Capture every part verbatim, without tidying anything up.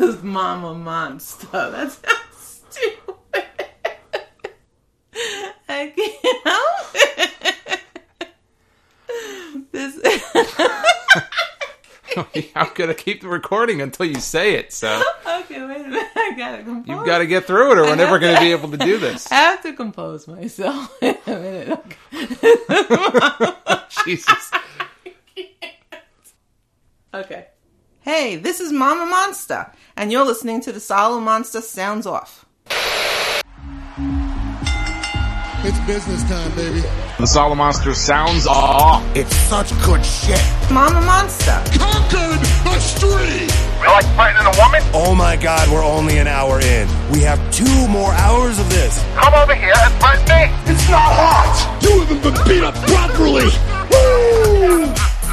was Mama Monster. That sounds stupid. I can't help it. This. I'm going to keep the recording until you say it, so. Okay, wait a minute. I got to compose. You've got to get through it or we're never going to be able to do this. I have to compose myself. Wait a minute. Okay. Jesus. Okay. Hey, this is Mama Monster, and you're listening to the Solo Monster Sounds Off. It's business time, baby. The Solo Monster Sounds Off. It's such good shit. Mama Monster. Conquered a street. You like fighting a woman? Oh my God, we're only an hour in. We have two more hours of this. Come over here and fight me. It's not hot. You haven't been beat up properly. Woo!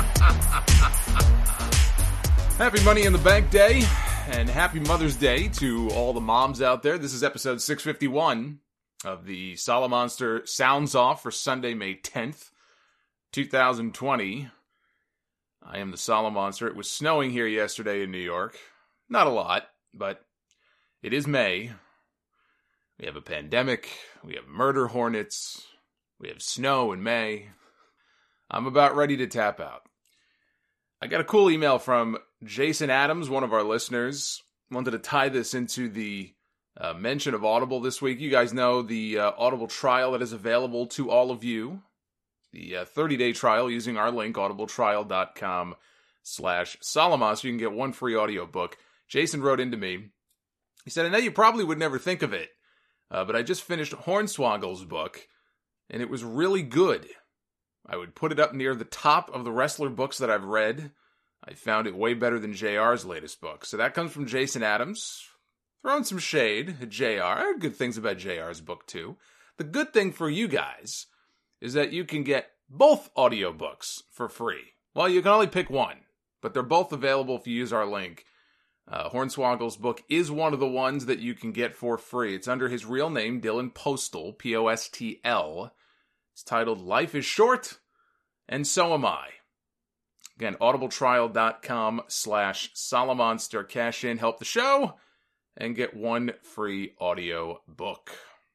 Happy Money in the Bank Day, and happy Mother's Day to all the moms out there. This is episode six fifty-one of the Solo Monster Sounds Off for Sunday, May tenth, twenty twenty. I am the Solo Monster. It was snowing here yesterday in New York. Not a lot, but it is May. We have a pandemic. We have murder hornets. We have snow in May. I'm about ready to tap out. I got a cool email from Jason Adams, one of our listeners. Wanted to tie this into the uh, mention of Audible this week. You guys know the uh, Audible trial that is available to all of you. The uh, thirty-day trial using our link, audibletrial.com slash Solomon, so you can get one free audiobook. Jason wrote into me. He said, I know you probably would never think of it, uh, but I just finished Hornswoggle's book, and it was really good. I would put it up near the top of the wrestler books that I've read. I found it way better than J R's latest book. So that comes from Jason Adams. Throwing some shade at J R. I heard good things about J R's book, too. The good thing for you guys is that you can get both audiobooks for free. Well, you can only pick one, but they're both available if you use our link. Uh, Hornswoggle's book is one of the ones that you can get for free. It's under his real name, Dylan Postal, P O S T L. It's titled Life is Short, and So Am I. Again, audibletrial.com slash Solomonster. Cash in, help the show, and get one free audio book.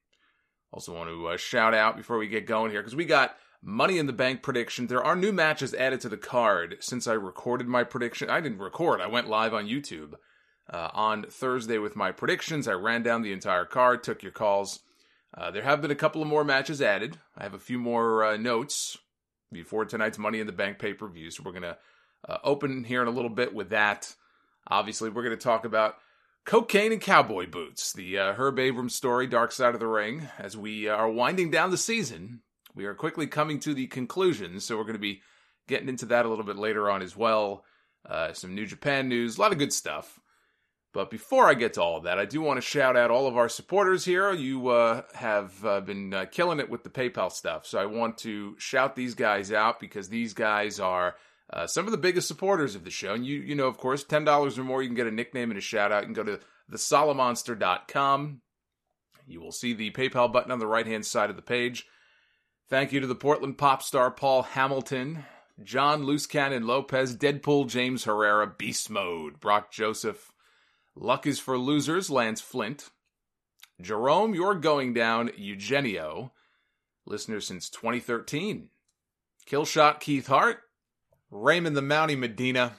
Also want to uh, shout out before we get going here, because we got Money in the Bank prediction. There are new matches added to the card since I recorded my prediction. I didn't record. I went live on YouTube uh, on Thursday with my predictions. I ran down the entire card, took your calls. Uh, there have been a couple of more matches added. I have a few more uh, notes before tonight's Money in the Bank pay-per-view, so we're going to uh, open here in a little bit with that. Obviously, we're going to talk about cocaine and cowboy boots, the uh, Herb Abrams story, Dark Side of the Ring. As we are winding down the season, we are quickly coming to the conclusion, so we're going to be getting into that a little bit later on as well. Uh, some New Japan news, a lot of good stuff. But before I get to all of that, I do want to shout out all of our supporters here. You uh, have uh, been uh, killing it with the PayPal stuff. So I want to shout these guys out because these guys are uh, some of the biggest supporters of the show. And you you know, of course, ten dollars or more, you can get a nickname and a shout out. You can go to the solomonster dot com. You will see the PayPal button on the right-hand side of the page. Thank you to the Portland pop star Paul Hamilton, John Loose Cannon Lopez, Deadpool James Herrera, Beast Mode, Brock Joseph, Luck is for Losers, Lance Flint. Jerome, You're Going Down, Eugenio. Listener since twenty thirteen. Killshot, Keith Hart. Raymond the Mountie Medina.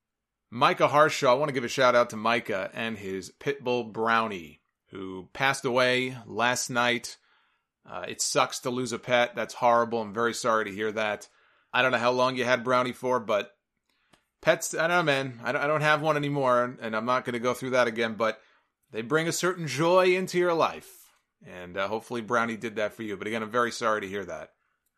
Micah Harshaw. I want to give a shout out to Micah and his Pitbull Brownie, who passed away last night. Uh, it sucks to lose a pet. That's horrible. I'm very sorry to hear that. I don't know how long you had Brownie for, but pets, I don't know, man. I don't, I don't have one anymore, and I'm not going to go through that again, but they bring a certain joy into your life. And uh, hopefully Brownie did that for you. But again, I'm very sorry to hear that.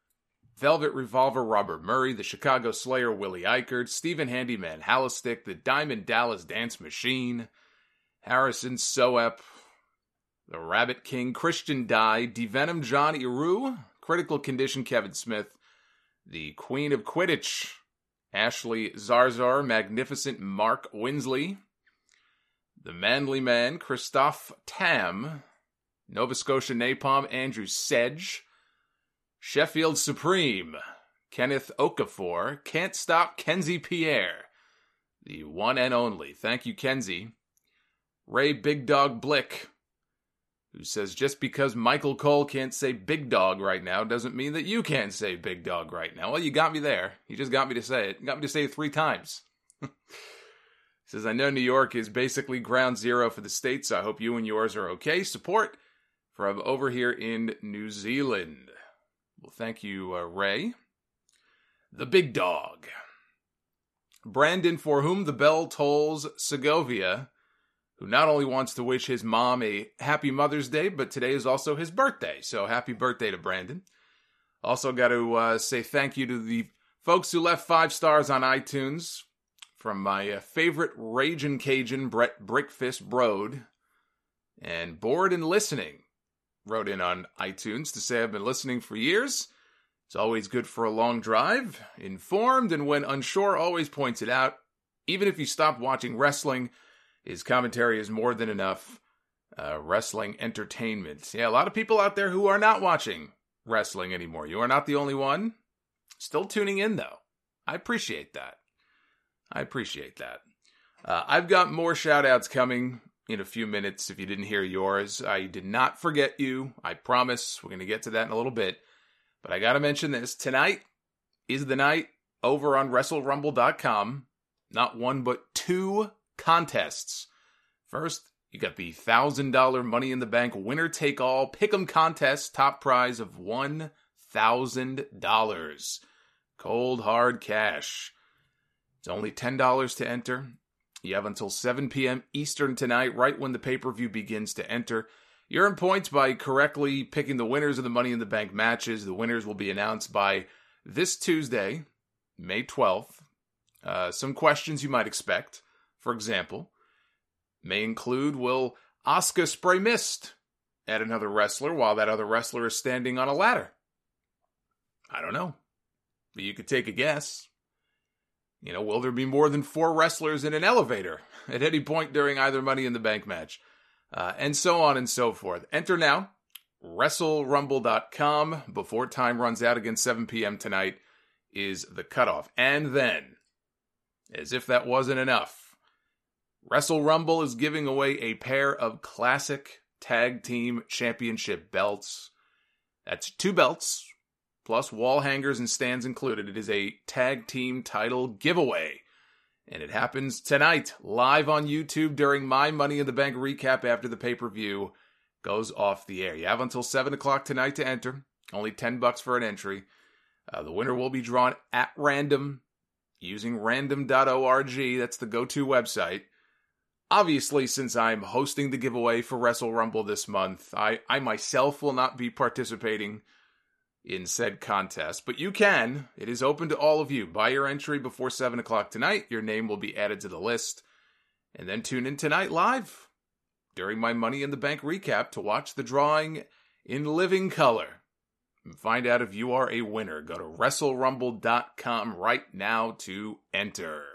Velvet Revolver, Robert Murray, the Chicago Slayer, Willie Eichert, Stephen Handyman Hallistick, the Diamond Dallas Dance Machine, Harrison Soep, the Rabbit King, Christian Dye, Devenom John Iru, Critical Condition Kevin Smith, the Queen of Quidditch, Ashley Zarzar, Magnificent Mark Winsley, the Manly Man, Christophe Tam, Nova Scotia Napalm, Andrew Sedge, Sheffield Supreme, Kenneth Okafor, Can't Stop Kenzie Pierre, the one and only. Thank you, Kenzie. Ray Big Dog Blick, who says just because Michael Cole can't say big dog right now doesn't mean that you can't say big dog right now. Well, you got me there. You just got me to say it. You got me to say it three times. He says, I know New York is basically ground zero for the States. I hope you and yours are okay. Support from over here in New Zealand. Well, thank you, uh, Ray. The Big Dog. Brandon, for whom the bell tolls, Segovia, who not only wants to wish his mom a happy Mother's Day, but today is also his birthday. So happy birthday to Brandon. Also got to uh, say thank you to the folks who left five stars on iTunes. From my uh, favorite Ragin' Cajun, Brett Brickfist Broad. And Bored and Listening wrote in on iTunes to say I've been listening for years. It's always good for a long drive. Informed, and when unsure, always points it out. Even if you stop watching wrestling, his commentary is more than enough uh, wrestling entertainment. Yeah, a lot of people out there who are not watching wrestling anymore. You are not the only one. Still tuning in, though. I appreciate that. I appreciate that. Uh, I've got more shout-outs coming in a few minutes if you didn't hear yours. I did not forget you. I promise. We're going to get to that in a little bit. But I got to mention this. Tonight is the night over on Wrestle Rumble dot com. Not one, but two contests. First, you got the one thousand dollars Money in the Bank winner-take-all pick'em contest, top prize of one thousand dollars. Cold, hard cash. It's only ten dollars to enter. You have until seven p.m. Eastern tonight, right when the pay-per-view begins, to enter. You earn points by correctly picking the winners of the Money in the Bank matches. The winners will be announced by this Tuesday, May twelfth. Uh, some questions you might expect, for example, may include, will Asuka spray mist at another wrestler while that other wrestler is standing on a ladder? I don't know, but you could take a guess. You know, will there be more than four wrestlers in an elevator at any point during either Money in the Bank match? Uh, and so on and so forth. Enter now, Wrestle Rumble dot com. Before time runs out, again, seven p.m. tonight is the cutoff. And then, as if that wasn't enough, Wrestle Rumble is giving away a pair of classic tag team championship belts. That's two belts, plus wall hangers and stands included. It is a tag team title giveaway. And it happens tonight, live on YouTube during my Money in the Bank recap after the pay-per-view goes off the air. You have until seven o'clock tonight to enter. Only ten bucks for an entry. Uh, the winner will be drawn at random using random dot org. That's the go-to website. Obviously, since I'm hosting the giveaway for Wrestle Rumble this month, I, I myself will not be participating in said contest, but you can. It is open to all of you. Buy your entry before seven o'clock tonight. Your name will be added to the list. And then tune in tonight live during my Money in the Bank recap to watch the drawing in living color and find out if you are a winner. Go to Wrestle Rumble dot com right now to enter.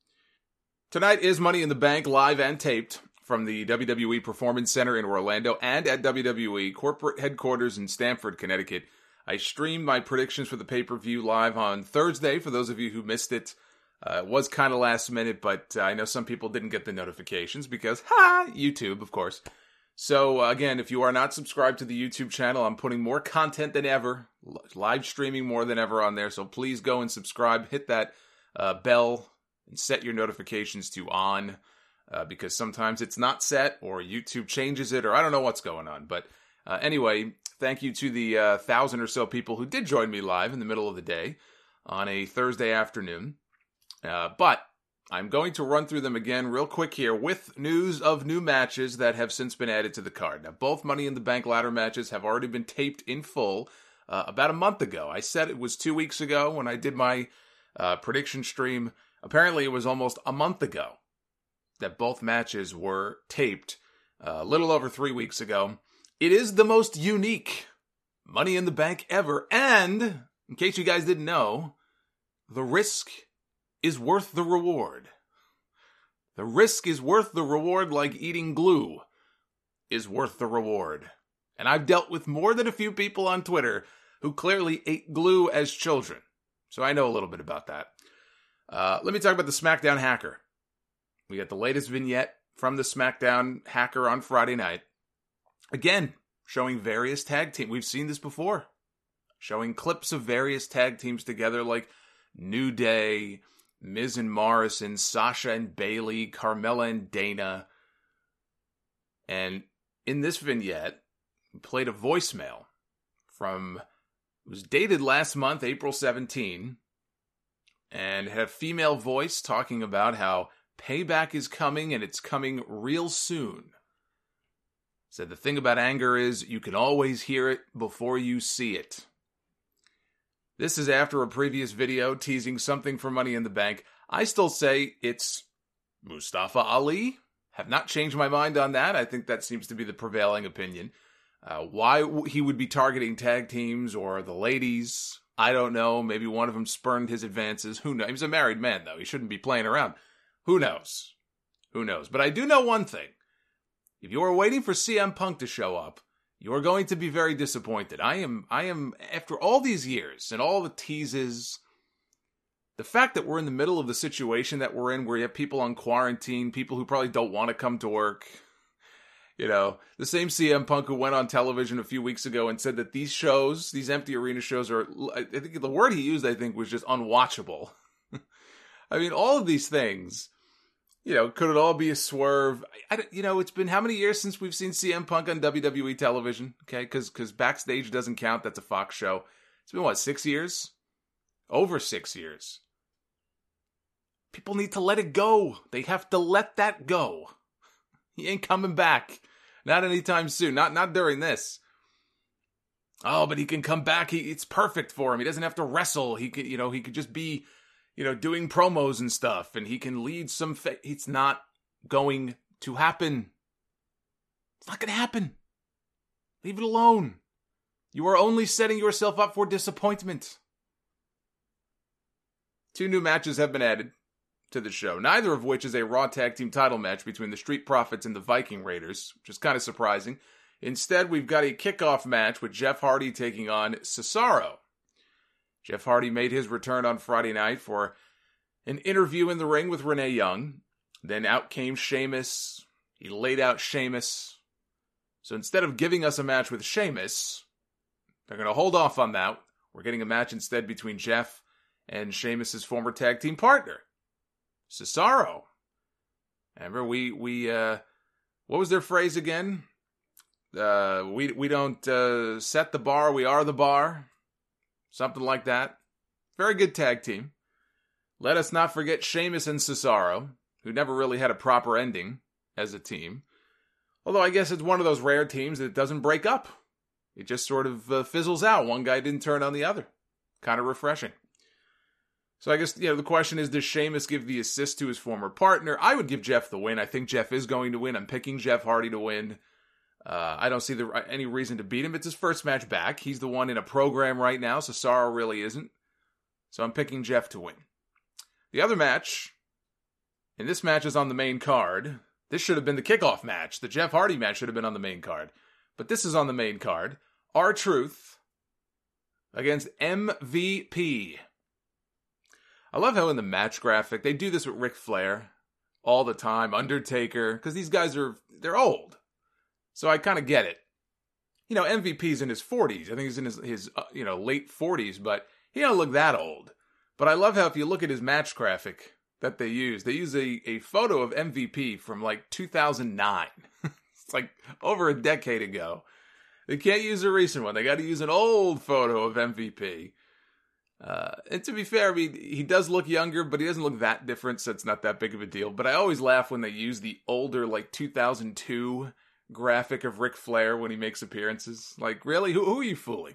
Tonight is Money in the Bank live and taped from the W W E Performance Center in Orlando and at W W E corporate headquarters in Stamford, Connecticut. I streamed my predictions for the pay-per-view live on Thursday, for those of you who missed it. Uh, it was kind of last minute, but uh, I know some people didn't get the notifications because, ha, YouTube, of course. So, uh, again, if you are not subscribed to the YouTube channel, I'm putting more content than ever, live streaming more than ever on there, so please go and subscribe, hit that uh, bell, and set your notifications to on, uh, because sometimes it's not set, or YouTube changes it, or I don't know what's going on, but uh, anyway, thank you to the uh, thousand or so people who did join me live in the middle of the day on a Thursday afternoon. Uh, but I'm going to run through them again real quick here with news of new matches that have since been added to the card. Now, both Money in the Bank ladder matches have already been taped in full uh, about a month ago. I said it was two weeks ago when I did my uh, prediction stream. Apparently, it was almost a month ago that both matches were taped, uh, a little over three weeks ago. It is the most unique Money in the Bank ever, and, in case you guys didn't know, the risk is worth the reward. The risk is worth the reward, like eating glue is worth the reward. And I've dealt with more than a few people on Twitter who clearly ate glue as children, so I know a little bit about that. Uh, let me talk about the SmackDown Hacker. We got the latest vignette from the SmackDown Hacker on Friday night. Again, showing various tag teams. We've seen this before. Showing clips of various tag teams together like New Day, Miz and Morrison, Sasha and Bayley, Carmella and Dana. And in this vignette, we played a voicemail from, it was dated last month, April seventeenth, and had a female voice talking about how payback is coming and it's coming real soon. Said the thing about anger is you can always hear it before you see it. This is after a previous video teasing something for Money in the Bank. I still say it's Mustafa Ali. Have not changed my mind on that. I think that seems to be the prevailing opinion. Uh, why he would be targeting tag teams or the ladies, I don't know. Maybe one of them spurned his advances. Who knows? He's a married man, though. He shouldn't be playing around. Who knows? Who knows? But I do know one thing. If you are waiting for C M Punk to show up, you are going to be very disappointed. I am, I am, after all these years and all the teases, the fact that we're in the middle of the situation that we're in, where you have people on quarantine, people who probably don't want to come to work, you know, the same C M Punk who went on television a few weeks ago and said that these shows, these empty arena shows are, I think the word he used, I think, was just unwatchable. I mean, all of these things, you know, could it all be a swerve? I, I, you know, it's been how many years since we've seen C M Punk on W W E television? Okay, because because Backstage doesn't count. That's a Fox show. It's been, what, six years? Over six years. People need to let it go. They have to let that go. He ain't coming back. Not anytime soon. Not not during this. Oh, but he can come back. He, it's perfect for him. He doesn't have to wrestle. He could, you know, he could just be, you know, doing promos and stuff, and he can lead some. Fa- it's not going to happen. It's not going to happen. Leave it alone. You are only setting yourself up for disappointment. Two new matches have been added to the show, neither of which is a Raw Tag Team title match between the Street Profits and the Viking Raiders, which is kind of surprising. Instead, we've got a kickoff match with Jeff Hardy taking on Cesaro. Jeff Hardy made his return on Friday night for an interview in the ring with Renee Young. Then out came Sheamus. He laid out Sheamus. So instead of giving us a match with Sheamus, they're going to hold off on that. We're getting a match instead between Jeff and Sheamus' former tag team partner, Cesaro. Remember, we, we, uh, what was their phrase again? Uh, we, we don't, uh, set the bar, we are the bar. Something like that. Very good tag team. Let us not forget Sheamus and Cesaro, who never really had a proper ending as a team. Although I guess it's one of those rare teams that doesn't break up. It just sort of uh, fizzles out. One guy didn't turn on the other. Kind of refreshing. So I guess, you know, the question is, does Sheamus give the assist to his former partner? I would give Jeff the win. I think Jeff is going to win. I'm picking Jeff Hardy to win. Uh, I don't see the, any reason to beat him. It's his first match back. He's the one in a program right now. Cesaro really isn't. So I'm picking Jeff to win. The other match, and this match is on the main card. This should have been the kickoff match. The Jeff Hardy match should have been on the main card. But this is on the main card. R-Truth against M V P. I love how in the match graphic, they do this with Ric Flair all the time. Undertaker, because these guys are, they're old. So I kind of get it. You know, M V P's in his forties. I think he's in his, his uh, you know, late forties, but he don't look that old. But I love how if you look at his match graphic that they use, they use a, a photo of M V P from like two thousand nine. It's like over a decade ago. They can't use a recent one. They got to use an old photo of M V P. Uh, and to be fair, I mean, he does look younger, but he doesn't look that different, so it's not that big of a deal. But I always laugh when they use the older, like, two thousand two graphic of Ric Flair when he makes appearances. Like, really? Who, who are you fooling?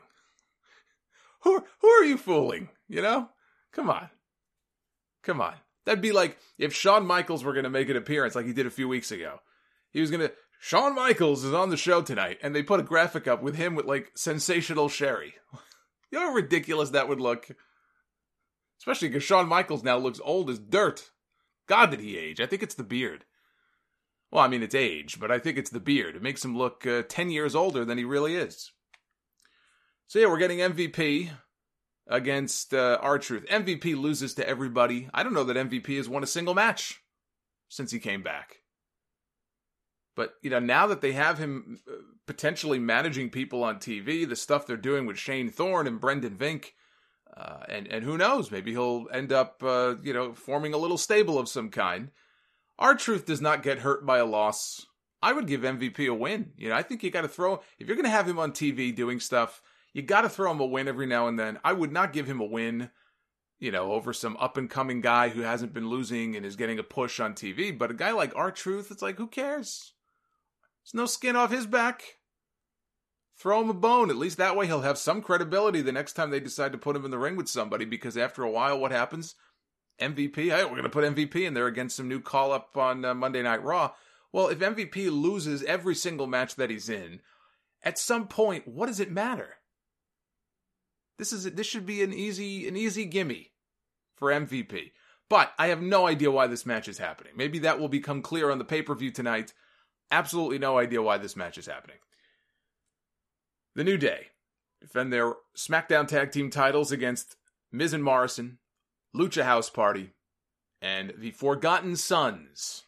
Who, who are you fooling? You know? Come on. Come on. That'd be like if Shawn Michaels were going to make an appearance like he did a few weeks ago. He was going to, Shawn Michaels is on the show tonight, and they put a graphic up with him with, like, Sensational Sherry. You know how ridiculous that would look? Especially because Shawn Michaels now looks old as dirt. God, did he age? I think it's the beard. Well, I mean, it's age, but I think it's the beard. It makes him look uh, ten years older than he really is. So yeah, we're getting M V P against uh, R-Truth. M V P loses to everybody. I don't know that M V P has won a single match since he came back. But, you know, now that they have him potentially managing people on T V, the stuff they're doing with Shane Thorne and Brendan Vink, uh, and, and who knows, maybe he'll end up, uh, you know, forming a little stable of some kind. R-Truth does not get hurt by a loss. I would give M V P a win. You know, I think you got to throw, if you're going to have him on T V doing stuff, you got to throw him a win every now and then. I would not give him a win, you know, over some up-and-coming guy who hasn't been losing and is getting a push on T V. But a guy like R-Truth, it's like, who cares? There's no skin off his back. Throw him a bone. At least that way he'll have some credibility the next time they decide to put him in the ring with somebody, because after a while, what happens? M V P, hey, we're going to put M V P in there against some new call-up on uh, Monday Night Raw. Well, if M V P loses every single match that he's in, at some point, what does it matter? This is this should be an easy an easy gimme for M V P. But I have no idea why this match is happening. Maybe that will become clear on the pay-per-view tonight. Absolutely no idea why this match is happening. The New Day defend their SmackDown Tag Team titles against Miz and Morrison, Lucha House Party, and the Forgotten Sons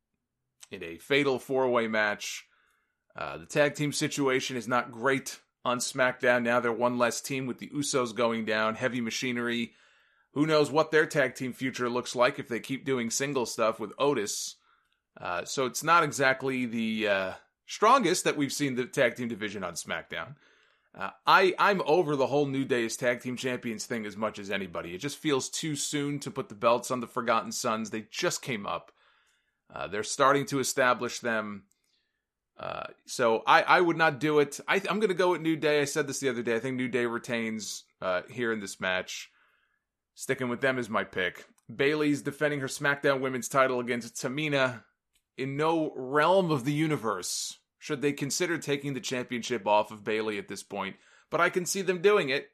in a fatal four-way match. Uh, the tag team situation is not great on SmackDown. Now they're one less team with the Usos going down. Heavy Machinery. Who knows what their tag team future looks like if they keep doing single stuff with Otis. Uh, so it's not exactly the uh, strongest that we've seen the tag team division on SmackDown. Uh, I, I'm over the whole New Day as tag team champions thing as much as anybody. It just feels too soon to put the belts on the Forgotten Sons. They just came up. Uh, they're starting to establish them. Uh, so I, I would not do it. I, I'm going to go with New Day. I said this the other day. I think New Day retains uh, here in this match. Sticking with them is my pick. Bayley's defending her SmackDown Women's title against Tamina. In no realm of the universe should they consider taking the championship off of Bayley at this point. But I can see them doing it.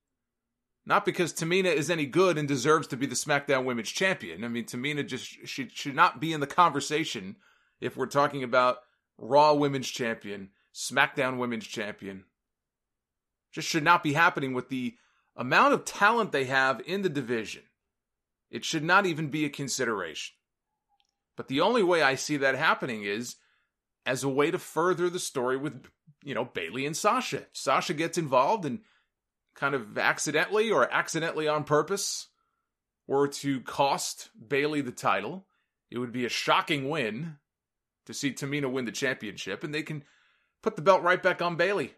Not because Tamina is any good and deserves to be the SmackDown Women's Champion. I mean, Tamina just she should not be in the conversation if we're talking about Raw Women's Champion, SmackDown Women's Champion. Just should not be happening with the amount of talent they have in the division. It should not even be a consideration. But the only way I see that happening is as a way to further the story with, you know, Bayley and Sasha. Sasha gets involved and kind of accidentally or accidentally on purpose were to cost Bayley the title. It would be a shocking win to see Tamina win the championship, and they can put the belt right back on Bayley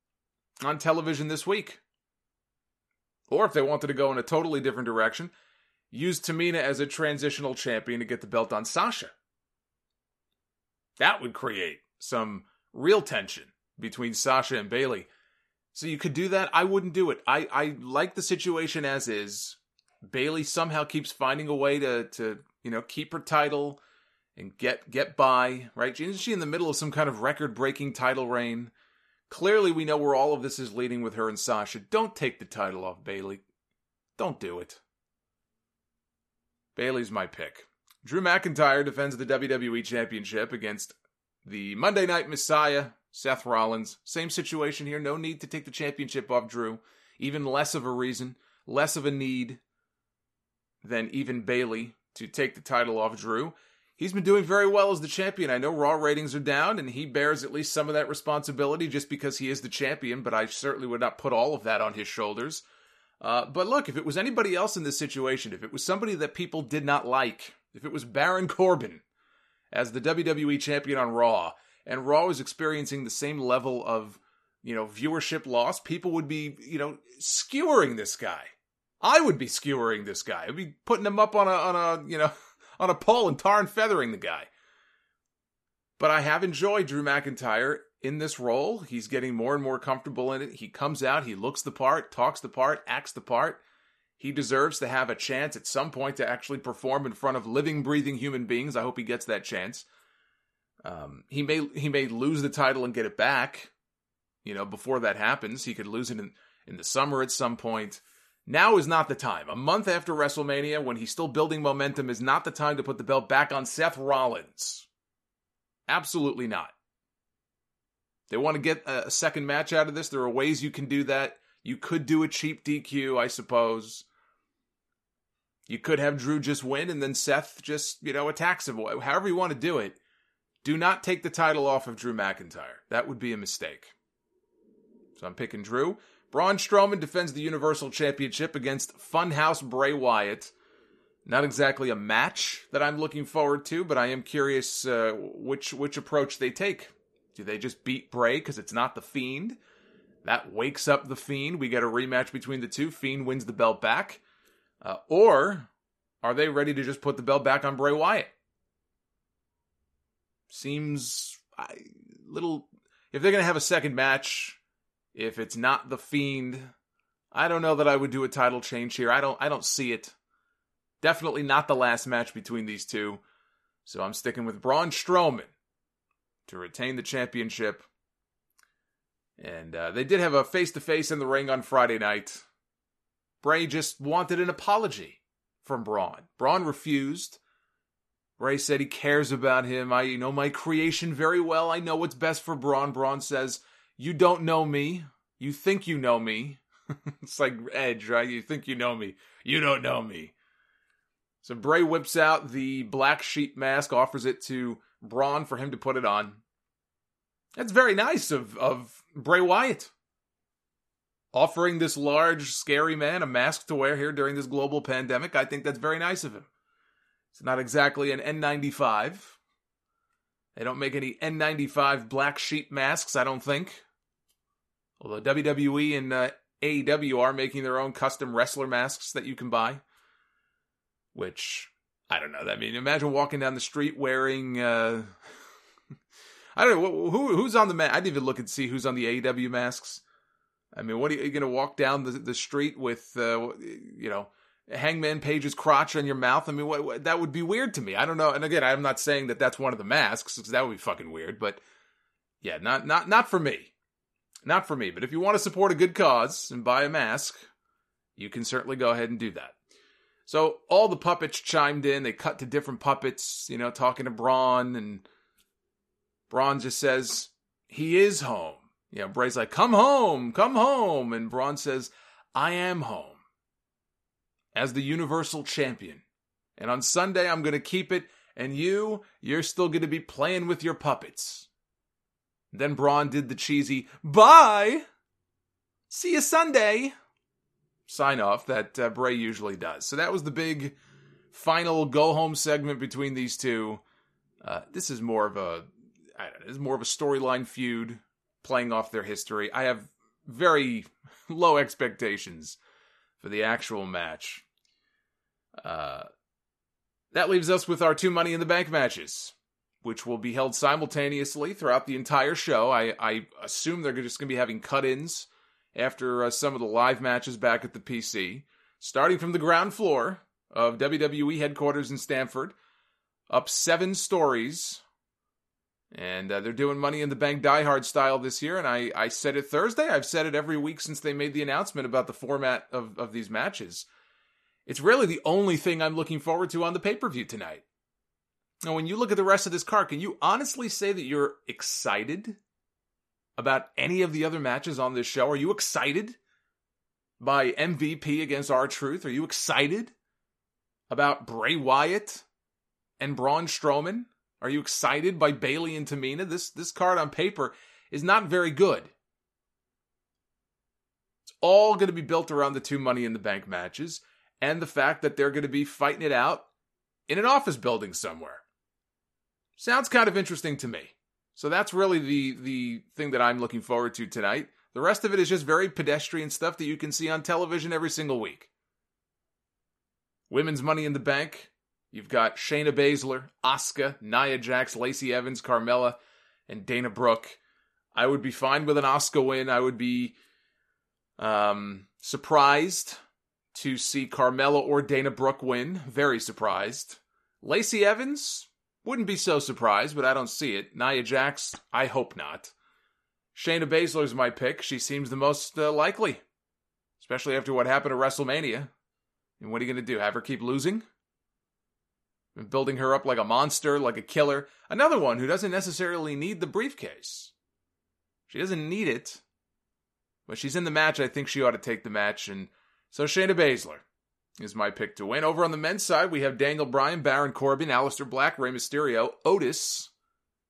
on television this week. Or if they wanted to go in a totally different direction, use Tamina as a transitional champion to get the belt on Sasha. That would create some real tension between Sasha and Bayley. So you could do that. I wouldn't do it. I, I like the situation as is. Bayley somehow keeps finding a way to, to you know, keep her title and get get by, right? Isn't she in the middle of some kind of record-breaking title reign? Clearly we know where all of this is leading with her and Sasha. Don't take the title off Bayley. Don't do it. Bayley's my pick. Drew McIntyre defends the W W E Championship against the Monday Night Messiah, Seth Rollins. Same situation here. No need to take the championship off Drew. Even less of a reason, less of a need than even Bayley to take the title off Drew. He's been doing very well as the champion. I know Raw ratings are down, and he bears at least some of that responsibility just because he is the champion, but I certainly would not put all of that on his shoulders. Uh, but look, if it was anybody else in this situation, if it was somebody that people did not like, if it was Baron Corbin as the W W E champion on Raw, and Raw was experiencing the same level of, you know, viewership loss, people would be, you know, skewering this guy. I would be skewering this guy. I'd be putting him up on a, on a, you know, on a pole and tar and feathering the guy. But I have enjoyed Drew McIntyre in this role. He's getting more and more comfortable in it. He comes out, he looks the part, talks the part, acts the part. He deserves to have a chance at some point to actually perform in front of living, breathing human beings. I hope he gets that chance. Um, he may he may lose the title and get it back. You know, before that happens, he could lose it in, in the summer at some point. Now is not the time. A month after WrestleMania, when he's still building momentum, is not the time to put the belt back on Seth Rollins. Absolutely not. They want to get a second match out of this. There are ways you can do that. You could do a cheap D Q, I suppose. You could have Drew just win and then Seth just, you know, attacks him. However you want to do it. Do not take the title off of Drew McIntyre. That would be a mistake. So I'm picking Drew. Braun Strowman defends the Universal Championship against Funhouse Bray Wyatt. Not exactly a match that I'm looking forward to, but I am curious uh, which which approach they take. Do they just beat Bray because it's not The Fiend? That wakes up The Fiend. We get a rematch between the two. Fiend wins the belt back. Uh, or are they ready to just put the belt back on Bray Wyatt? Seems a little... If they're going to have a second match, if it's not The Fiend, I don't know that I would do a title change here. I don't I don't see it. Definitely not the last match between these two. So I'm sticking with Braun Strowman to retain the championship. And uh, they did have a face-to-face in the ring on Friday night. Bray just wanted an apology from Braun. Braun refused. Bray said he cares about him. I know my creation very well. I know what's best for Braun. Braun says, you don't know me. You think you know me. It's like Edge, right? You think you know me. You don't know me. So Bray whips out the black sheep mask, offers it to Braun for him to put it on. That's very nice of, of Bray Wyatt. Offering this large, scary man a mask to wear here during this global pandemic. I think that's very nice of him. It's not exactly an N ninety-five. They don't make any N ninety-five black sheep masks, I don't think. Although W W E and uh, A E W are making their own custom wrestler masks that you can buy. Which, I don't know. I mean, imagine walking down the street wearing... Uh, I don't know, who who's on the mask? I didn't even look and see who's on the A E W masks. I mean, what are you, you going to walk down the, the street with, uh, you know, Hangman Page's crotch on your mouth? I mean, what, what, that would be weird to me. I don't know. And again, I'm not saying that that's one of the masks, because that would be fucking weird. But yeah, not not not for me. Not for me. But if you want to support a good cause and buy a mask, you can certainly go ahead and do that. So all the puppets chimed in. They cut to different puppets, you know, talking to Braun, and Braun just says, he is home. You know, Bray's like, come home, come home. And Braun says, I am home as the Universal Champion. And on Sunday, I'm going to keep it. And you, you're still going to be playing with your puppets. Then Braun did the cheesy, bye, see you Sunday sign off that uh, Bray usually does. So that was the big final go-home segment between these two. Uh, this is more of a, I don't know, this is more of a storyline feud playing off their history. I have very low expectations for the actual match. Uh, that leaves us with our two Money in the Bank matches, which will be held simultaneously throughout the entire show. I, I assume they're just going to be having cut-ins after uh, some of the live matches back at the P C. Starting from the ground floor of W W E headquarters in Stamford, up seven stories. And uh, they're doing Money in the Bank Die Hard style this year. And I, I said it Thursday. I've said it every week since they made the announcement about the format of, of these matches. It's really the only thing I'm looking forward to on the pay-per-view tonight. Now, when you look at the rest of this card, can you honestly say that you're excited about any of the other matches on this show? Are you excited by M V P against R-Truth? Are you excited about Bray Wyatt and Braun Strowman? Are you excited by Bayley and Tamina? This, this card on paper is not very good. It's all going to be built around the two Money in the Bank matches and the fact that they're going to be fighting it out in an office building somewhere. Sounds kind of interesting to me. So that's really the, the thing that I'm looking forward to tonight. The rest of it is just very pedestrian stuff that you can see on television every single week. Women's Money in the Bank. You've got Shayna Baszler, Asuka, Nia Jax, Lacey Evans, Carmella, and Dana Brooke. I would be fine with an Asuka win. I would be um, surprised to see Carmella or Dana Brooke win. Very surprised. Lacey Evans, wouldn't be so surprised, but I don't see it. Nia Jax, I hope not. Shayna Baszler's my pick. She seems the most uh, likely, especially after what happened at WrestleMania. And what are you going to do? Have her keep losing? And building her up like a monster, like a killer. Another one who doesn't necessarily need the briefcase. She doesn't need it. But she's in the match. I think she ought to take the match. And so Shayna Baszler is my pick to win. Over on the men's side, we have Daniel Bryan, Baron Corbin, Aleister Black, Rey Mysterio, Otis,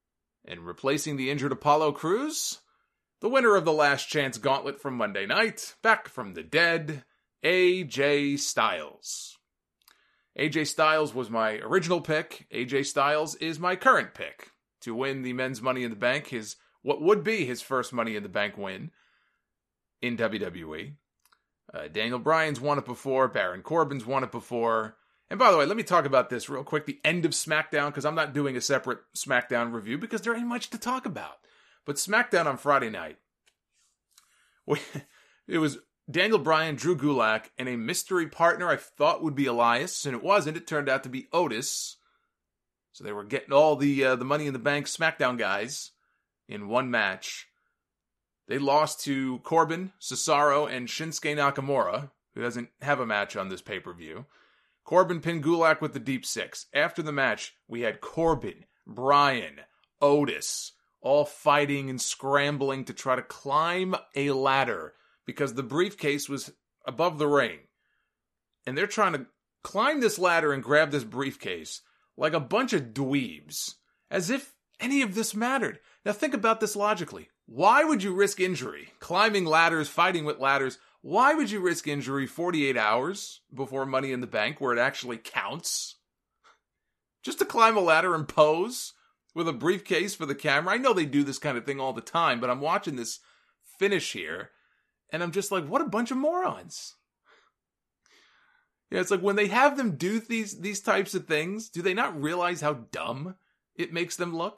And replacing the injured Apollo Crews, the winner of the Last Chance Gauntlet from Monday night, back from the dead, A J Styles. A J Styles was my original pick. A J Styles is my current pick to win the men's Money in the Bank, his what would be his first Money in the Bank win in W W E. Uh, Daniel Bryan's won it before. Baron Corbin's won it before. And by the way, let me talk about this real quick, the end of SmackDown, because I'm not doing a separate SmackDown review because there ain't much to talk about. But SmackDown on Friday night, we, it was Daniel Bryan, Drew Gulak, and a mystery partner I thought would be Elias, and it wasn't. It turned out to be Otis. So they were getting all the uh, the Money in the Bank SmackDown guys in one match. They lost to Corbin, Cesaro, and Shinsuke Nakamura, who doesn't have a match on this pay-per-view. Corbin pinned Gulak with the deep six. After the match, we had Corbin, Bryan, Otis, all fighting and scrambling to try to climb a ladder because the briefcase was above the ring. And they're trying to climb this ladder and grab this briefcase like a bunch of dweebs, as if any of this mattered. Now think about this logically. Why would you risk injury? Climbing ladders, fighting with ladders. Why would you risk injury forty-eight hours before Money in the Bank where it actually counts? Just to climb a ladder and pose with a briefcase for the camera? I know they do this kind of thing all the time, but I'm watching this finish here and I'm just like, what a bunch of morons. Yeah, it's like when they have them do these, these types of things, do they not realize how dumb it makes them look?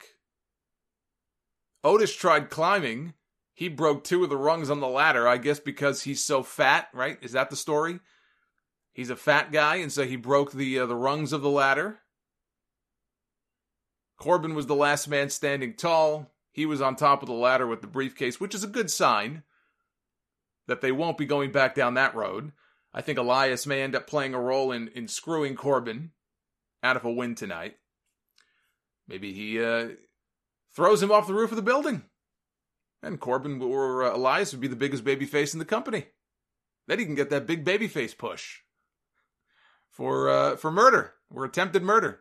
Otis tried climbing. He broke two of the rungs on the ladder, I guess because he's so fat, right? Is that the story? He's a fat guy, and so he broke the uh, the rungs of the ladder. Corbin was the last man standing tall. He was on top of the ladder with the briefcase, which is a good sign that they won't be going back down that road. I think Elias may end up playing a role in, in screwing Corbin out of a win tonight. Maybe he uh, throws him off the roof of the building. And Corbin or uh, Elias would be the biggest babyface in the company. Then he can get that big babyface push for uh, for murder, or attempted murder.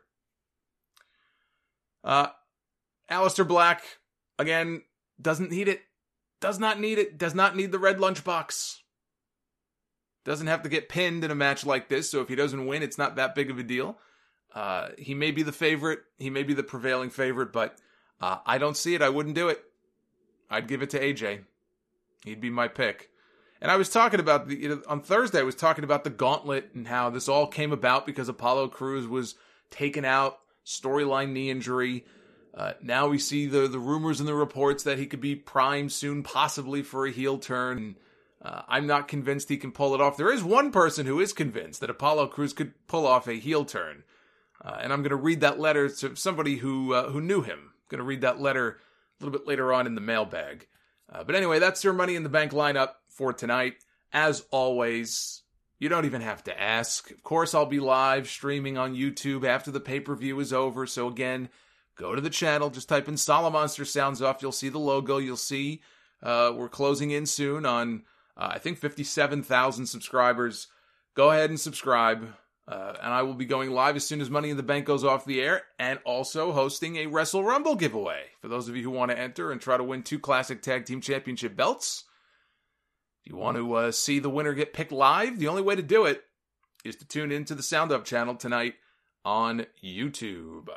Uh, Aleister Black, again, doesn't need it. Does not need it. Does not need the red lunchbox. Doesn't have to get pinned in a match like this, so if he doesn't win, it's not that big of a deal. Uh, he may be the favorite. He may be the prevailing favorite, but uh, I don't see it. I wouldn't do it. I'd give it to A J. He'd be my pick. And I was talking about, the you know, on Thursday, I was talking about the gauntlet and how this all came about because Apollo Crews was taken out, storyline knee injury. Uh, now we see the, the rumors and the reports that he could be primed soon, possibly for a heel turn. Uh, I'm not convinced he can pull it off. There is one person who is convinced that Apollo Crews could pull off a heel turn. Uh, and I'm going to read that letter to somebody who uh, who knew him. I'm going to read that letter a little bit later on in the mailbag. Uh, but anyway, that's your Money in the Bank lineup for tonight. As always, you don't even have to ask. Of course, I'll be live streaming on YouTube after the pay-per-view is over. So again, go to the channel. Just type in Solomonster Sounds Off. You'll see the logo. You'll see uh, we're closing in soon on, uh, I think, fifty-seven thousand subscribers. Go ahead and subscribe. Uh, and I will be going live as soon as Money in the Bank goes off the air, and also hosting a Wrestle Rumble giveaway for those of you who want to enter and try to win two Classic Tag Team Championship belts. If you want to uh, see the winner get picked live, the only way to do it is to tune into the Sound Up channel tonight on YouTube.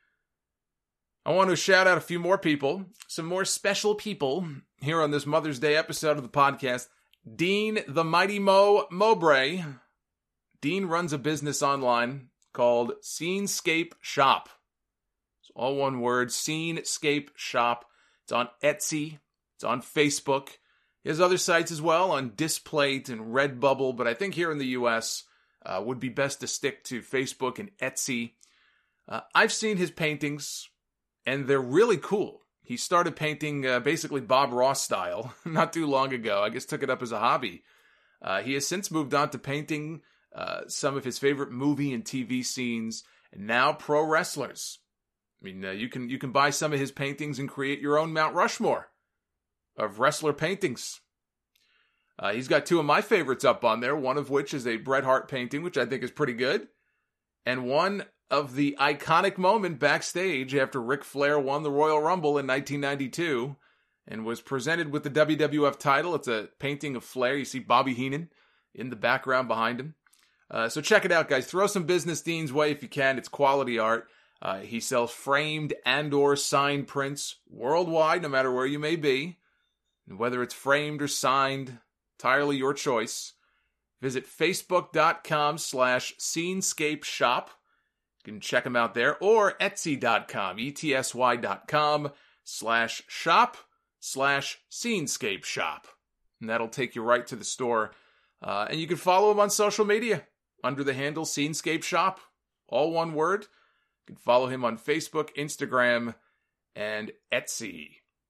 I want to shout out a few more people, some more special people here on this Mother's Day episode of the podcast. Dean the Mighty Mo Mowbray. Dean runs a business online called Scenescape Shop. It's all one word, Scenescape Shop. It's on Etsy. It's on Facebook. He has other sites as well on Displate and Redbubble, but I think here in the U S uh, would be best to stick to Facebook and Etsy. Uh, I've seen his paintings, and they're really cool. He started painting uh, basically Bob Ross style not too long ago. I guess took it up as a hobby. Uh, he has since moved on to painting Uh, some of his favorite movie and T V scenes, and now pro wrestlers. I mean, uh, you can you can buy some of his paintings and create your own Mount Rushmore of wrestler paintings. Uh, he's got two of my favorites up on there, one of which is a Bret Hart painting, which I think is pretty good, and one of the iconic moment backstage after Ric Flair won the Royal Rumble in nineteen ninety-two and was presented with the W W F title. It's a painting of Flair. You see Bobby Heenan in the background behind him. Uh, so check it out, guys. Throw some business Dean's way if you can. It's quality art. Uh, he sells framed and or signed prints worldwide, no matter where you may be. And whether it's framed or signed, entirely your choice. Visit facebook.com slash scenescape shop. You can check them out there. Or etsy.com, E-T-S-Y dot com slash shop slash scenescape shop. And that'll take you right to the store. Uh, and you can follow him on social media under the handle Scenescape Shop. All one word. You can follow him on Facebook, Instagram, and Etsy.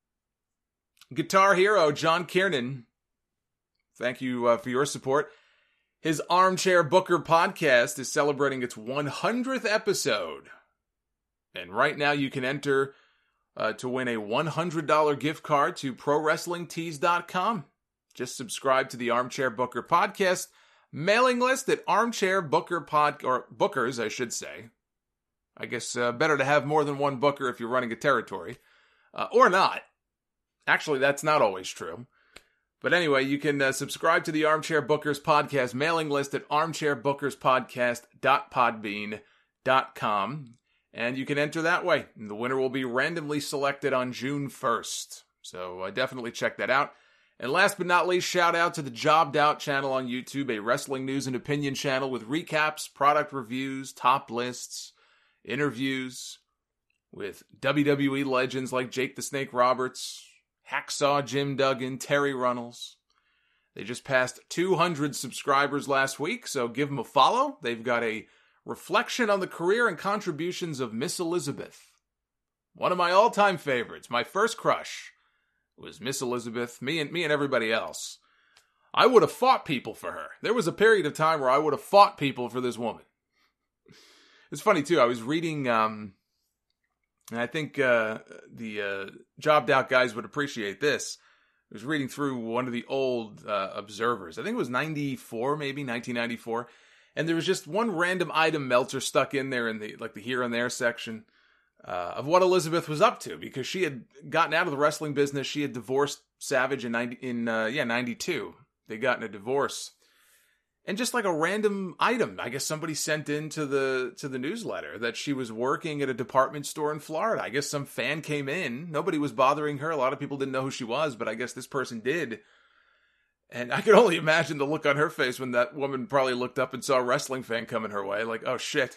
Guitar hero John Kiernan, thank you uh, for your support. His Armchair Booker podcast is celebrating its one hundredth episode. And right now you can enter uh, to win a one hundred dollars gift card to pro wrestling tees dot com. Just subscribe to the Armchair Booker podcast mailing list at Armchair Booker Pod, or Bookers, I should say. I guess uh, better to have more than one booker if you're running a territory. Uh, or not. Actually, that's not always true. But anyway, you can uh, subscribe to the Armchair Bookers podcast mailing list at armchair bookers podcast dot podbean dot com. And you can enter that way. And the winner will be randomly selected on June first. So uh, definitely check that out. And last but not least, shout out to the Jobbed Out channel on YouTube, a wrestling news and opinion channel with recaps, product reviews, top lists, interviews with W W E legends like Jake the Snake Roberts, Hacksaw Jim Duggan, Terry Runnels. They just passed two hundred subscribers last week, so give them a follow. They've got a reflection on the career and contributions of Miss Elizabeth. One of my all-time favorites, my first crush, was Miss Elizabeth, me and me and everybody else. I would have fought people for her. There was a period of time where I would have fought people for this woman. It's funny, too. I was reading, um, and I think uh, the uh, Jobbed Out guys would appreciate this. I was reading through one of the old uh, Observers. I think it was ninety-four, maybe, nineteen ninety-four. And there was just one random item Meltzer stuck in there in the like the here and there section uh, of what Elizabeth was up to. Because she had gotten out of the wrestling business. She had divorced Savage in, ninety, in uh, yeah, ninety-two. They got in a divorce. And just like a random item, I guess somebody sent into the to the newsletter that she was working at a department store in Florida. I guess some fan came in. Nobody was bothering her. A lot of people didn't know who she was, but I guess this person did. And I could only imagine the look on her face when that woman probably looked up and saw a wrestling fan coming her way. Like, oh shit.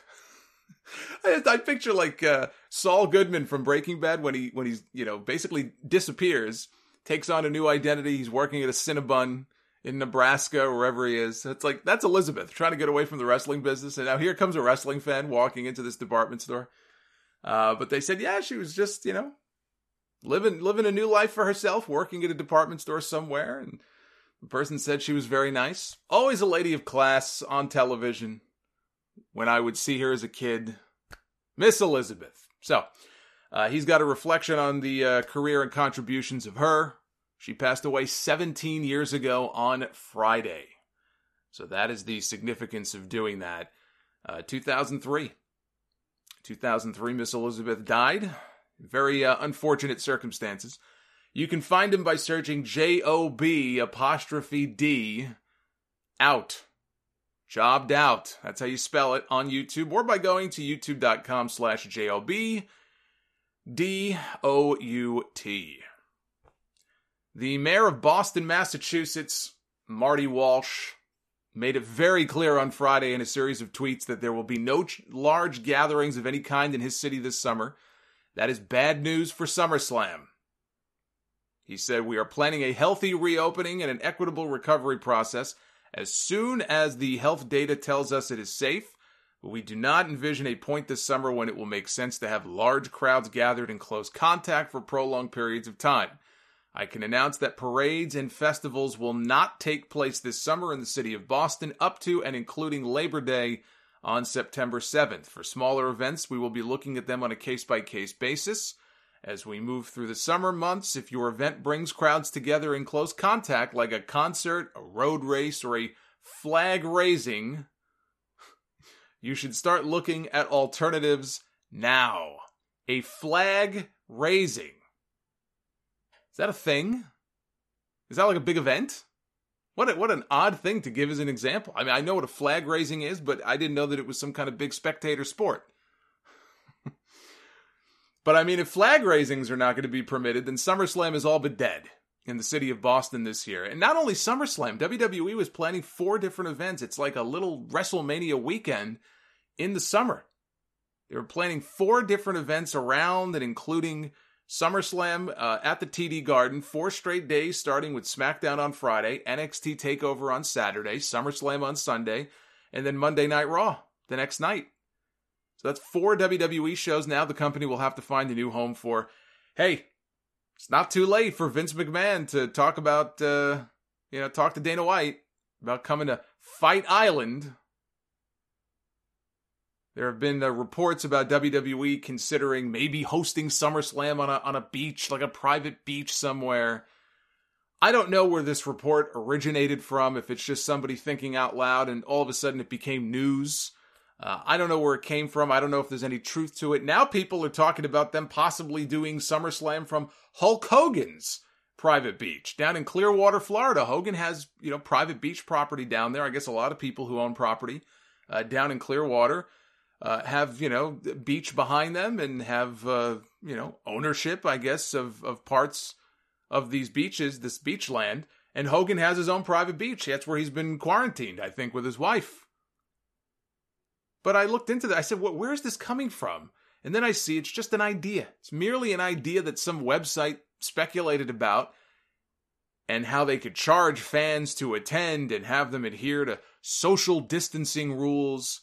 I, I picture like uh, Saul Goodman from Breaking Bad when he when he's you know basically disappears, takes on a new identity. He's working at a Cinnabon in Nebraska or wherever he is. It's like, that's Elizabeth trying to get away from the wrestling business. And now here comes a wrestling fan walking into this department store. Uh, but they said, yeah, she was just, you know, living, living a new life for herself, working at a department store somewhere. And the person said she was very nice. Always a lady of class on television when I would see her as a kid. Miss Elizabeth. So, uh, he's got a reflection on the uh, career and contributions of her. She passed away seventeen years ago on Friday. So that is the significance of doing that. Uh, two thousand three. two thousand three, Miss Elizabeth died. Very uh, unfortunate circumstances. You can find him by searching J O B apostrophe D out. Jobbed Out. That's how you spell it on YouTube. Or by going to youtube.com slash J O B D O U T. The mayor of Boston, Massachusetts, Marty Walsh, made it very clear on Friday in a series of tweets that there will be no ch- large gatherings of any kind in his city this summer. That is bad news for SummerSlam. He said, we are planning a healthy reopening and an equitable recovery process as soon as the health data tells us it is safe, but we do not envision a point this summer when it will make sense to have large crowds gathered in close contact for prolonged periods of time. I can announce that parades and festivals will not take place this summer in the city of Boston up to and including Labor Day on September seventh. For smaller events, we will be looking at them on a case-by-case basis. As we move through the summer months, if your event brings crowds together in close contact, like a concert, a road race, or a flag raising, You should start looking at alternatives now. A flag raising. Is that a thing? Is that like a big event? What a, what an odd thing to give as an example. I mean, I know what a flag raising is, but I didn't know that it was some kind of big spectator sport. But I mean, if flag raisings are not going to be permitted, then SummerSlam is all but dead in the city of Boston this year. And not only SummerSlam, W W E was planning four different events. It's like a little WrestleMania weekend in the summer. They were planning four different events around and including SummerSlam uh, at the T D Garden, four straight days starting with SmackDown on Friday, N X T TakeOver on Saturday, SummerSlam on Sunday, and then Monday Night Raw the next night. So that's four W W E shows now the company will have to find a new home for. Hey, it's not too late for Vince McMahon to talk about, uh, you know, talk to Dana White about coming to Fight Island. There have been uh, reports about W W E considering maybe hosting SummerSlam on a on a beach, like a private beach somewhere. I don't know where this report originated from, if it's just somebody thinking out loud and all of a sudden it became news. Uh, I don't know where it came from. I don't know if there's any truth to it. Now people are talking about them possibly doing SummerSlam from Hulk Hogan's private beach down in Clearwater, Florida. Hogan has, you know, private beach property down there. I guess a lot of people who own property uh, down in Clearwater uh, have, you know, beach behind them and have, uh, you know, ownership, I guess, of, of parts of these beaches, this beach land. And Hogan has his own private beach. That's where he's been quarantined, I think, with his wife. But I looked into that. I said, well, where is this coming from? And then I see it's just an idea. It's merely an idea that some website speculated about and how they could charge fans to attend and have them adhere to social distancing rules.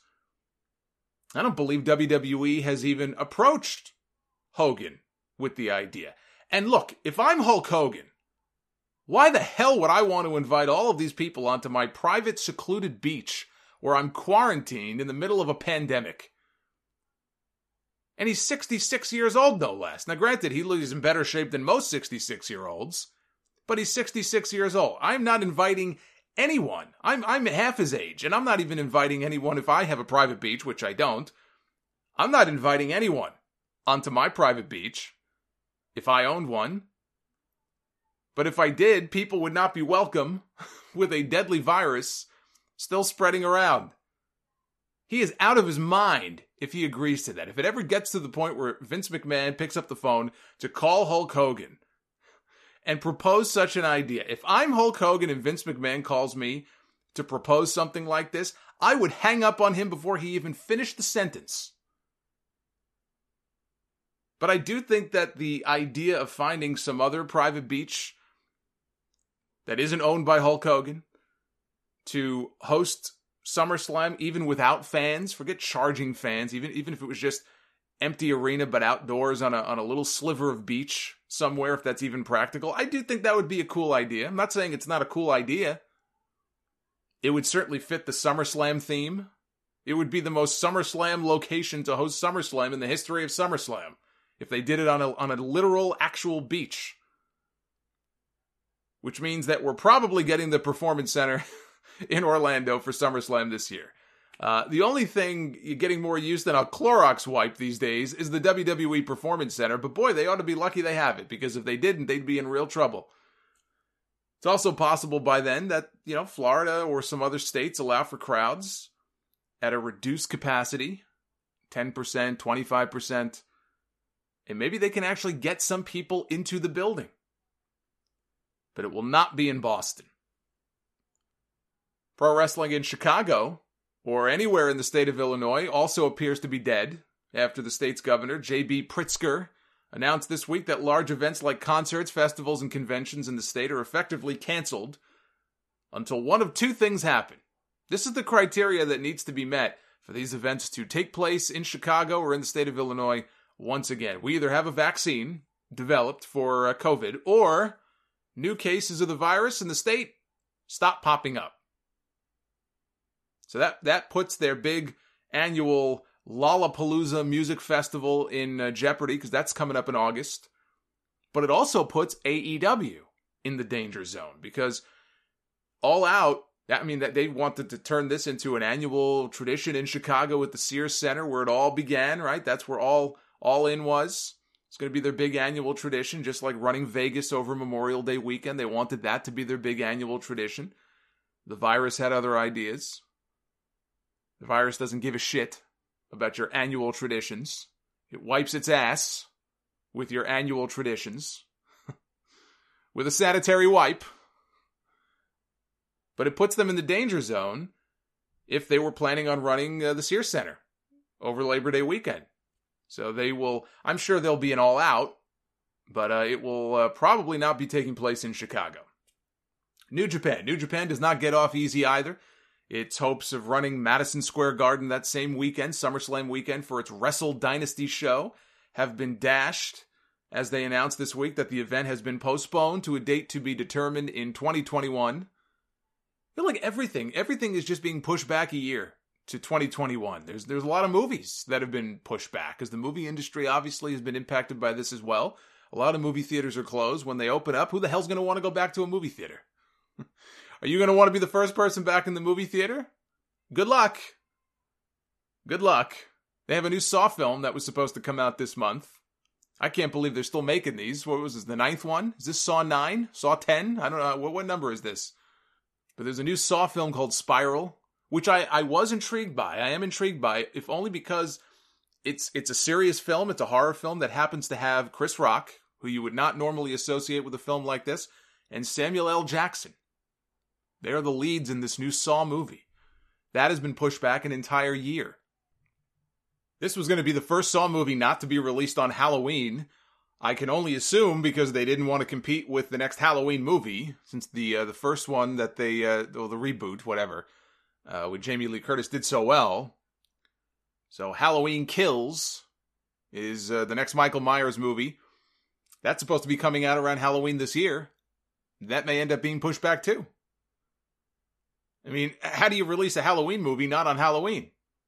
I don't believe W W E has even approached Hogan with the idea. And look, if I'm Hulk Hogan, why the hell would I want to invite all of these people onto my private secluded beach where I'm quarantined in the middle of a pandemic? And he's sixty-six years old, no less. Now, granted, he looks in better shape than most sixty-six-year-olds, but he's sixty-six years old. I'm not inviting anyone. I'm I'm half his age, and I'm not even inviting anyone if I have a private beach, which I don't. I'm not inviting anyone onto my private beach if I owned one. But if I did, people would not be welcome with a deadly virus still spreading around. He is out of his mind if he agrees to that. If it ever gets to the point where Vince McMahon picks up the phone to call Hulk Hogan and propose such an idea, if I'm Hulk Hogan and Vince McMahon calls me to propose something like this, I would hang up on him before he even finished the sentence. But I do think that the idea of finding some other private beach that isn't owned by Hulk Hogan to host SummerSlam, even without fans, forget charging fans, even even if it was just empty arena but outdoors on a on a little sliver of beach somewhere, if that's even practical, I do think that would be a cool idea. I'm not saying it's not a cool idea. It would certainly fit the SummerSlam theme. It would be the most SummerSlam location to host SummerSlam in the history of SummerSlam if they did it on a on a literal, actual beach. Which means that we're probably getting the Performance Center in Orlando for SummerSlam this year. Uh, the only thing you're getting more use than a Clorox wipe these days is the W W E Performance Center, but boy, they ought to be lucky they have it, because if they didn't, they'd be in real trouble. It's also possible by then that, you know, Florida or some other states allow for crowds at a reduced capacity, ten percent, twenty-five percent, and maybe they can actually get some people into the building. But it will not be in Boston. Pro wrestling in Chicago, or anywhere in the state of Illinois, also appears to be dead after the state's governor, J B Pritzker, announced this week that large events like concerts, festivals, and conventions in the state are effectively canceled until one of two things happen. This is the criteria that needs to be met for these events to take place in Chicago or in the state of Illinois once again. We either have a vaccine developed for uh, COVID, or new cases of the virus in the state stop popping up. So that, that puts their big annual Lollapalooza music festival in uh, jeopardy, because that's coming up in August. But it also puts A E W in the danger zone, because All Out I mean, that they wanted to turn this into an annual tradition in Chicago at the Sears Center, where it all began, right? That's where all all in was. It's going to be their big annual tradition, just like running Vegas over Memorial Day weekend. They wanted that to be their big annual tradition. The virus had other ideas. The virus doesn't give a shit about your annual traditions. It wipes its ass with your annual traditions with a sanitary wipe. But it puts them in the danger zone if they were planning on running uh, the Sears Center over Labor Day weekend. So they will, I'm sure there'll be an all out, but uh, it will uh, probably not be taking place in Chicago. New Japan. New Japan does not get off easy either. Its hopes of running Madison Square Garden that same weekend, SummerSlam weekend, for its Wrestle Dynasty show have been dashed as they announced this week that the event has been postponed to a date to be determined in twenty twenty-one. I feel like everything, everything is just being pushed back a year to twenty twenty-one. There's there's a lot of movies that have been pushed back, because the movie industry obviously has been impacted by this as well. A lot of movie theaters are closed. When they open up, who the hell's going to want to go back to a movie theater? Are you going to want to be the first person back in the movie theater? Good luck. Good luck. They have a new Saw film that was supposed to come out this month. I can't believe they're still making these. What was this, the ninth one? Is this Saw nine? Saw ten? I don't know. What, what number is this? But there's a new Saw film called Spiral, which I, I was intrigued by. I am intrigued by, if only because it's it's a serious film. It's a horror film that happens to have Chris Rock, who you would not normally associate with a film like this, and Samuel L. Jackson. They are the leads in this new Saw movie. That has been pushed back an entire year. This was going to be the first Saw movie not to be released on Halloween. I can only assume because they didn't want to compete with the next Halloween movie, since the uh, the first one that they, uh, or the reboot, whatever, uh, with Jamie Lee Curtis did so well. So Halloween Kills is uh, the next Michael Myers movie. That's supposed to be coming out around Halloween this year. That may end up being pushed back too. I mean, how do you release a Halloween movie not on Halloween?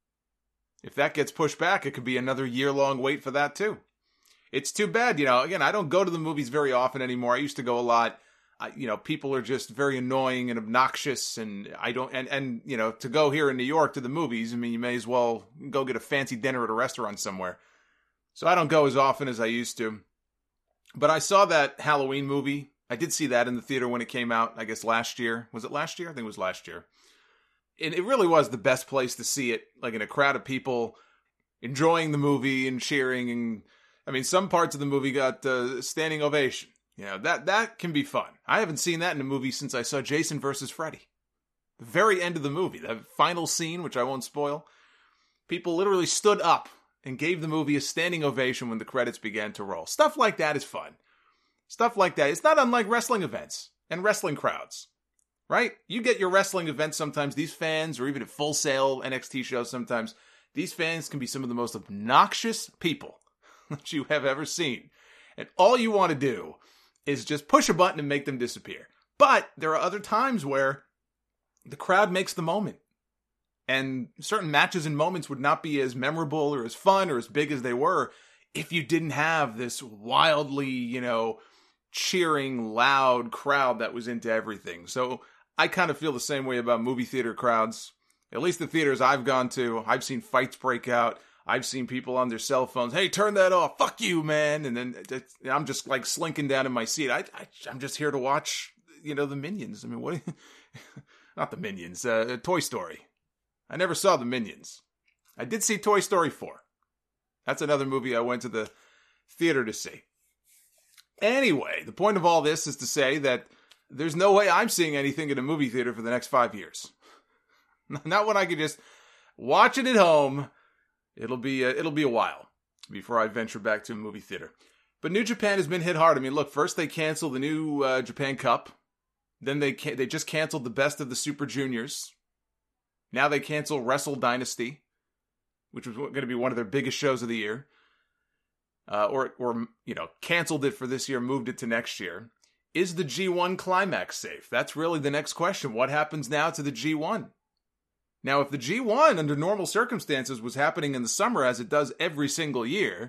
If that gets pushed back, it could be another year-long wait for that too. It's too bad, you know, again, I don't go to the movies very often anymore. I used to go a lot. I, you know, people are just very annoying and obnoxious, and I don't, and, and, you know, to go here in New York to the movies, I mean, you may as well go get a fancy dinner at a restaurant somewhere. So I don't go as often as I used to. But I saw that Halloween movie. I did see that in the theater when it came out, I guess last year. Was it last year? I think it was last year. And it really was the best place to see it, like in a crowd of people enjoying the movie and cheering. And I mean, some parts of the movie got uh, standing ovation. You know, that, that can be fun. I haven't seen that in a movie since I saw Jason versus Freddy. The very end of the movie, the final scene, which I won't spoil, people literally stood up and gave the movie a standing ovation when the credits began to roll. Stuff like that is fun. Stuff like that. It's not unlike wrestling events and wrestling crowds, right? You get your wrestling events sometimes. These fans, or even at Full Sail N X T shows sometimes, these fans can be some of the most obnoxious people that you have ever seen. And all you want to do is just push a button and make them disappear. But there are other times where the crowd makes the moment. And certain matches and moments would not be as memorable or as fun or as big as they were if you didn't have this wildly, you know, cheering, loud crowd that was into everything. So I kind of feel the same way about movie theater crowds. At least the theaters I've gone to, I've seen fights break out. I've seen people on their cell phones, hey, turn that off, fuck you, man. And then I'm just like slinking down in my seat. I, I, I'm just here to watch, you know, the Minions. I mean, what? Not the Minions, uh, Toy Story. I never saw the Minions. I did see Toy Story four. That's another movie I went to the theater to see. Anyway, the point of all this is to say that there's no way I'm seeing anything in a movie theater for the next five years. Not when I could just watch it at home. It'll be a, it'll be a while before I venture back to a movie theater. But New Japan has been hit hard. I mean, look, first they canceled the new uh, Japan Cup. Then they can- they just canceled the Best of the Super Juniors. Now they cancel Wrestle Dynasty, which was going to be one of their biggest shows of the year. Uh, or, or, you know, canceled it for this year, moved it to next year. Is the G one Climax safe? That's really the next question. What happens now to the G one? Now, if the G one, under normal circumstances, was happening in the summer as it does every single year,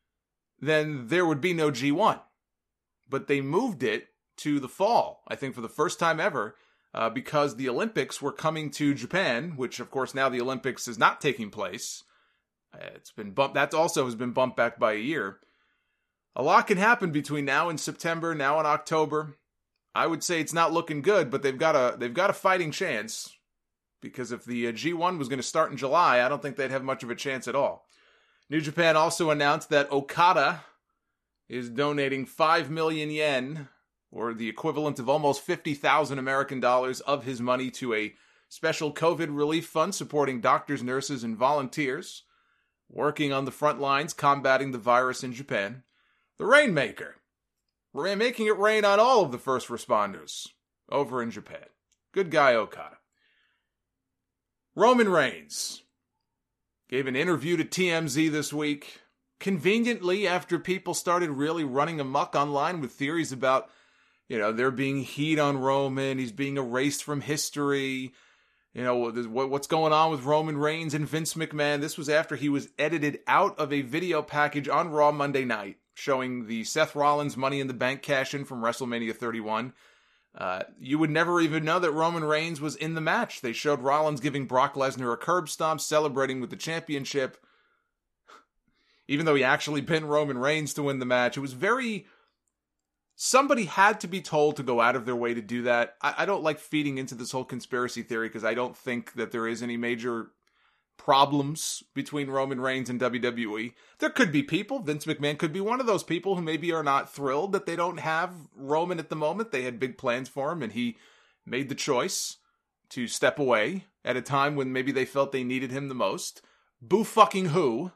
then there would be no G one. But they moved it to the fall, I think for the first time ever, uh, because the Olympics were coming to Japan, which of course now the Olympics is not taking place. Uh, it's been bumped. That also has been bumped back by a year. A lot can happen between now and September, now and October. I would say it's not looking good, but they've got a they've got a fighting chance. Because if the uh, G one was going to start in July, I don't think they'd have much of a chance at all. New Japan also announced that Okada is donating five million yen, or the equivalent of almost fifty thousand American dollars of his money, to a special COVID relief fund supporting doctors, nurses, and volunteers working on the front lines combating the virus in Japan. The Rainmaker, making it rain on all of the first responders over in Japan. Good guy, Okada. Roman Reigns gave an interview to T M Z this week, conveniently after people started really running amok online with theories about, you know, there being heat on Roman, he's being erased from history, you know, what's going on with Roman Reigns and Vince McMahon. This was after he was edited out of a video package on Raw Monday night, showing the Seth Rollins Money in the Bank cash-in from WrestleMania thirty-one. Uh, you would never even know that Roman Reigns was in the match. They showed Rollins giving Brock Lesnar a curb stomp, celebrating with the championship, even though he actually pinned Roman Reigns to win the match. It was very... Somebody had to be told to go out of their way to do that. I, I don't like feeding into this whole conspiracy theory because I don't think that there is any major problems between Roman Reigns and W W E. There could be people, Vince McMahon could be one of those people who maybe are not thrilled that they don't have Roman at the moment. They had big plans for him and he made the choice to step away at a time when maybe they felt they needed him the most. Boo fucking who?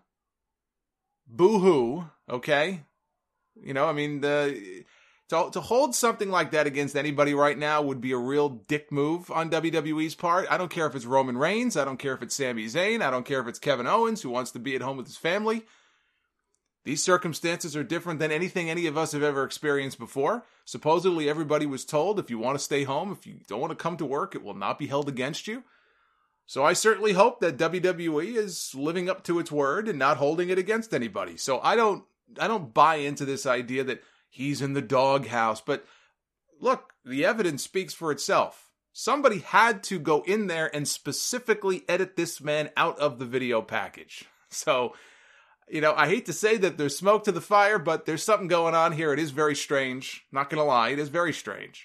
Boo hoo, okay? You know, I mean, the... To, to hold something like that against anybody right now would be a real dick move on W W E's part. I don't care if it's Roman Reigns. I don't care if it's Sami Zayn. I don't care if it's Kevin Owens who wants to be at home with his family. These circumstances are different than anything any of us have ever experienced before. Supposedly everybody was told if you want to stay home, if you don't want to come to work, it will not be held against you. So I certainly hope that W W E is living up to its word and not holding it against anybody. So I don't, I don't buy into this idea that he's in the doghouse. But look, the evidence speaks for itself. Somebody had to go in there and specifically edit this man out of the video package. So, you know, I hate to say that there's smoke to the fire, but there's something going on here. It is very strange. Not going to lie, it is very strange.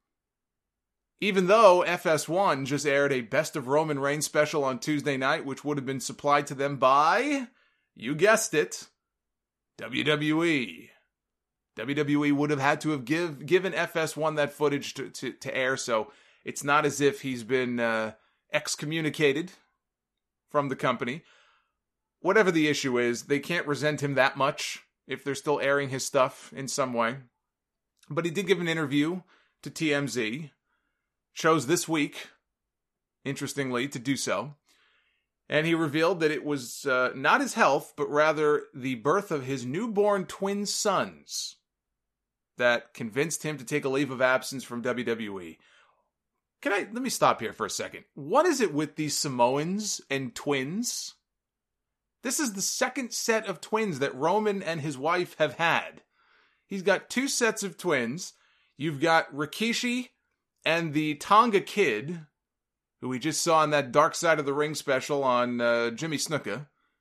Even though F S one just aired a Best of Roman Reigns special on Tuesday night, which would have been supplied to them by, you guessed it, W W E. W W E would have had to have give, given F S one that footage to, to, to air, so it's not as if he's been uh, excommunicated from the company. Whatever the issue is, they can't resent him that much if they're still airing his stuff in some way. But he did give an interview to T M Z, chose this week, interestingly, to do so. And he revealed that it was uh, not his health, but rather the birth of his newborn twin sons that convinced him to take a leave of absence from W W E. Can I, let me stop here for a second. What is it with these Samoans and twins? This is the second set of twins that Roman and his wife have had. He's got two sets of twins. You've got Rikishi and the Tonga Kid, who we just saw in that Dark Side of the Ring special on uh, Jimmy Snuka.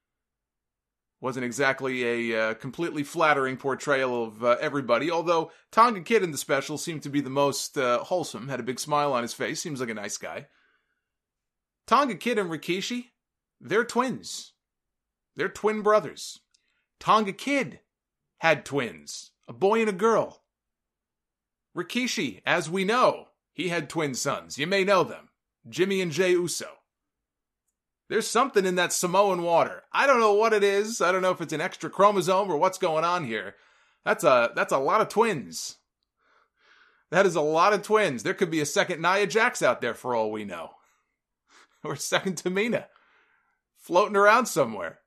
Wasn't exactly a uh, completely flattering portrayal of uh, everybody, although Tonga Kid in the special seemed to be the most uh, wholesome, had a big smile on his face, seems like a nice guy. Tonga Kid and Rikishi, they're twins. They're twin brothers. Tonga Kid had twins, a boy and a girl. Rikishi, as we know, he had twin sons. You may know them. Jimmy and Jey Uso. There's something in that Samoan water. I don't know what it is. I don't know if it's an extra chromosome or what's going on here. That's a that's a lot of twins. That is a lot of twins. There could be a second Nia Jax out there for all we know. Or a second Tamina. Floating around somewhere.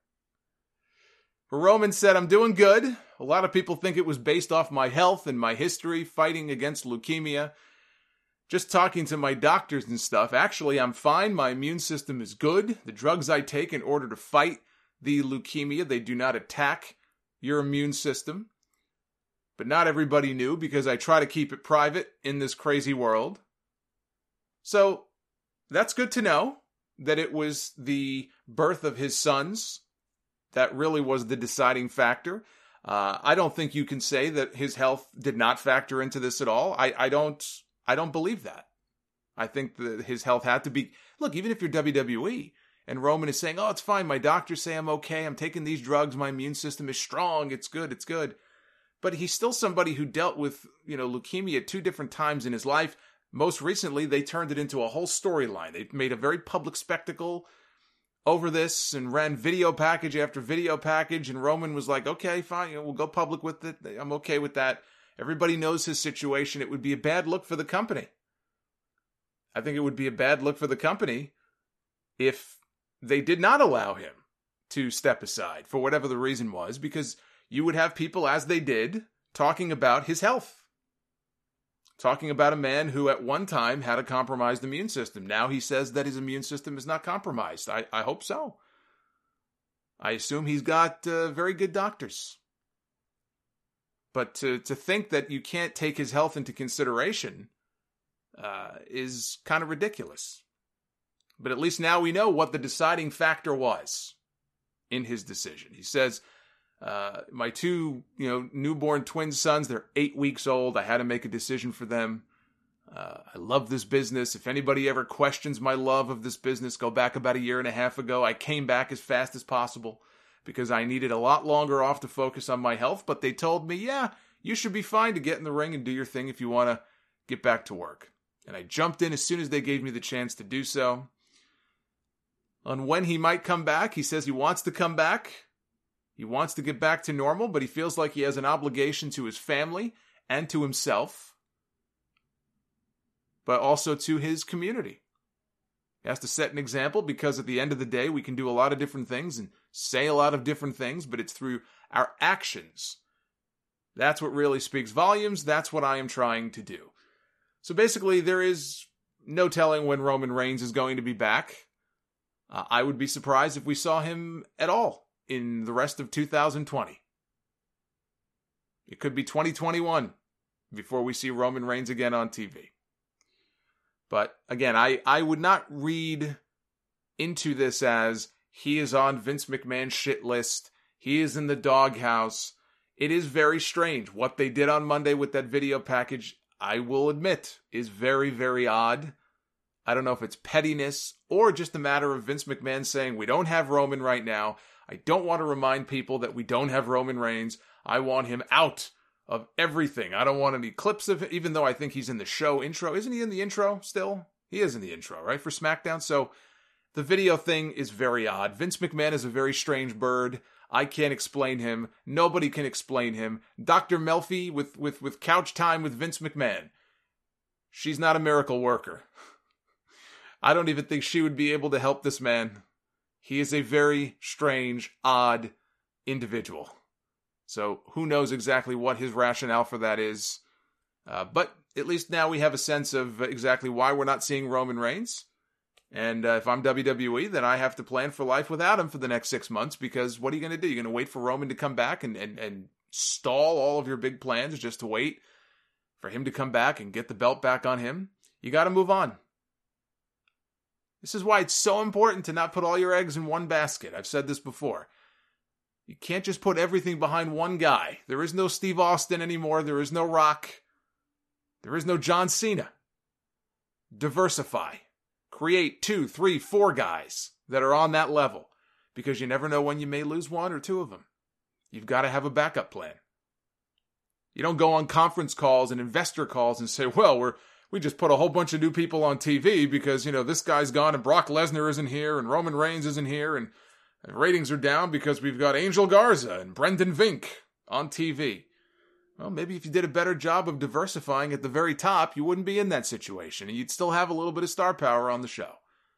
Roman said, I'm doing good. A lot of people think it was based off my health and my history fighting against leukemia. Just talking to my doctors and stuff. Actually, I'm fine. My immune system is good. The drugs I take in order to fight the leukemia, they do not attack your immune system. But not everybody knew because I try to keep it private in this crazy world. So that's good to know that it was the birth of his sons that really was the deciding factor. Uh, I don't think you can say that his health did not factor into this at all. I, I don't I don't believe that. I think that his health had to be... Look, even if you're W W E and Roman is saying, oh, it's fine, my doctors say I'm okay, I'm taking these drugs, my immune system is strong, it's good, it's good. But he's still somebody who dealt with, you know, leukemia two different times in his life. Most recently, they turned it into a whole storyline. They made a very public spectacle over this and ran video package after video package. And Roman was like, okay, fine, you know, we'll go public with it. I'm okay with that. Everybody knows his situation. It would be a bad look for the company. I think it would be a bad look for the company if they did not allow him to step aside for whatever the reason was, because you would have people, as they did, talking about his health. Talking about a man who at one time had a compromised immune system. Now he says that his immune system is not compromised. I, I hope so. I assume he's got uh, very good doctors. But to, to think that you can't take his health into consideration uh, is kind of ridiculous. But at least now we know what the deciding factor was in his decision. He says, Uh, my two, you know, newborn twin sons, they're eight weeks old. I had to make a decision for them. Uh, I love this business. If anybody ever questions my love of this business, go back about a year and a half ago. I came back as fast as possible because I needed a lot longer off to focus on my health. But they told me, yeah, you should be fine to get in the ring and do your thing if you want to get back to work. And I jumped in as soon as they gave me the chance to do so. On when he might come back, he says he wants to come back. He wants to get back to normal, but he feels like he has an obligation to his family and to himself, but also to his community. He has to set an example because at the end of the day, we can do a lot of different things and say a lot of different things, but it's through our actions. That's what really speaks volumes. That's what I am trying to do. So basically, there is no telling when Roman Reigns is going to be back. Uh, I would be surprised if we saw him at all in the rest of two thousand twenty. It could be twenty twenty-one before we see Roman Reigns again on T V. But again, I, I would not read into this as he is on Vince McMahon's shit list. He is in the doghouse. It is very strange. What they did on Monday with that video package, I will admit, is very, very odd. I don't know if it's pettiness or just a matter of Vince McMahon saying, we don't have Roman right now. I don't want to remind people that we don't have Roman Reigns. I want him out of everything. I don't want any clips of it, even though I think he's in the show intro. Isn't he in the intro still? He is in the intro, right, for SmackDown? So the video thing is very odd. Vince McMahon is a very strange bird. I can't explain him. Nobody can explain him. Doctor Melfi with, with, with couch time with Vince McMahon. She's not a miracle worker. I don't even think she would be able to help this man. He is a very strange, odd individual. So who knows exactly what his rationale for that is. Uh, but at least now we have a sense of exactly why we're not seeing Roman Reigns. And uh, if I'm W W E, then I have to plan for life without him for the next six months. Because what are you going to do? You're going to wait for Roman to come back and, and, and stall all of your big plans just to wait for him to come back and get the belt back on him? You got to move on. This is why it's so important to not put all your eggs in one basket. I've said this before. You can't just put everything behind one guy. There is no Steve Austin anymore. There is no Rock. There is no John Cena. Diversify. Create two, three, four guys that are on that level. Because you never know when you may lose one or two of them. You've got to have a backup plan. You don't go on conference calls and investor calls and say, well, we're We just put a whole bunch of new people on T V because, you know, this guy's gone and Brock Lesnar isn't here and Roman Reigns isn't here and, and ratings are down because we've got Angel Garza and Brendan Vink on T V. Well, maybe if you did a better job of diversifying at the very top, you wouldn't be in that situation and you'd still have a little bit of star power on the show.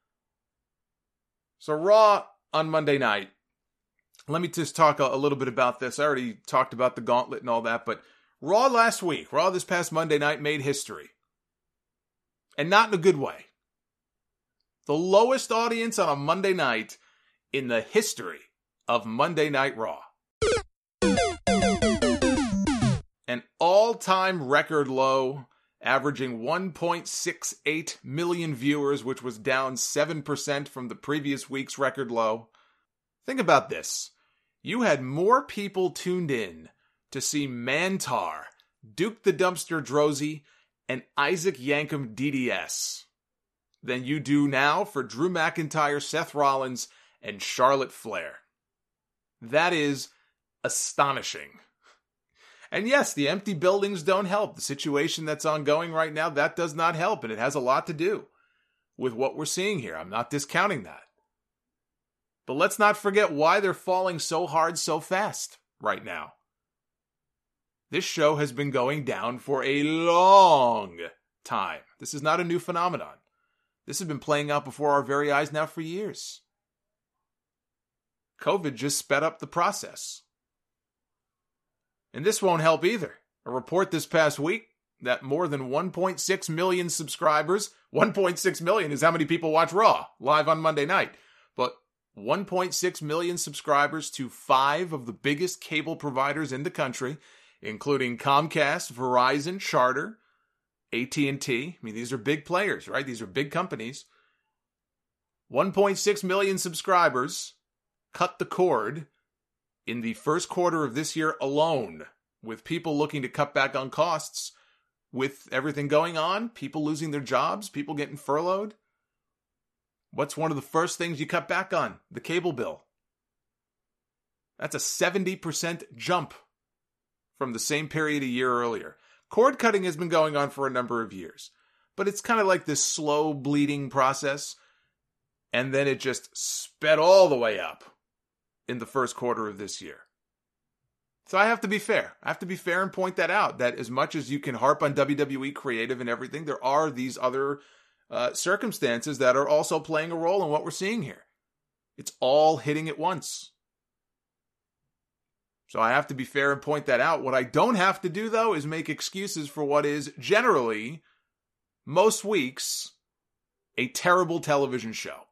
So Raw on Monday night. Let me just talk a, a little bit about this. I already talked about the gauntlet and all that, but Raw last week, Raw this past Monday night made history. And not in a good way. The lowest audience on a Monday night in the history of Monday Night Raw. An all-time record low, averaging one point six eight million viewers, which was down seven percent from the previous week's record low. Think about this. You had more people tuned in to see Mantar, Duke the Dumpster Droese, and Isaac Yankem D D S than you do now for Drew McIntyre, Seth Rollins, and Charlotte Flair. That is astonishing. And yes, the empty buildings don't help. The situation that's ongoing right now, that does not help, and it has a lot to do with what we're seeing here. I'm not discounting that. But let's not forget why they're falling so hard so fast right now. This show has been going down for a long time. This is not a new phenomenon. This has been playing out before our very eyes now for years. COVID just sped up the process. And this won't help either. A report this past week that more than one point six million subscribers, one point six million is how many people watch Raw live on Monday night, but one point six million subscribers to five of the biggest cable providers in the country, including Comcast, Verizon, Charter, A T and T. I mean, these are big players, right? These are big companies. one point six million subscribers cut the cord in the first quarter of this year alone, with people looking to cut back on costs, with everything going on, people losing their jobs, people getting furloughed. What's one of the first things you cut back on? The cable bill. That's a seventy percent jump from the same period a year earlier. Cord cutting has been going on for a number of years, but it's kind of like this slow bleeding process, and then it just sped all the way up in the first quarter of this year. So I have to be fair. I have to be fair and point that out, that as much as you can harp on W W E creative and everything, there are these other uh, circumstances that are also playing a role in what we're seeing here. It's all hitting at once. So I have to be fair and point that out. What I don't have to do, though, is make excuses for what is generally, most weeks, a terrible television show.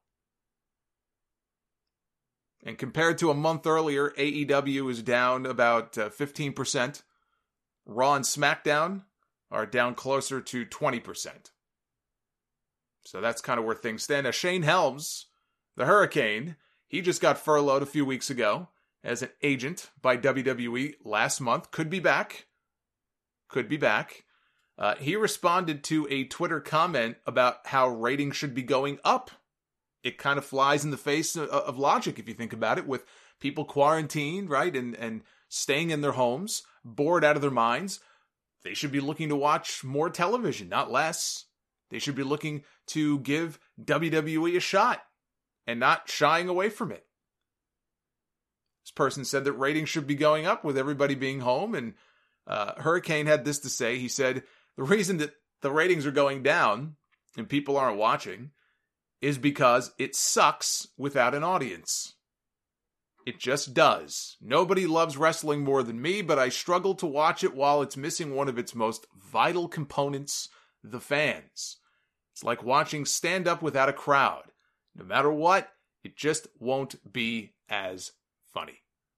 And compared to a month earlier, A E W is down about uh, fifteen percent. Raw and SmackDown are down closer to twenty percent. So that's kind of where things stand. Now, Shane Helms, the Hurricane, he just got furloughed a few weeks ago as an agent by W W E last month. Could be back. Could be back. Uh, he responded to a Twitter comment about how ratings should be going up. It kind of flies in the face of, of logic if you think about it, with people quarantined, right, and, and staying in their homes, bored out of their minds. They should be looking to watch more television, not less. They should be looking to give W W E a shot and not shying away from it. This person said that ratings should be going up with everybody being home, and uh, Hurricane had this to say. He said, the reason that the ratings are going down and people aren't watching is because it sucks without an audience. It just does. Nobody loves wrestling more than me, but I struggle to watch it while it's missing one of its most vital components, the fans. It's like watching stand-up without a crowd. No matter what, it just won't be as funny.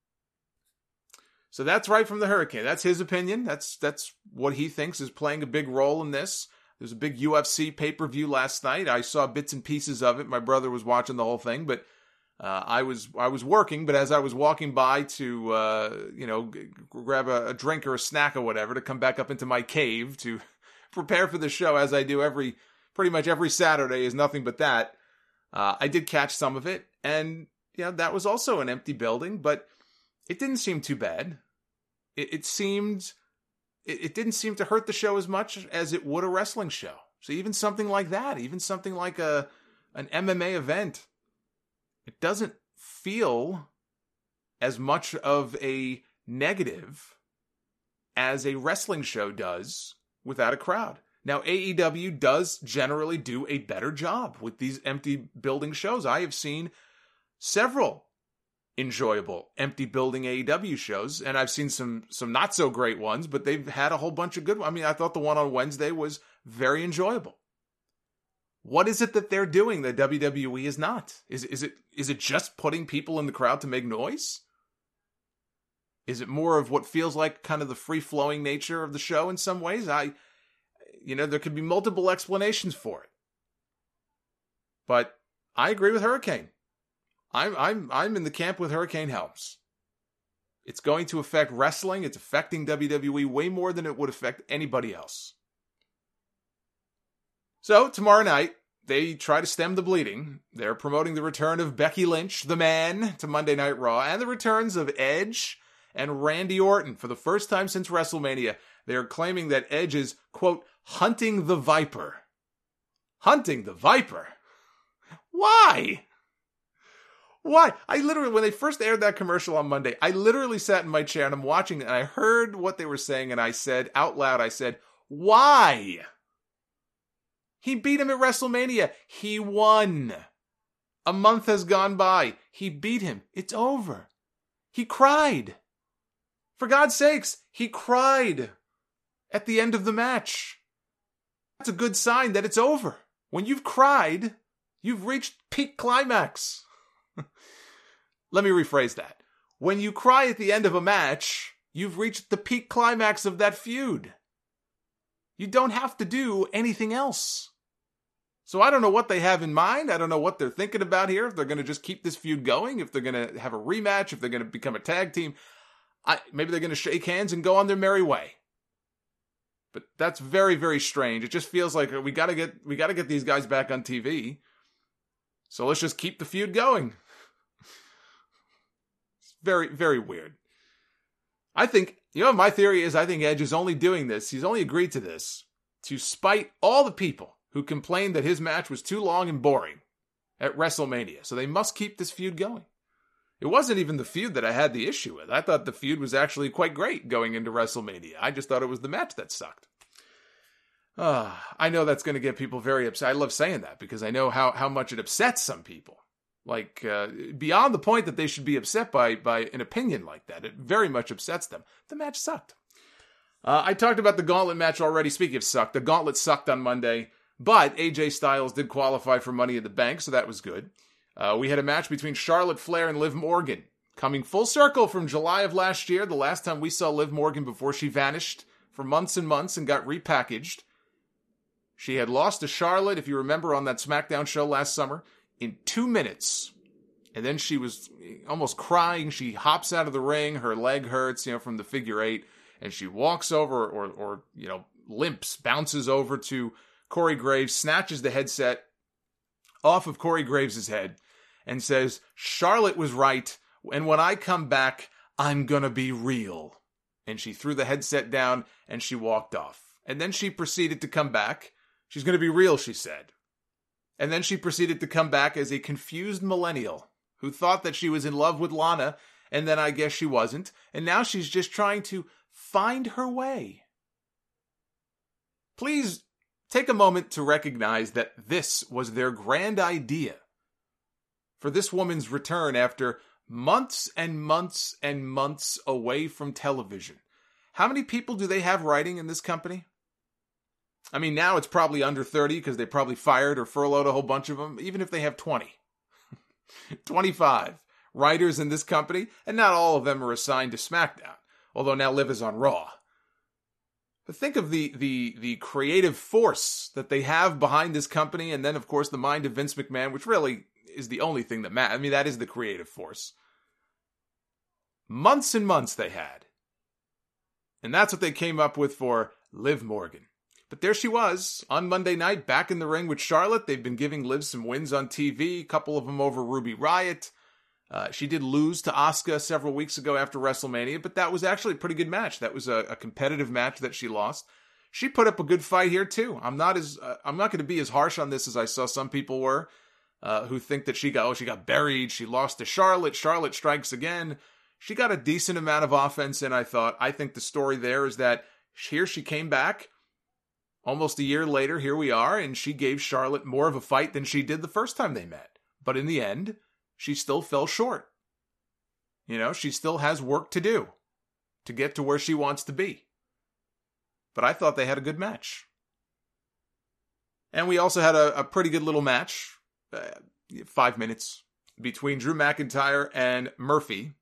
So that's right from the Hurricane. That's his opinion. That's that's what he thinks is playing a big role in this. There's a big U F C pay-per-view last night. I saw bits and pieces of it. My brother was watching the whole thing, but uh, I was I was working. But as I was walking by to uh, you know g- grab a, a drink or a snack or whatever to come back up into my cave to prepare for the show, as I do every pretty much every Saturday, is nothing but that. Uh, I did catch some of it, and yeah, that was also an empty building, but it didn't seem too bad. It, it seemed. It didn't seem to hurt the show as much as it would a wrestling show. So even something like that, even something like a an M M A event, it doesn't feel as much of a negative as a wrestling show does without a crowd. Now, A E W does generally do a better job with these empty building shows. I have seen several enjoyable empty building A E W shows, and I've seen some some not so great ones, but they've had a whole bunch of good ones. I mean, I thought the one on Wednesday was very enjoyable. What is it that they're doing that W W E is not? Is is it is it just putting people in the crowd to make noise? Is it more of what feels like kind of the free-flowing nature of the show in some ways? I you know, there could be multiple explanations for it. But I agree with Hurricane. I'm I'm I'm in the camp with Hurricane Helms. It's going to affect wrestling. It's affecting W W E way more than it would affect anybody else. So tomorrow night, they try to stem the bleeding. They're promoting the return of Becky Lynch, the man, to Monday Night Raw, and the returns of Edge and Randy Orton. For the first time since WrestleMania, they're claiming that Edge is, quote, hunting the Viper. Hunting the Viper? Why? Why? I literally, when they first aired that commercial on Monday, I literally sat in my chair and I'm watching it and I heard what they were saying and I said out loud, I said, why? He beat him at WrestleMania. He won. A month has gone by. He beat him. It's over. He cried. For God's sakes, he cried at the end of the match. That's a good sign that it's over. When you've cried, you've reached peak climax. Let me rephrase that. When you cry at the end of a match, you've reached the peak climax of that feud. You don't have to do anything else. So I don't know what they have in mind. I don't know what they're thinking about here. If they're going to just keep this feud going, if they're going to have a rematch, if they're going to become a tag team. I, maybe they're going to shake hands and go on their merry way. But that's very, very strange. It just feels like we got to get we got to get these guys back on T V. So let's just keep the feud going. It's very, very weird. I think, you know, my theory is I think Edge is only doing this. He's only agreed to this to spite all the people who complained that his match was too long and boring at WrestleMania. So they must keep this feud going. It wasn't even the feud that I had the issue with. I thought the feud was actually quite great going into WrestleMania. I just thought it was the match that sucked. Uh, I know that's going to get people very upset. I love saying that because I know how, how much it upsets some people. Like, uh, beyond the point that they should be upset by, by an opinion like that. It very much upsets them. The match sucked. Uh, I talked about the Gauntlet match already. Speaking of sucked, the Gauntlet sucked on Monday, but A J Styles did qualify for Money in the Bank, so that was good. Uh, we had a match between Charlotte Flair and Liv Morgan, coming full circle from July of last year, the last time we saw Liv Morgan before she vanished for months and months and got repackaged. She had lost to Charlotte, if you remember, on that SmackDown show last summer, in two minutes. And then she was almost crying. She hops out of the ring. Her leg hurts, you know, from the figure eight. And she walks over or, or you know, limps, bounces over to Corey Graves, snatches the headset off of Corey Graves' head, and says, Charlotte was right, and when I come back, I'm gonna be real. And she threw the headset down, and she walked off. And then she proceeded to come back. She's gonna be real, she said. And then she proceeded to come back as a confused millennial who thought that she was in love with Lana, and then I guess she wasn't, and now she's just trying to find her way. Please take a moment to recognize that this was their grand idea for this woman's return after months and months and months away from television. How many people do they have writing in this company? I mean, now it's probably under thirty because they probably fired or furloughed a whole bunch of them, even if they have twenty. twenty-five writers in this company, and not all of them are assigned to SmackDown, although now Liv is on Raw. But think of the, the, the creative force that they have behind this company, and then, of course, the mind of Vince McMahon, which really is the only thing that matters. I mean, that is the creative force. Months and months they had. And that's what they came up with for Liv Morgan. But there she was, on Monday night, back in the ring with Charlotte. They've been giving Liv some wins on T V, a couple of them over Ruby Riott. Uh, she did lose to Asuka several weeks ago after WrestleMania, but that was actually a pretty good match. That was a, a competitive match that she lost. She put up a good fight here too. I'm not as uh, I'm not going to be as harsh on this as I saw some people were, uh, who think that she got oh she got buried. She lost to Charlotte. Charlotte strikes again. She got a decent amount of offense in, I thought. I think the story there is that here she came back almost a year later. Here we are, and she gave Charlotte more of a fight than she did the first time they met. But in the end, she still fell short. You know, she still has work to do to get to where she wants to be. But I thought they had a good match. And we also had a, a pretty good little match, uh, five minutes, between Drew McIntyre and Murphy,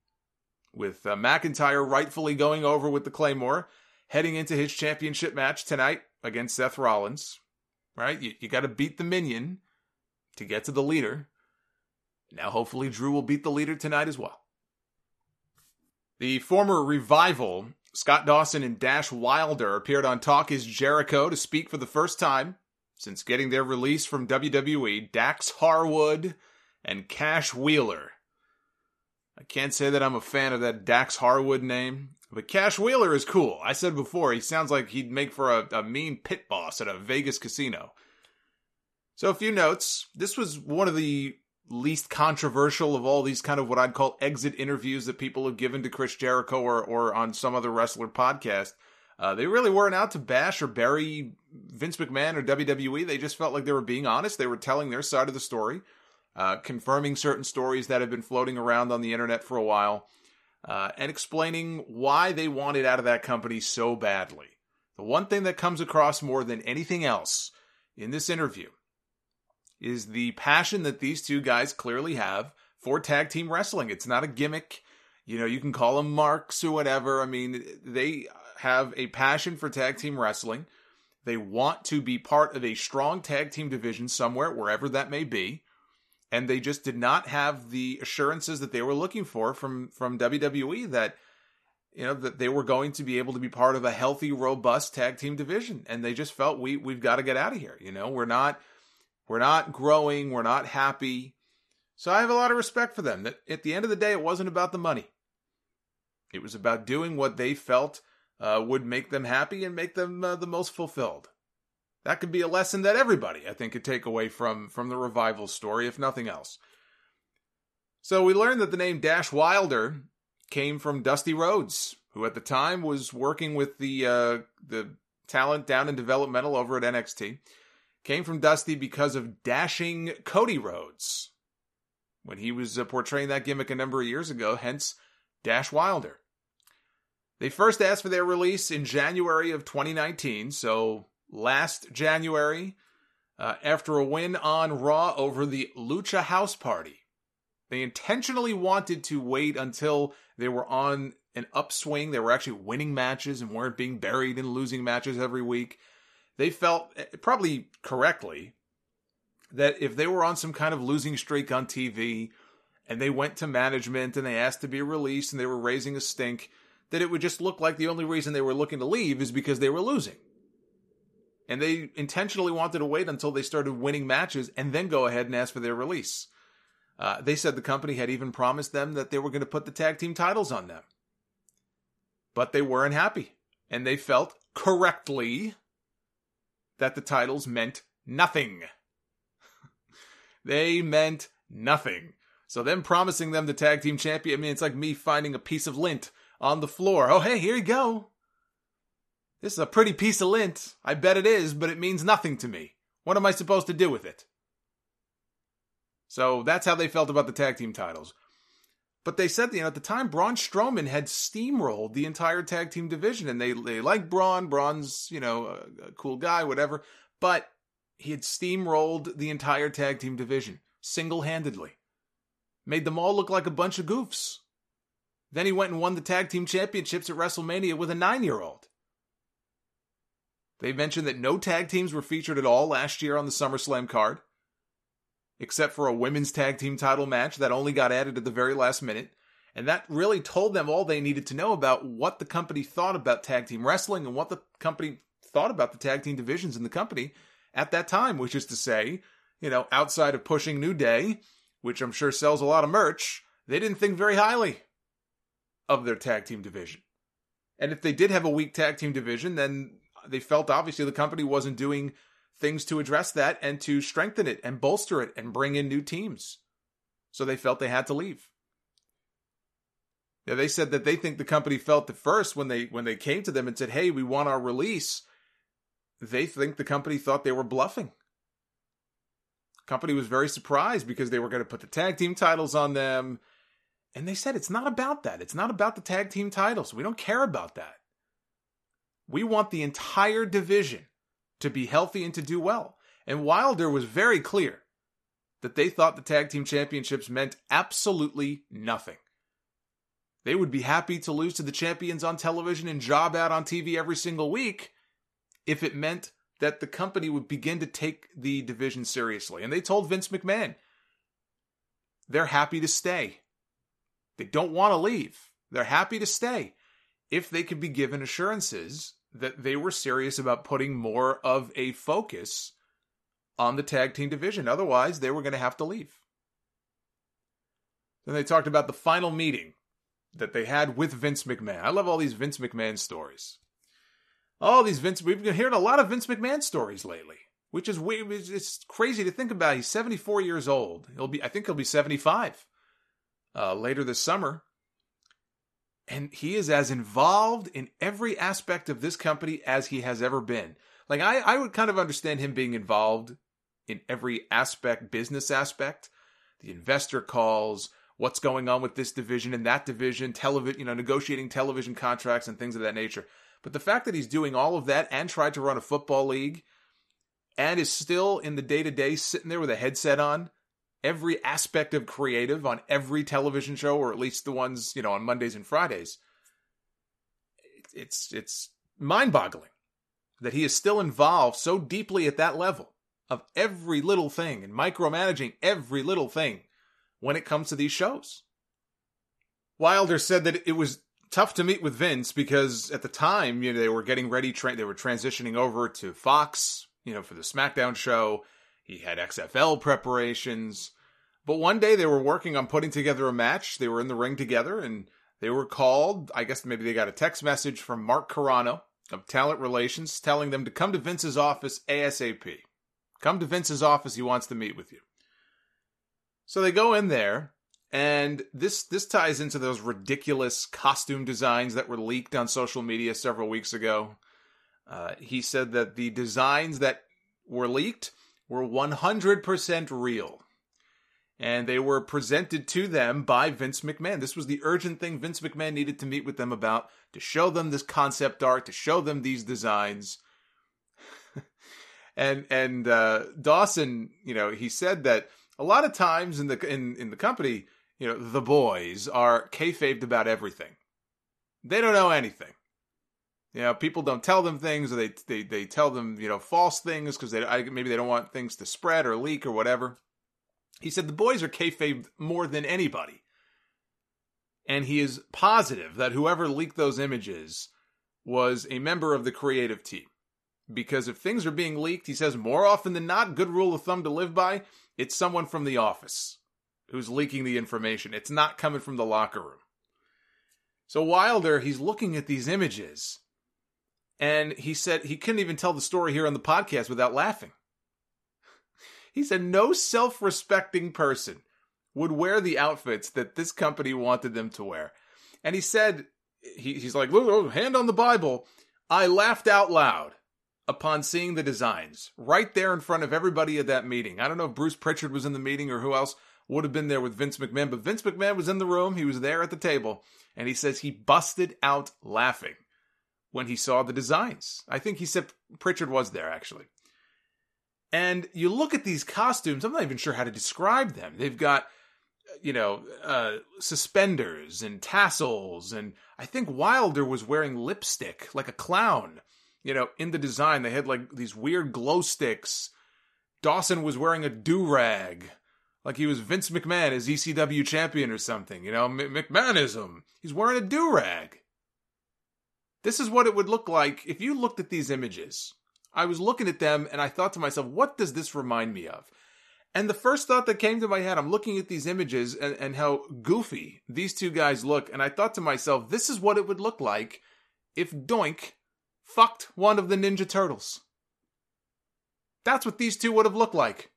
with uh, McIntyre rightfully going over with the Claymore, heading into his championship match tonight against Seth Rollins, right? You, you got to beat the minion to get to the leader. Now, hopefully, Drew will beat the leader tonight as well. The former Revival, Scott Dawson and Dash Wilder, appeared on Talk is Jericho to speak for the first time since getting their release from W W E. Dax Harwood and Cash Wheeler. I can't say that I'm a fan of that Dax Harwood name, but Cash Wheeler is cool. I said before, he sounds like he'd make for a, a mean pit boss at a Vegas casino. So a few notes. This was one of the least controversial of all these kind of what I'd call exit interviews that people have given to Chris Jericho or, or on some other wrestler podcast. Uh, they really weren't out to bash or bury Vince McMahon or W W E. They just felt like they were being honest. They were telling their side of the story, uh, confirming certain stories that have been floating around on the internet for a while, uh, and explaining why they wanted out of that company so badly. The one thing that comes across more than anything else in this interview is the passion that these two guys clearly have for tag team wrestling. It's not a gimmick. You know, you can call them marks or whatever. I mean, they have a passion for tag team wrestling. They want to be part of a strong tag team division somewhere, wherever that may be. And they just did not have the assurances that they were looking for from, from W W E that, you know, that they were going to be able to be part of a healthy, robust tag team division. And they just felt, we, we've got to get out of here. You know, we're not... We're not growing. We're not happy. So I have a lot of respect for them. That at the end of the day, it wasn't about the money. It was about doing what they felt uh, would make them happy and make them uh, the most fulfilled. That could be a lesson that everybody, I think, could take away from, from the Revival story, if nothing else. So we learned that the name Dash Wilder came from Dusty Rhodes, who at the time was working with the uh, the talent down in developmental over at N X T. Came from Dusty because of dashing Cody Rhodes when he was uh, portraying that gimmick a number of years ago, hence Dash Wilder. They first asked for their release in January of twenty nineteen, so last January, uh, after a win on Raw over the Lucha House Party. They intentionally wanted to wait until they were on an upswing. They were actually winning matches and weren't being buried in losing matches every week. They felt, probably correctly, that if they were on some kind of losing streak on T V and they went to management and they asked to be released and they were raising a stink, that it would just look like the only reason they were looking to leave is because they were losing. And they intentionally wanted to wait until they started winning matches and then go ahead and ask for their release. Uh, they said the company had even promised them that they were going to put the tag team titles on them. But they weren't happy. And they felt correctly that the titles meant nothing. They meant nothing. So them promising them the tag team champion, I mean, it's like me finding a piece of lint on the floor. Oh, hey, here you go. This is a pretty piece of lint. I bet it is, but it means nothing to me. What am I supposed to do with it? So that's how they felt about the tag team titles. But they said, you know, at the time, Braun Strowman had steamrolled the entire tag team division, and they they liked Braun. Braun's, you know, a, a cool guy, whatever. But he had steamrolled the entire tag team division single-handedly. Made them all look like a bunch of goofs. Then he went and won the tag team championships at WrestleMania with a nine-year-old. They mentioned that no tag teams were featured at all last year on the SummerSlam card, except for a women's tag team title match that only got added at the very last minute. And that really told them all they needed to know about what the company thought about tag team wrestling and what the company thought about the tag team divisions in the company at that time, which is to say, you know, outside of pushing New Day, which I'm sure sells a lot of merch, they didn't think very highly of their tag team division. And if they did have a weak tag team division, then they felt obviously the company wasn't doing things to address that and to strengthen it and bolster it and bring in new teams. So they felt they had to leave. Now, they said that they think the company felt at first when they when they came to them and said, hey, we want our release, they think the company thought they were bluffing. The company was very surprised because they were going to put the tag team titles on them. And they said, it's not about that. It's not about the tag team titles. We don't care about that. We want the entire division to be healthy and to do well. And Wilder was very clear that they thought the tag team championships meant absolutely nothing. They would be happy to lose to the champions on television and job out on T V every single week if it meant that the company would begin to take the division seriously. And they told Vince McMahon they're happy to stay. They don't want to leave. They're happy to stay if they could be given assurances that they were serious about putting more of a focus on the tag team division. Otherwise, they were going to have to leave. Then they talked about the final meeting that they had with Vince McMahon. I love all these Vince McMahon stories. All these Vince, we've been hearing a lot of Vince McMahon stories lately, which is weird. It's crazy to think about. He's seventy-four years old. He'll be, I think he'll be seventy-five uh, later this summer. And he is as involved in every aspect of this company as he has ever been. Like, I, I would kind of understand him being involved in every aspect, business aspect, the investor calls, what's going on with this division and that division, television, you know, negotiating television contracts and things of that nature. But the fact that he's doing all of that and tried to run a football league and is still in the day-to-day sitting there with a headset on, every aspect of creative on every television show, or at least the ones, you know, on Mondays and Fridays, it's it's mind-boggling that he is still involved so deeply at that level of every little thing and micromanaging every little thing when it comes to these shows. Wilder said that it was tough to meet with Vince because at the time, you know, they were getting ready, tra- they were transitioning over to Fox, you know, for the SmackDown show. He had X F L preparations. But one day they were working on putting together a match. They were in the ring together and they were called. I guess maybe they got a text message from Mark Carrano of Talent Relations telling them to come to Vince's office ASAP. Come to Vince's office. He wants to meet with you. So they go in there, and this this ties into those ridiculous costume designs that were leaked on social media several weeks ago. Uh, he said that the designs that were leaked were one hundred percent real. And they were presented to them by Vince McMahon. This was the urgent thing Vince McMahon needed to meet with them about, to show them this concept art, to show them these designs. and and uh, Dawson, you know, he said that a lot of times in the in, in the company, you know, the boys are kayfabed about everything. They don't know anything. You know, people don't tell them things, or they they they tell them, you know, false things because they I, maybe they don't want things to spread or leak or whatever. He said the boys are kayfabed more than anybody, and he is positive that whoever leaked those images was a member of the creative team. Because if things are being leaked, he says more often than not, good rule of thumb to live by, it's someone from the office who's leaking the information. It's not coming from the locker room. So Wilder, he's looking at these images, and he said he couldn't even tell the story here on the podcast without laughing. He said no self-respecting person would wear the outfits that this company wanted them to wear. And he said, he, he's like, look, hand on the Bible. I laughed out loud upon seeing the designs right there in front of everybody at that meeting. I don't know if Bruce Pritchard was in the meeting or who else would have been there with Vince McMahon, but Vince McMahon was in the room. He was there at the table, and he says he busted out laughing when he saw the designs. I think he said Pritchard was there, actually. And you look at these costumes, I'm not even sure how to describe them. They've got, you know, uh, suspenders and tassels, and I think Wilder was wearing lipstick like a clown. You know, in the design, they had like these weird glow sticks. Dawson was wearing a do-rag, like he was Vince McMahon, his E C W champion or something. You know, M- McMahonism. He's wearing a do-rag. This is what it would look like if you looked at these images. I was looking at them and I thought to myself, what does this remind me of? And the first thought that came to my head, I'm looking at these images and, and how goofy these two guys look. And I thought to myself, this is what it would look like if Doink fucked one of the Ninja Turtles. That's what these two would have looked like.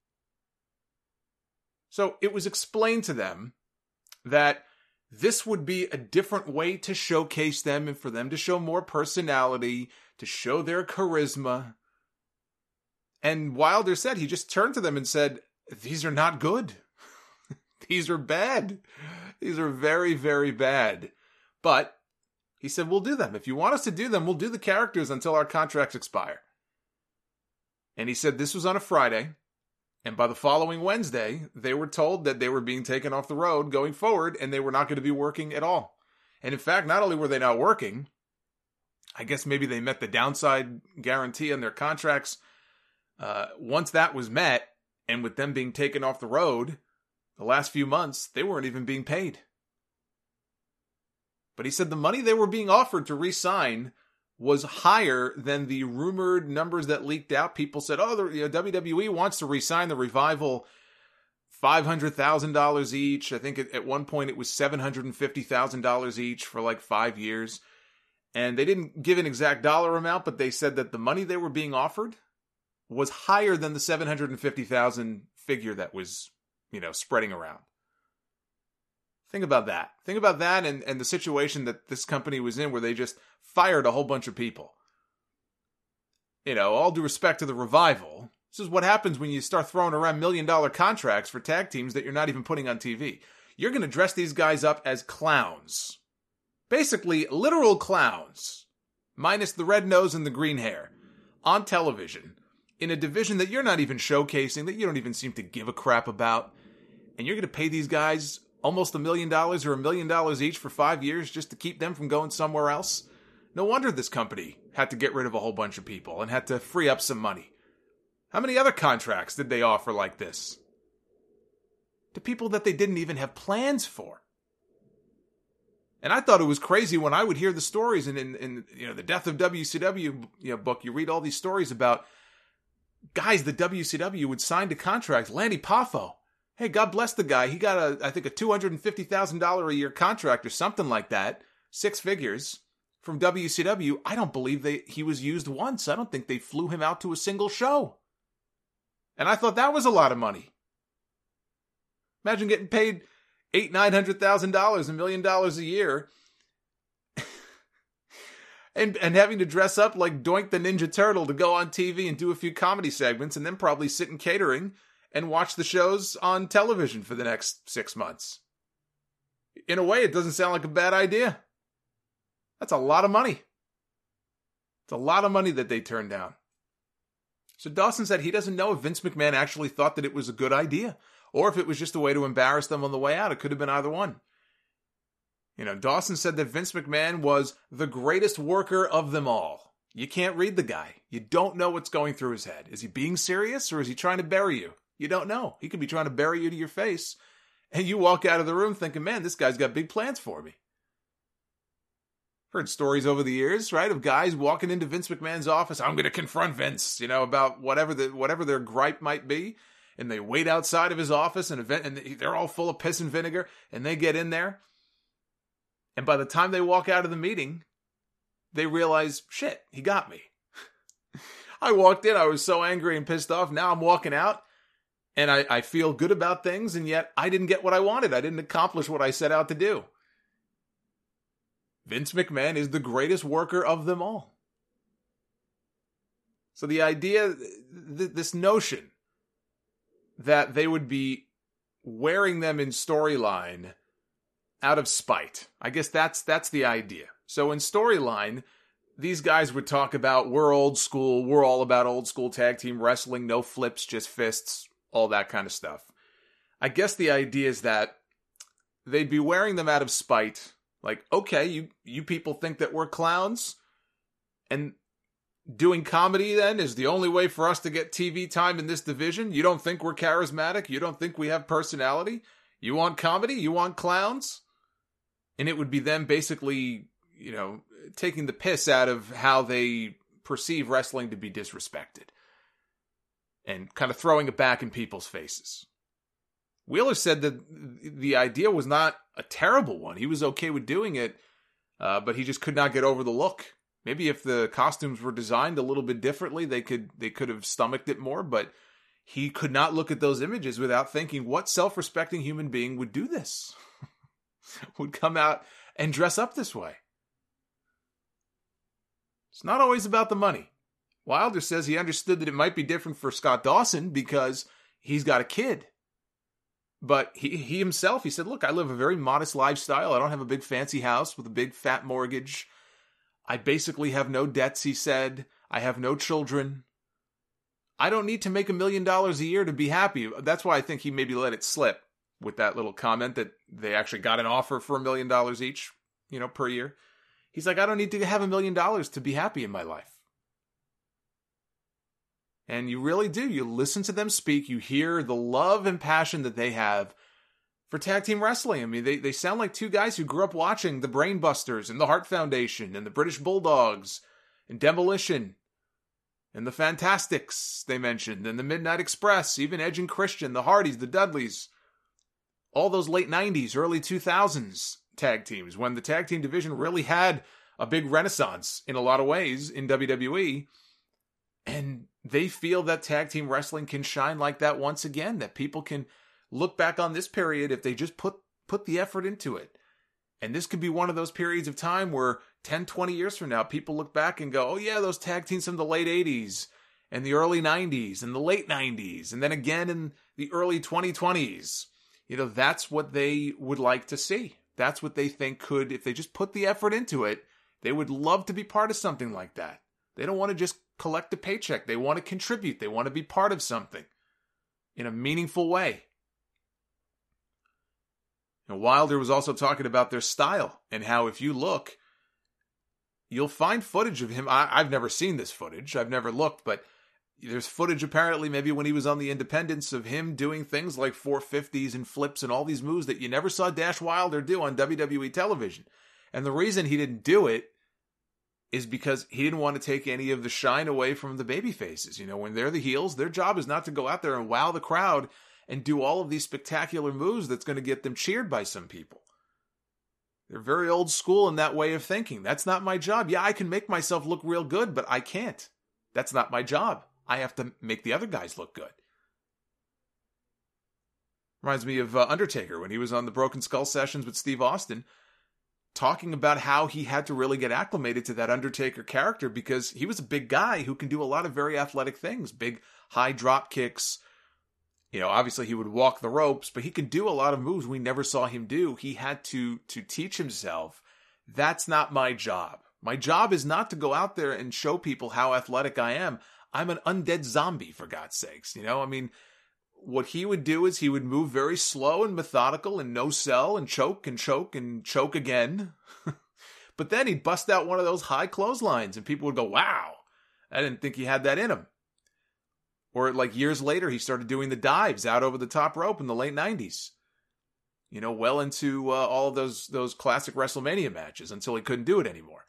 So it was explained to them that this would be a different way to showcase them and for them to show more personality, to show their charisma. And Wilder said, he just turned to them and said, these are not good. These are bad. These are very, very bad. But he said, we'll do them. If you want us to do them, we'll do the characters until our contracts expire. And he said this was on a Friday. And by the following Wednesday, they were told that they were being taken off the road going forward, and they were not going to be working at all. And in fact, not only were they not working, I guess maybe they met the downside guarantee on their contracts. Uh, once that was met, and with them being taken off the road, the last few months, they weren't even being paid. But he said the money they were being offered to re-sign was higher than the rumored numbers that leaked out. People said, oh, the you know, W W E wants to re-sign the Revival five hundred thousand dollars each. I think at, at one point it was seven hundred fifty thousand dollars each for like five years. And they didn't give an exact dollar amount, but they said that the money they were being offered was higher than the seven hundred fifty thousand dollars figure that was, you know, spreading around. Think about that. Think about that and, and the situation that this company was in where they just fired a whole bunch of people. You know, all due respect to the Revival, this is what happens when you start throwing around million dollar contracts for tag teams that you're not even putting on T V. You're going to dress these guys up as clowns. Basically, literal clowns. Minus the red nose and the green hair. On television. In a division that you're not even showcasing, that you don't even seem to give a crap about. And you're going to pay these guys almost a million dollars or a million dollars each for five years just to keep them from going somewhere else? No wonder this company had to get rid of a whole bunch of people and had to free up some money. How many other contracts did they offer like this? To people that they didn't even have plans for. And I thought it was crazy when I would hear the stories and in, in you know the Death of W C W you know, book, you read all these stories about guys that W C W would sign to contracts. Lanny Poffo. Hey, God bless the guy. He got, a, I think, a two hundred fifty thousand dollars a year contract or something like that. Six figures from W C W. I don't believe they he was used once. I don't think they flew him out to a single show. And I thought that was a lot of money. Imagine getting paid eight, nine hundred thousand dollars, a million dollars a year, and and having to dress up like Doink the Ninja Turtle to go on T V and do a few comedy segments, and then probably sit in catering and watch the shows on television for the next six months. In a way, it doesn't sound like a bad idea. That's a lot of money. It's a lot of money that they turned down. So Dawson said he doesn't know if Vince McMahon actually thought that it was a good idea, or if it was just a way to embarrass them on the way out. It could have been either one. You know, Dawson said that Vince McMahon was the greatest worker of them all. You can't read the guy. You don't know what's going through his head. Is he being serious, or is he trying to bury you? You don't know. He could be trying to bury you to your face, and you walk out of the room thinking, man, this guy's got big plans for me. Heard stories over the years, right, of guys walking into Vince McMahon's office. I'm going to confront Vince, you know, about whatever the whatever their gripe might be, and they wait outside of his office, and event, and they're all full of piss and vinegar, and they get in there, and by the time they walk out of the meeting, they realize, shit, he got me. I walked in, I was so angry and pissed off. Now I'm walking out. And I, I feel good about things, and yet I didn't get what I wanted. I didn't accomplish what I set out to do. Vince McMahon is the greatest worker of them all. So the idea, th- this notion that they would be wearing them in storyline out of spite. I guess that's that's the idea. So in storyline, these guys would talk about, we're old school, we're all about old school tag team wrestling, no flips, just fists, all that kind of stuff. I guess the idea is that they'd be wearing them out of spite. Like, okay, you, you people think that we're clowns? And doing comedy then is the only way for us to get T V time in this division? You don't think we're charismatic? You don't think we have personality? You want comedy? You want clowns? And it would be them basically, you know, taking the piss out of how they perceive wrestling to be disrespected. And kind of throwing it back in people's faces. Wheeler said that the idea was not a terrible one. He was okay with doing it, uh, but he just could not get over the look. Maybe if the costumes were designed a little bit differently, they could they could have stomached it more, but he could not look at those images without thinking, what self-respecting human being would do this? Would come out and dress up this way? It's not always about the money. Wilder says he understood that it might be different for Scott Dawson because he's got a kid. But he, he himself, he said, look, I live a very modest lifestyle. I don't have a big fancy house with a big fat mortgage. I basically have no debts, he said. I have no children. I don't need to make a million dollars a year to be happy. That's why I think he maybe let it slip with that little comment that they actually got an offer for a million dollars each, you know, per year. He's like, I don't need to have a million dollars to be happy in my life. And you really do. You listen to them speak. You hear the love and passion that they have for tag team wrestling. I mean, they, they sound like two guys who grew up watching the Brain Busters and the Hart Foundation and the British Bulldogs and Demolition and the Fantastics they mentioned and the Midnight Express, even Edge and Christian, the Hardys, the Dudleys, all those late nineties, early two thousands tag teams when the tag team division really had a big renaissance in a lot of ways in W W E. And they feel that tag team wrestling can shine like that once again, that people can look back on this period if they just put put the effort into it. And this could be one of those periods of time where ten, twenty years from now, people look back and go, oh yeah, those tag teams from the late eighties and the early nineties and the late nineties, and then again in the early twenty twenties. You know, that's what they would like to see. That's what they think could, if they just put the effort into it, they would love to be part of something like that. They don't want to just collect a paycheck. They want to contribute. They want to be part of something in a meaningful way. And Wilder was also talking about their style and how if you look, you'll find footage of him. I, I've never seen this footage. I've never looked, but there's footage apparently maybe when he was on the Independents of him doing things like four fifties and flips and all these moves that you never saw Dash Wilder do on W W E television. And the reason he didn't do it is because he didn't want to take any of the shine away from the baby faces. You know, when they're the heels, their job is not to go out there and wow the crowd and do all of these spectacular moves that's going to get them cheered by some people. They're very old school in that way of thinking. That's not my job. Yeah, I can make myself look real good, but I can't. That's not my job. I have to make the other guys look good. Reminds me of uh, Undertaker when he was on the Broken Skull sessions with Steve Austin, talking about how he had to really get acclimated to that Undertaker character because he was a big guy who can do a lot of very athletic things, big high drop kicks. You know, obviously he would walk the ropes, but he can do a lot of moves we never saw him do. He had to to teach himself. That's not my job. My job is not to go out there and show people how athletic I am. I'm an undead zombie, for God's sakes. You know, I mean, what he would do is he would move very slow and methodical and no sell and choke and choke and choke again. But then he'd bust out one of those high clotheslines and people would go, wow, I didn't think he had that in him. Or like years later, he started doing the dives out over the top rope in the late nineties. You know, well into uh, all of those, those classic WrestleMania matches until he couldn't do it anymore.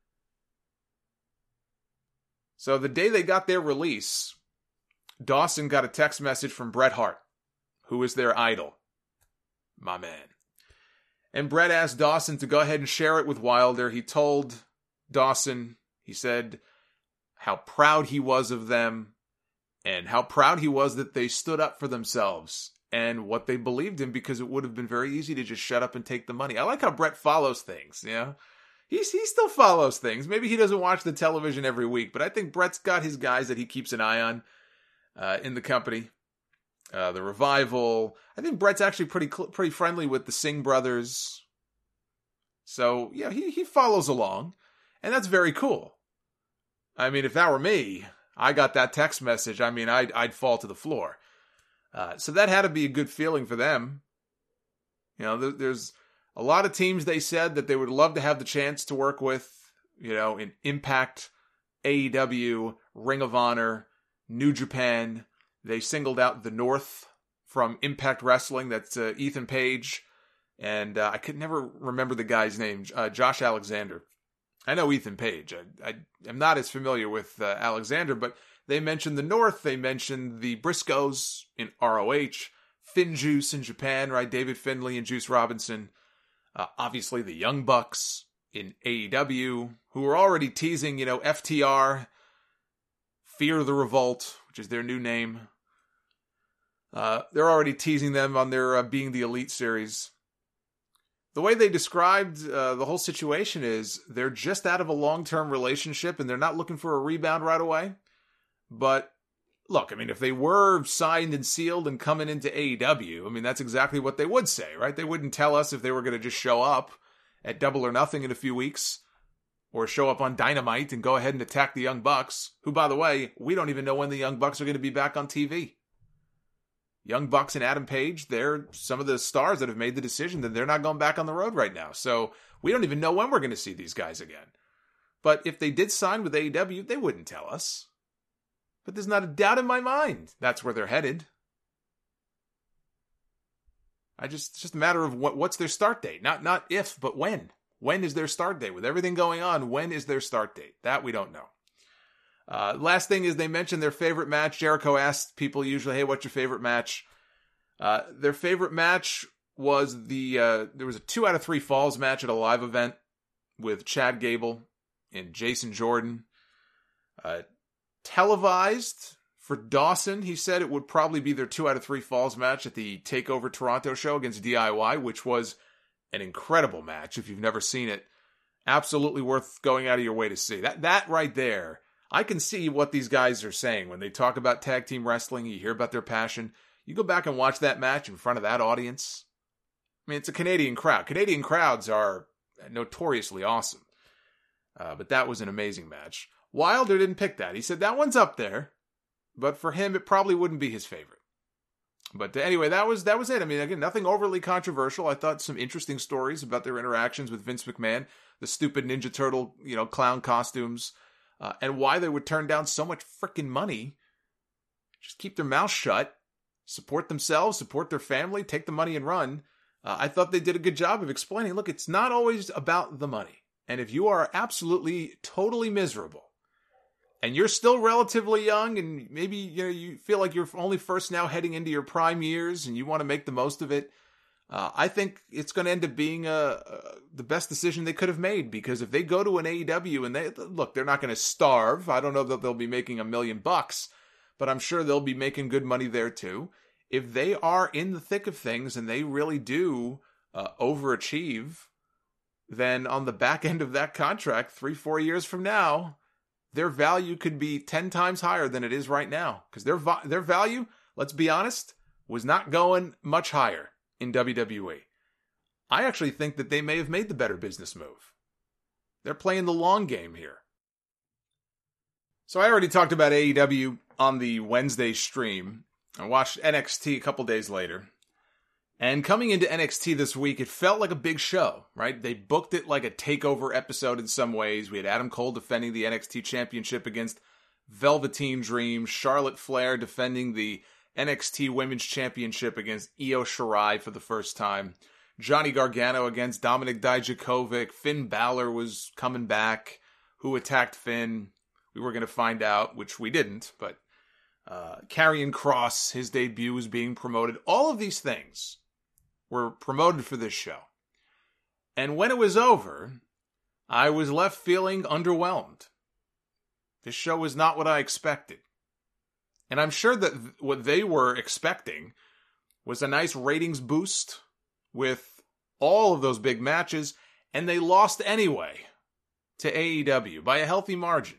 So the day they got their release, Dawson got a text message from Bret Hart, who is their idol. My man. And Bret asked Dawson to go ahead and share it with Wilder. He told Dawson, he said how proud he was of them and how proud he was that they stood up for themselves and what they believed in, because it would have been very easy to just shut up and take the money. I like how Bret follows things, you know? He's, he still follows things. Maybe he doesn't watch the television every week, but I think Bret's got his guys that he keeps an eye on uh, in the company. Uh, the Revival. I think Bret's actually pretty pretty friendly with the Singh brothers. So, yeah, he, he follows along, and that's very cool. I mean, if that were me, I got that text message, I mean, I'd, I'd fall to the floor. Uh, so that had to be a good feeling for them. You know, there, there's a lot of teams they said that they would love to have the chance to work with, you know, in Impact, A E W, Ring of Honor, New Japan. They singled out the North from Impact Wrestling. That's uh, Ethan Page. And uh, I could never remember the guy's name, uh, Josh Alexander. I know Ethan Page. I, I am not as familiar with uh, Alexander, but they mentioned the North. They mentioned the Briscoes in R O H, FinJuice in Japan, right? David Finlay and Juice Robinson. Uh, obviously, the Young Bucks in A E W, who were already teasing, you know, F T R, Fear the Revolt, which is their new name. Uh, they're already teasing them on their uh, Being the Elite series. The way they described uh, the whole situation is they're just out of a long-term relationship and they're not looking for a rebound right away. But look, I mean, if they were signed and sealed and coming into A E W, I mean, that's exactly what they would say, right? They wouldn't tell us if they were going to just show up at Double or Nothing in a few weeks or show up on Dynamite and go ahead and attack the Young Bucks, who, by the way, we don't even know when the Young Bucks are going to be back on T V. Young Bucks and Adam Page, they're some of the stars that have made the decision that they're not going back on the road right now. So We don't even know when we're going to see these guys again. But if they did sign with A E W, they wouldn't tell us. But there's not a doubt in my mind that's where they're headed. I just, it's just a matter of what, what's their start date. Not, not if, but when. When is their start date? With everything going on, when is their start date? That we don't know. Uh, last thing is they mentioned their favorite match. Jericho asked people usually, hey, what's your favorite match? Uh, their favorite match was the, uh, there was a two out of three falls match at a live event with Chad Gable and Jason Jordan. Uh, televised for Dawson, he said it would probably be their two out of three falls match at the TakeOver Toronto show against D I Y, which was an incredible match. If you've never seen it, absolutely worth going out of your way to see. That, that right there, I can see what these guys are saying when they talk about tag team wrestling. You hear about their passion. You go back and watch that match in front of that audience. I mean, it's a Canadian crowd. Canadian crowds are notoriously awesome. Uh, but that was an amazing match. Wilder didn't pick that. He said that one's up there, but for him, it probably wouldn't be his favorite. But anyway, that was that was it. I mean, again, nothing overly controversial. I thought some interesting stories about their interactions with Vince McMahon, the stupid Ninja Turtle, you know, clown costumes, uh, and why they would turn down so much freaking money. Just keep their mouth shut, support themselves, support their family, take the money and run. Uh, I thought they did a good job of explaining, look, it's not always about the money. And if you are absolutely, totally miserable, and you're still relatively young, and maybe you know you feel like you're only first now heading into your prime years, and you want to make the most of it, uh, I think it's going to end up being a, a, the best decision they could have made. Because if they go to an A E W and they look, they're not going to starve. I don't know that they'll be making a million bucks, but I'm sure they'll be making good money there too. If they are in the thick of things and they really do uh, overachieve, then on the back end of that contract, three, four years from now, their value could be ten times higher than it is right now. Because their their value, let's be honest, was not going much higher in W W E. I actually think that they may have made the better business move. They're playing the long game here. So I already talked about A E W on the Wednesday stream. I watched N X T a couple days later. And coming into N X T this week, it felt like a big show, right? They booked it like a takeover episode in some ways. We had Adam Cole defending the N X T Championship against Velveteen Dream, Charlotte Flair defending the N X T Women's Championship against Io Shirai for the first time, Johnny Gargano against Dominik Dijakovic, Finn Balor was coming back. Who attacked Finn? We were going to find out, which we didn't, but uh, Karrion Kross, his debut was being promoted. All of these things were promoted for this show. And when it was over, I was left feeling underwhelmed. This show was not what I expected. And I'm sure that th- what they were expecting was a nice ratings boost with all of those big matches, and they lost anyway to A E W by a healthy margin.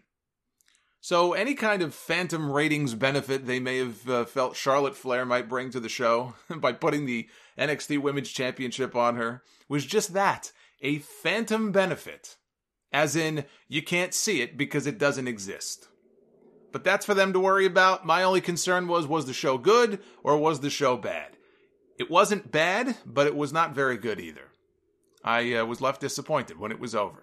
So any kind of phantom ratings benefit they may have uh, felt Charlotte Flair might bring to the show by putting the N X T Women's Championship on her was just that, a phantom benefit. As in, you can't see it because it doesn't exist. But that's for them to worry about. My only concern was, was the show good or was the show bad? It wasn't bad, but it was not very good either. I uh, was left disappointed when it was over.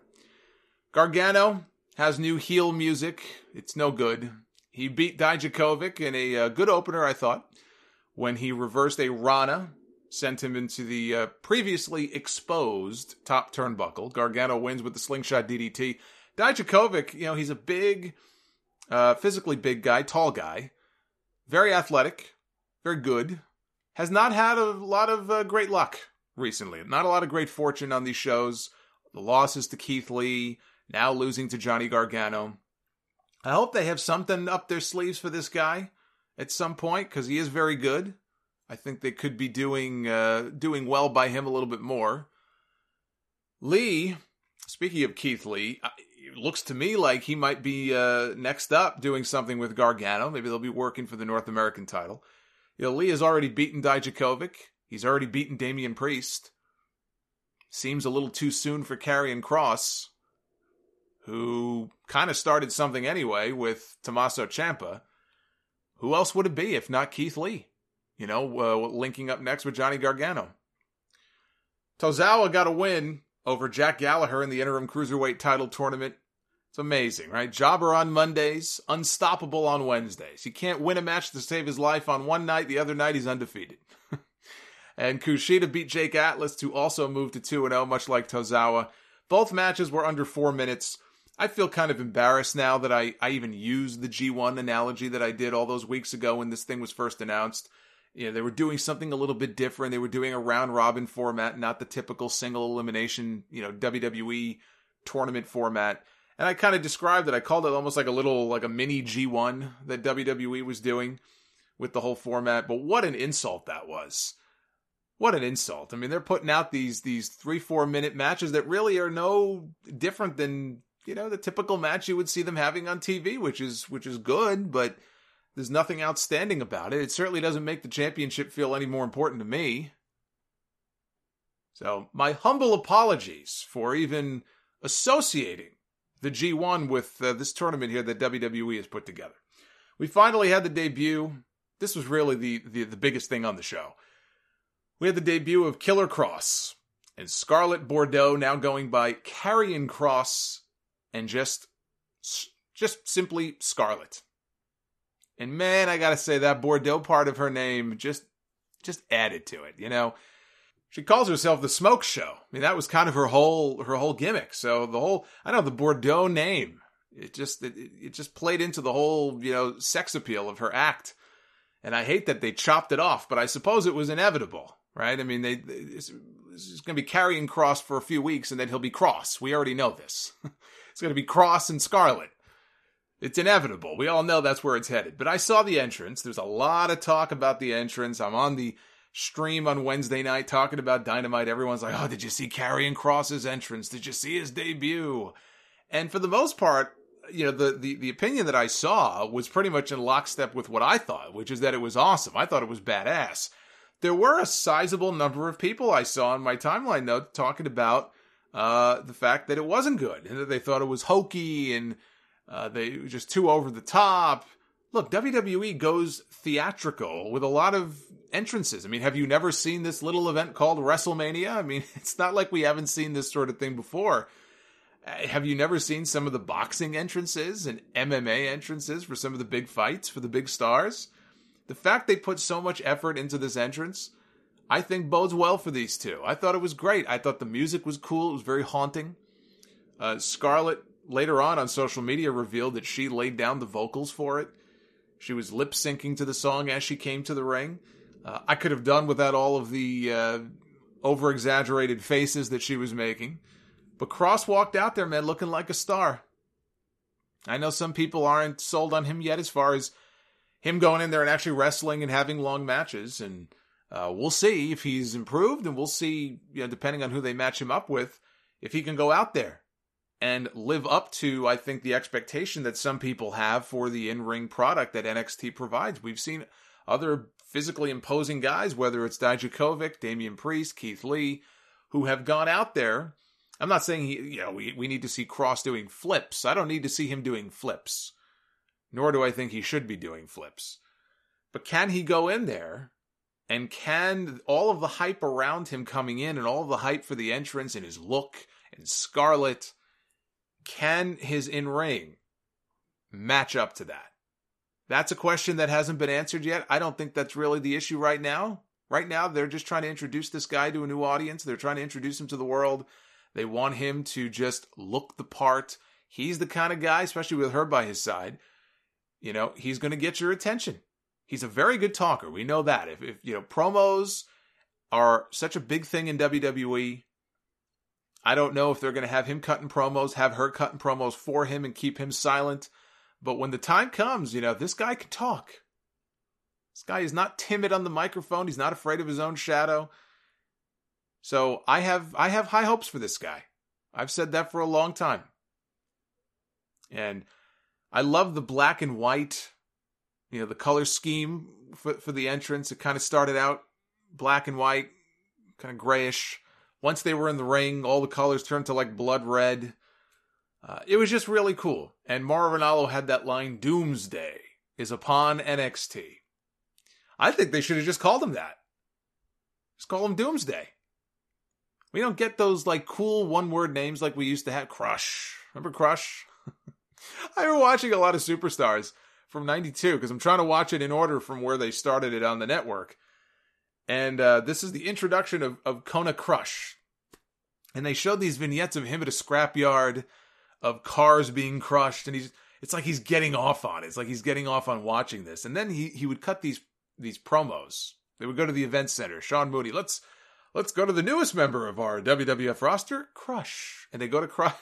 Gargano has new heel music. It's no good. He beat Dijakovic in a uh, good opener, I thought, when he reversed a Rana, sent him into the uh, previously exposed top turnbuckle. Gargano wins with the slingshot D D T. Dijakovic, you know, he's a big, uh, physically big guy, tall guy, very athletic, very good. Has not had a lot of uh, great luck recently. Not a lot of great fortune on these shows. The losses to Keith Lee, now losing to Johnny Gargano. I hope they have something up their sleeves for this guy at some point, because he is very good. I think they could be doing uh, doing well by him a little bit more. Lee, speaking of Keith Lee, it looks to me like he might be uh, next up doing something with Gargano. Maybe they'll be working for the North American title. You know, Lee has already beaten Dijakovic. He's already beaten Damian Priest. Seems a little too soon for Karrion Kross, who kind of started something anyway with Tommaso Ciampa. Who else would it be if not Keith Lee? You know, uh, linking up next with Johnny Gargano. Tozawa got a win over Jack Gallagher in the interim cruiserweight title tournament. It's amazing, right? Jobber on Mondays, unstoppable on Wednesdays. He can't win a match to save his life on one night. The other night, he's undefeated. And Kushida beat Jake Atlas to also move to two and oh, much like Tozawa. Both matches were under four minutes. I feel kind of embarrassed now that I, I even used the G one analogy that I did all those weeks ago when this thing was first announced. You know, they were doing something a little bit different. They were doing a round-robin format, not the typical single elimination, you know, W W E tournament format. And I kind of described it. I called it almost like a little, like a mini G one that W W E was doing with the whole format. But what an insult that was. What an insult. I mean, they're putting out these these three, four minute matches that really are no different than, you know, the typical match you would see them having on T V, which is which is good, but there's nothing outstanding about it. It certainly doesn't make the championship feel any more important to me. So, my humble apologies for even associating the G one with uh, this tournament here that W W E has put together. We finally had the debut. This was really the, the, the biggest thing on the show. We had the debut of Killer Kross and Scarlett Bordeaux, now going by Karrion Kross and just, just simply Scarlett. And man, I gotta say, that Bordeaux part of her name just, just added to it, you know? She calls herself the Smoke Show. I mean, that was kind of her whole her whole gimmick. So the whole, I don't know, the Bordeaux name, it just it, it just played into the whole, you know, sex appeal of her act. And I hate that they chopped it off, but I suppose it was inevitable, right? I mean, they it's, it's going to be Karrion Kross for a few weeks, and then he'll be Cross. We already know this. It's going to be Kross and Scarlett. It's inevitable. We all know that's where it's headed. But I saw the entrance. There's a lot of talk about the entrance. I'm on the stream on Wednesday night talking about Dynamite. Everyone's like, oh, did you see Karrion Kross's entrance? Did you see his debut? And for the most part, you know, the, the, the opinion that I saw was pretty much in lockstep with what I thought, which is that it was awesome. I thought it was badass. There were a sizable number of people I saw on my timeline, though, talking about uh, the fact that it wasn't good and that they thought it was hokey and uh, they were just too over the top. Look, W W E goes theatrical with a lot of entrances. I mean, have you never seen this little event called WrestleMania? I mean, it's not like we haven't seen this sort of thing before. Uh, have you never seen some of the boxing entrances and M M A entrances for some of the big fights for the big stars? The fact they put so much effort into this entrance, I think bodes well for these two. I thought it was great. I thought the music was cool. It was very haunting. Uh, Scarlett, later on on social media, revealed that she laid down the vocals for it. She was lip-syncing to the song as she came to the ring. Uh, I could have done without all of the uh, over-exaggerated faces that she was making. But Kross walked out there, man, looking like a star. I know some people aren't sold on him yet as far as him going in there and actually wrestling and having long matches. And uh, we'll see if he's improved, and we'll see, you know, depending on who they match him up with, if he can go out there and live up to, I think, the expectation that some people have for the in-ring product that N X T provides. We've seen other physically imposing guys, whether it's Dijakovic, Damian Priest, Keith Lee, who have gone out there. I'm not saying, he, you know, we, we need to see Kross doing flips. I don't need to see him doing flips, nor do I think he should be doing flips. But can he go in there, and can all of the hype around him coming in and all of the hype for the entrance and his look and Scarlett, can his in-ring match up to that? That's a question that hasn't been answered yet. I don't think that's really the issue right now. Right now, they're just trying to introduce this guy to a new audience. They're trying to introduce him to the world. They want him to just look the part. He's the kind of guy, especially with her by his side, you know, he's going to get your attention. He's a very good talker. We know that. If, if you know, promos are such a big thing in W W E, I don't know if they're going to have him cutting promos, have her cutting promos for him and keep him silent. But when the time comes, you know, this guy can talk. This guy is not timid on the microphone. He's not afraid of his own shadow. So I have I have high hopes for this guy. I've said that for a long time. And I love the black and white, you know, the color scheme for, for the entrance. It kind of started out black and white, kind of grayish. Once they were in the ring, all the colors turned to like blood red. Uh, it was just really cool. And Mauro Ranallo had that line, Doomsday is upon N X T. I think they should have just called him that. Just call him Doomsday. We don't get those like cool one-word names like we used to have. Crush. Remember Crush? I remember watching a lot of Superstars from ninety-two because I'm trying to watch it in order from where they started it on the network. And uh, this is the introduction of, of Kona Crush. And they showed these vignettes of him at a scrapyard of cars being crushed. And he's it's like he's getting off on it. It's like he's getting off on watching this. And then he, he would cut these these promos. They would go to the event center. Sean Mooney, let's let's go to the newest member of our W W F roster, Crush. And they go to Crush.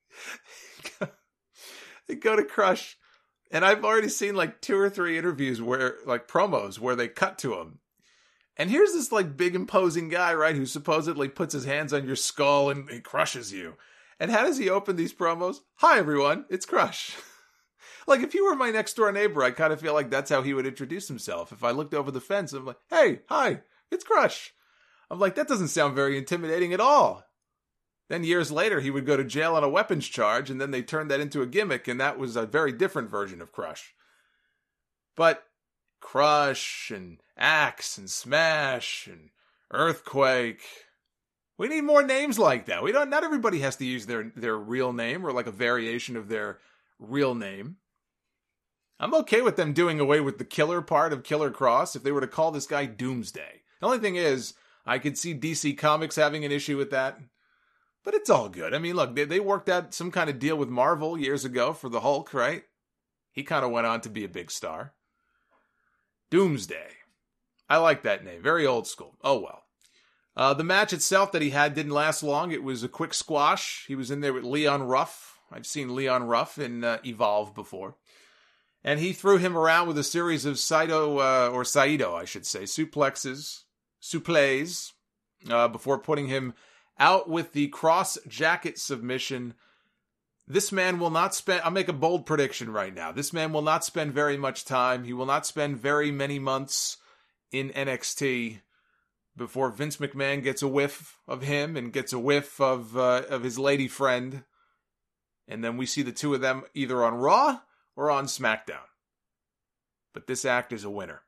They go to Crush. And I've already seen like two or three interviews where, like promos, where they cut to him. And here's this like big imposing guy, right, who supposedly puts his hands on your skull and he crushes you. And how does he open these promos? Hi, everyone, it's Crush. Like, if he were my next door neighbor, I kind of feel like that's how he would introduce himself. If I looked over the fence, I'm like, hey, hi, it's Crush. I'm like, that doesn't sound very intimidating at all. Then years later, he would go to jail on a weapons charge, and then they turned that into a gimmick, and that was a very different version of Crush. But Crush and Axe and Smash and Earthquake. We need more names like that. We don't. Not everybody has to use their, their real name or like a variation of their real name. I'm okay with them doing away with the killer part of Killer Cross if they were to call this guy Doomsday. The only thing is, I could see D C Comics having an issue with that. But it's all good. I mean, look, they, they worked out some kind of deal with Marvel years ago for the Hulk, right? He kind of went on to be a big star. Doomsday. I like that name. Very old school. Oh, well. Uh, the match itself that he had didn't last long. It was a quick squash. He was in there with Leon Ruff. I've seen Leon Ruff in uh, Evolve before. And he threw him around with a series of Saito, uh, or Saito, I should say, suplexes, suples, uh, before putting him out with the cross jacket submission. This man will not spend, I'll make a bold prediction right now. This man will not spend very much time. He will not spend very many months in N X T before Vince McMahon gets a whiff of him and gets a whiff of uh, of his lady friend. And then we see the two of them either on Raw or on SmackDown. But this act is a winner.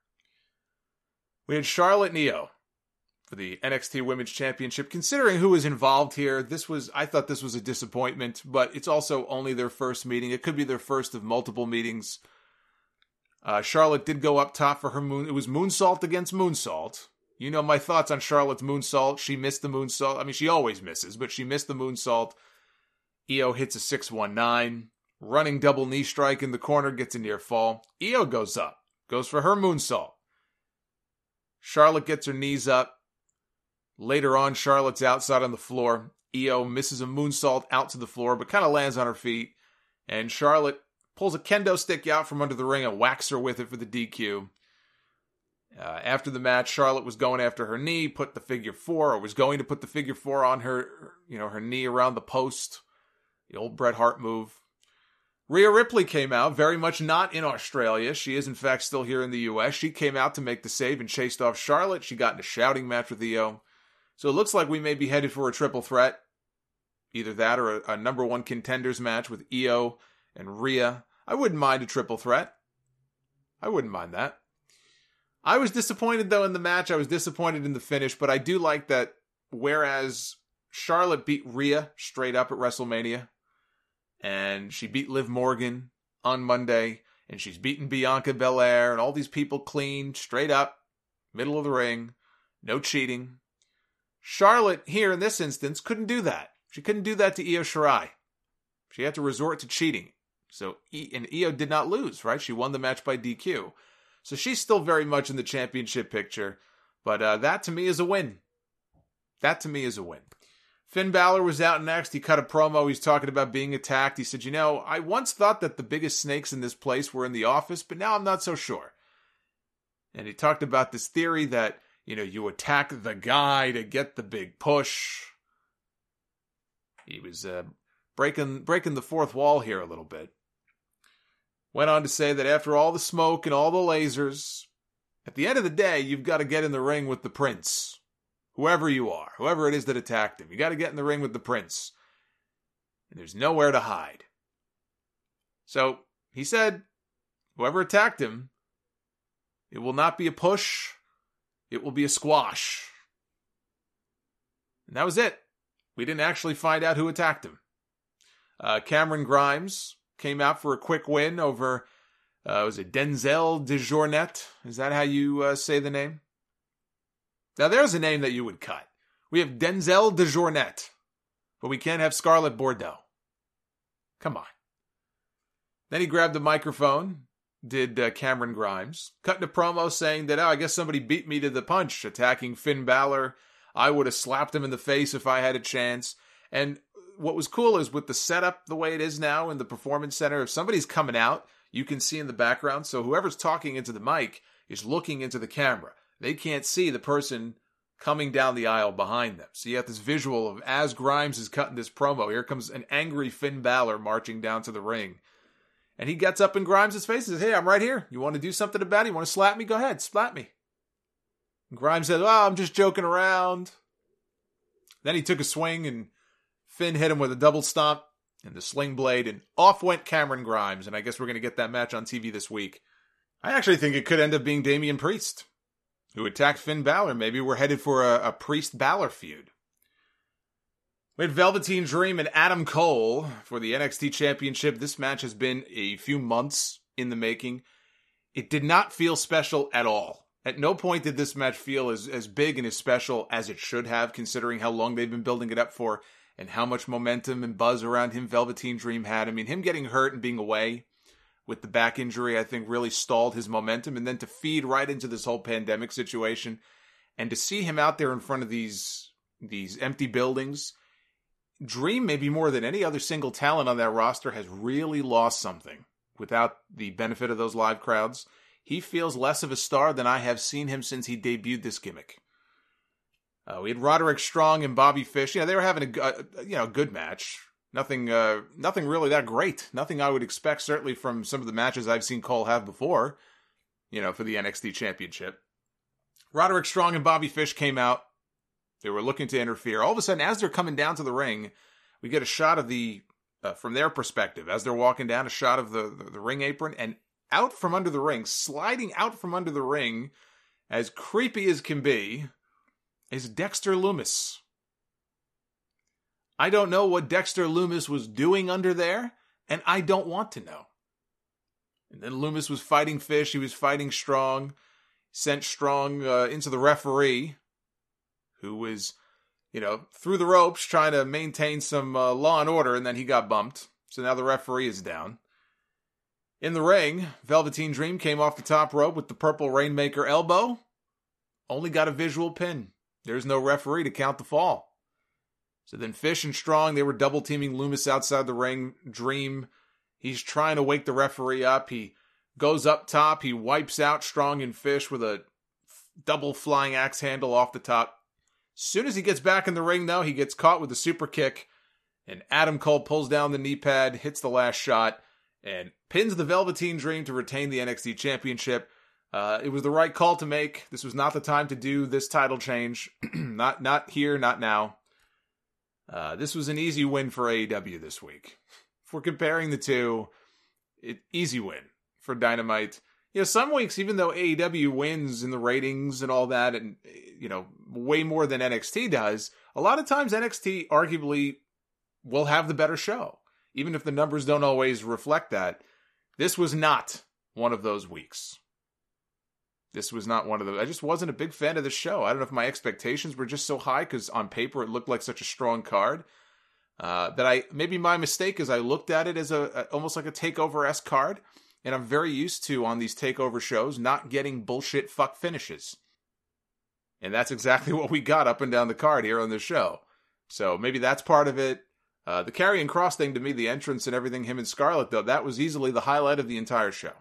We had Charlotte and Io for the N X T Women's Championship. Considering who was involved here, this was I thought this was a disappointment, but it's also only their first meeting. It could be their first of multiple meetings. Uh, Charlotte did go up top for her moon. It was moonsault against moonsault. You know my thoughts on Charlotte's moonsault. She missed the moonsault. I mean, she always misses, but she missed the moonsault. Io hits a six one nine. Running double knee strike in the corner, gets a near fall. Io goes up. Goes for her moonsault. Charlotte gets her knees up. Later on, Charlotte's outside on the floor. Io misses a moonsault out to the floor, but kind of lands on her feet. And Charlotte pulls a kendo stick out from under the ring and whacks her with it for the D Q. Uh, after the match, Charlotte was going after her knee, put the figure four, or was going to put the figure four on her, you know, her knee around the post. The old Bret Hart move. Rhea Ripley came out, very much not in Australia. She is, in fact, still here in the U S. She came out to make the save and chased off Charlotte. She got in a shouting match with Io. So it looks like we may be headed for a triple threat. Either that or a, a number one contenders match with Io and Rhea. I wouldn't mind a triple threat. I wouldn't mind that. I was disappointed, though, in the match. I was disappointed in the finish, but I do like that whereas Charlotte beat Rhea straight up at WrestleMania, and she beat Liv Morgan on Monday, and she's beaten Bianca Belair, and all these people clean, straight up, middle of the ring, no cheating. Charlotte, here in this instance, couldn't do that. She couldn't do that to Io Shirai. She had to resort to cheating. So, and Io did not lose, right? She won the match by D Q. So she's still very much in the championship picture. But uh, that to me is a win. That to me is a win. Finn Balor was out next. He cut a promo. He's talking about being attacked. He said, you know, I once thought that the biggest snakes in this place were in the office, but now I'm not so sure. And he talked about this theory that, you know, you attack the guy to get the big push. He was uh, breaking breaking the fourth wall here a little bit. Went on to say that after all the smoke and all the lasers, at the end of the day, you've got to get in the ring with the prince. Whoever you are, whoever it is that attacked him, you got to get in the ring with the prince. And there's nowhere to hide. So, he said, whoever attacked him, it will not be a push, it will be a squash. And that was it. We didn't actually find out who attacked him. Uh, Cameron Grimes came out for a quick win over, uh, was it Denzel DeJournette? Is that how you uh, say the name? Now, there's a name that you would cut. We have Denzel DeJournette, but we can't have Scarlett Bordeaux. Come on. Then he grabbed the microphone, did uh, Cameron Grimes, cutting a promo saying that, oh, I guess somebody beat me to the punch, attacking Finn Balor. I would have slapped him in the face if I had a chance. And what was cool is with the setup the way it is now in the Performance Center, if somebody's coming out, you can see in the background. So whoever's talking into the mic is looking into the camera. They can't see the person coming down the aisle behind them. So you have this visual of as Grimes is cutting this promo, here comes an angry Finn Balor marching down to the ring. And he gets up in Grimes' face and says, hey, I'm right here. You want to do something about it? You want to slap me? Go ahead, slap me. And Grimes said, oh, I'm just joking around. Then he took a swing and Finn hit him with a double stomp and the sling blade, and off went Cameron Grimes. And I guess we're going to get that match on T V this week. I actually think it could end up being Damian Priest, who attacked Finn Balor. Maybe we're headed for a, a Priest-Balor feud. We had Velveteen Dream and Adam Cole for the N X T Championship. This match has been a few months in the making. It did not feel special at all. At no point did this match feel as, as big and as special as it should have, considering how long they've been building it up for and how much momentum and buzz around him Velveteen Dream had. I mean, him getting hurt and being away with the back injury, I think, really stalled his momentum. And then to feed right into this whole pandemic situation and to see him out there in front of these, these empty buildings, Dream, maybe more than any other single talent on that roster, has really lost something without the benefit of those live crowds. He feels less of a star than I have seen him since he debuted this gimmick. Uh, we had Roderick Strong and Bobby Fish. You know, they were having a, a you know good match. Nothing, uh, nothing really that great. Nothing I would expect, certainly from some of the matches I've seen Cole have before. You know, for the N X T Championship. Roderick Strong and Bobby Fish came out. They were looking to interfere. All of a sudden, as they're coming down to the ring, we get a shot of the, uh, from their perspective, as they're walking down, a shot of the, the, the ring apron, and out from under the ring, sliding out from under the ring, as creepy as can be, is Dexter Lumis. I don't know what Dexter Lumis was doing under there, and I don't want to know. And then Lumis was fighting Fish, he was fighting Strong, sent Strong uh, into the referee, who was, you know, through the ropes trying to maintain some uh, law and order, and then he got bumped. So now the referee is down. In the ring, Velveteen Dream came off the top rope with the purple Rainmaker elbow. Only got a visual pin. There's no referee to count the fall. So then Fish and Strong, they were double teaming Lumis outside the ring. Dream, he's trying to wake the referee up. He goes up top. He wipes out Strong and Fish with a double flying axe handle off the top. As soon as he gets back in the ring, though, he gets caught with a super kick, and Adam Cole pulls down the knee pad, hits the last shot, and pins the Velveteen Dream to retain the N X T Championship. Uh, it was the right call to make. This was not the time to do this title change. not not here, not now. Uh, this was an easy win for A E W this week. If we're comparing the two, it, easy win for Dynamite. You know, some weeks, even though A E W wins in the ratings and all that, and, you know, way more than N X T does, a lot of times N X T arguably will have the better show, even if the numbers don't always reflect that. This was not one of those weeks. This was not one of those. I just wasn't a big fan of the show. I don't know if my expectations were just so high because on paper it looked like such a strong card. Uh, that I, maybe my mistake is I looked at it as a, a almost like a TakeOver-esque card. And I'm very used to, on these TakeOver shows, not getting bullshit fuck finishes. And that's exactly what we got up and down the card here on this show. So maybe that's part of it. Uh, the Karrion Kross thing, to me, the entrance and everything, him and Scarlett, though, that was easily the highlight of the entire show.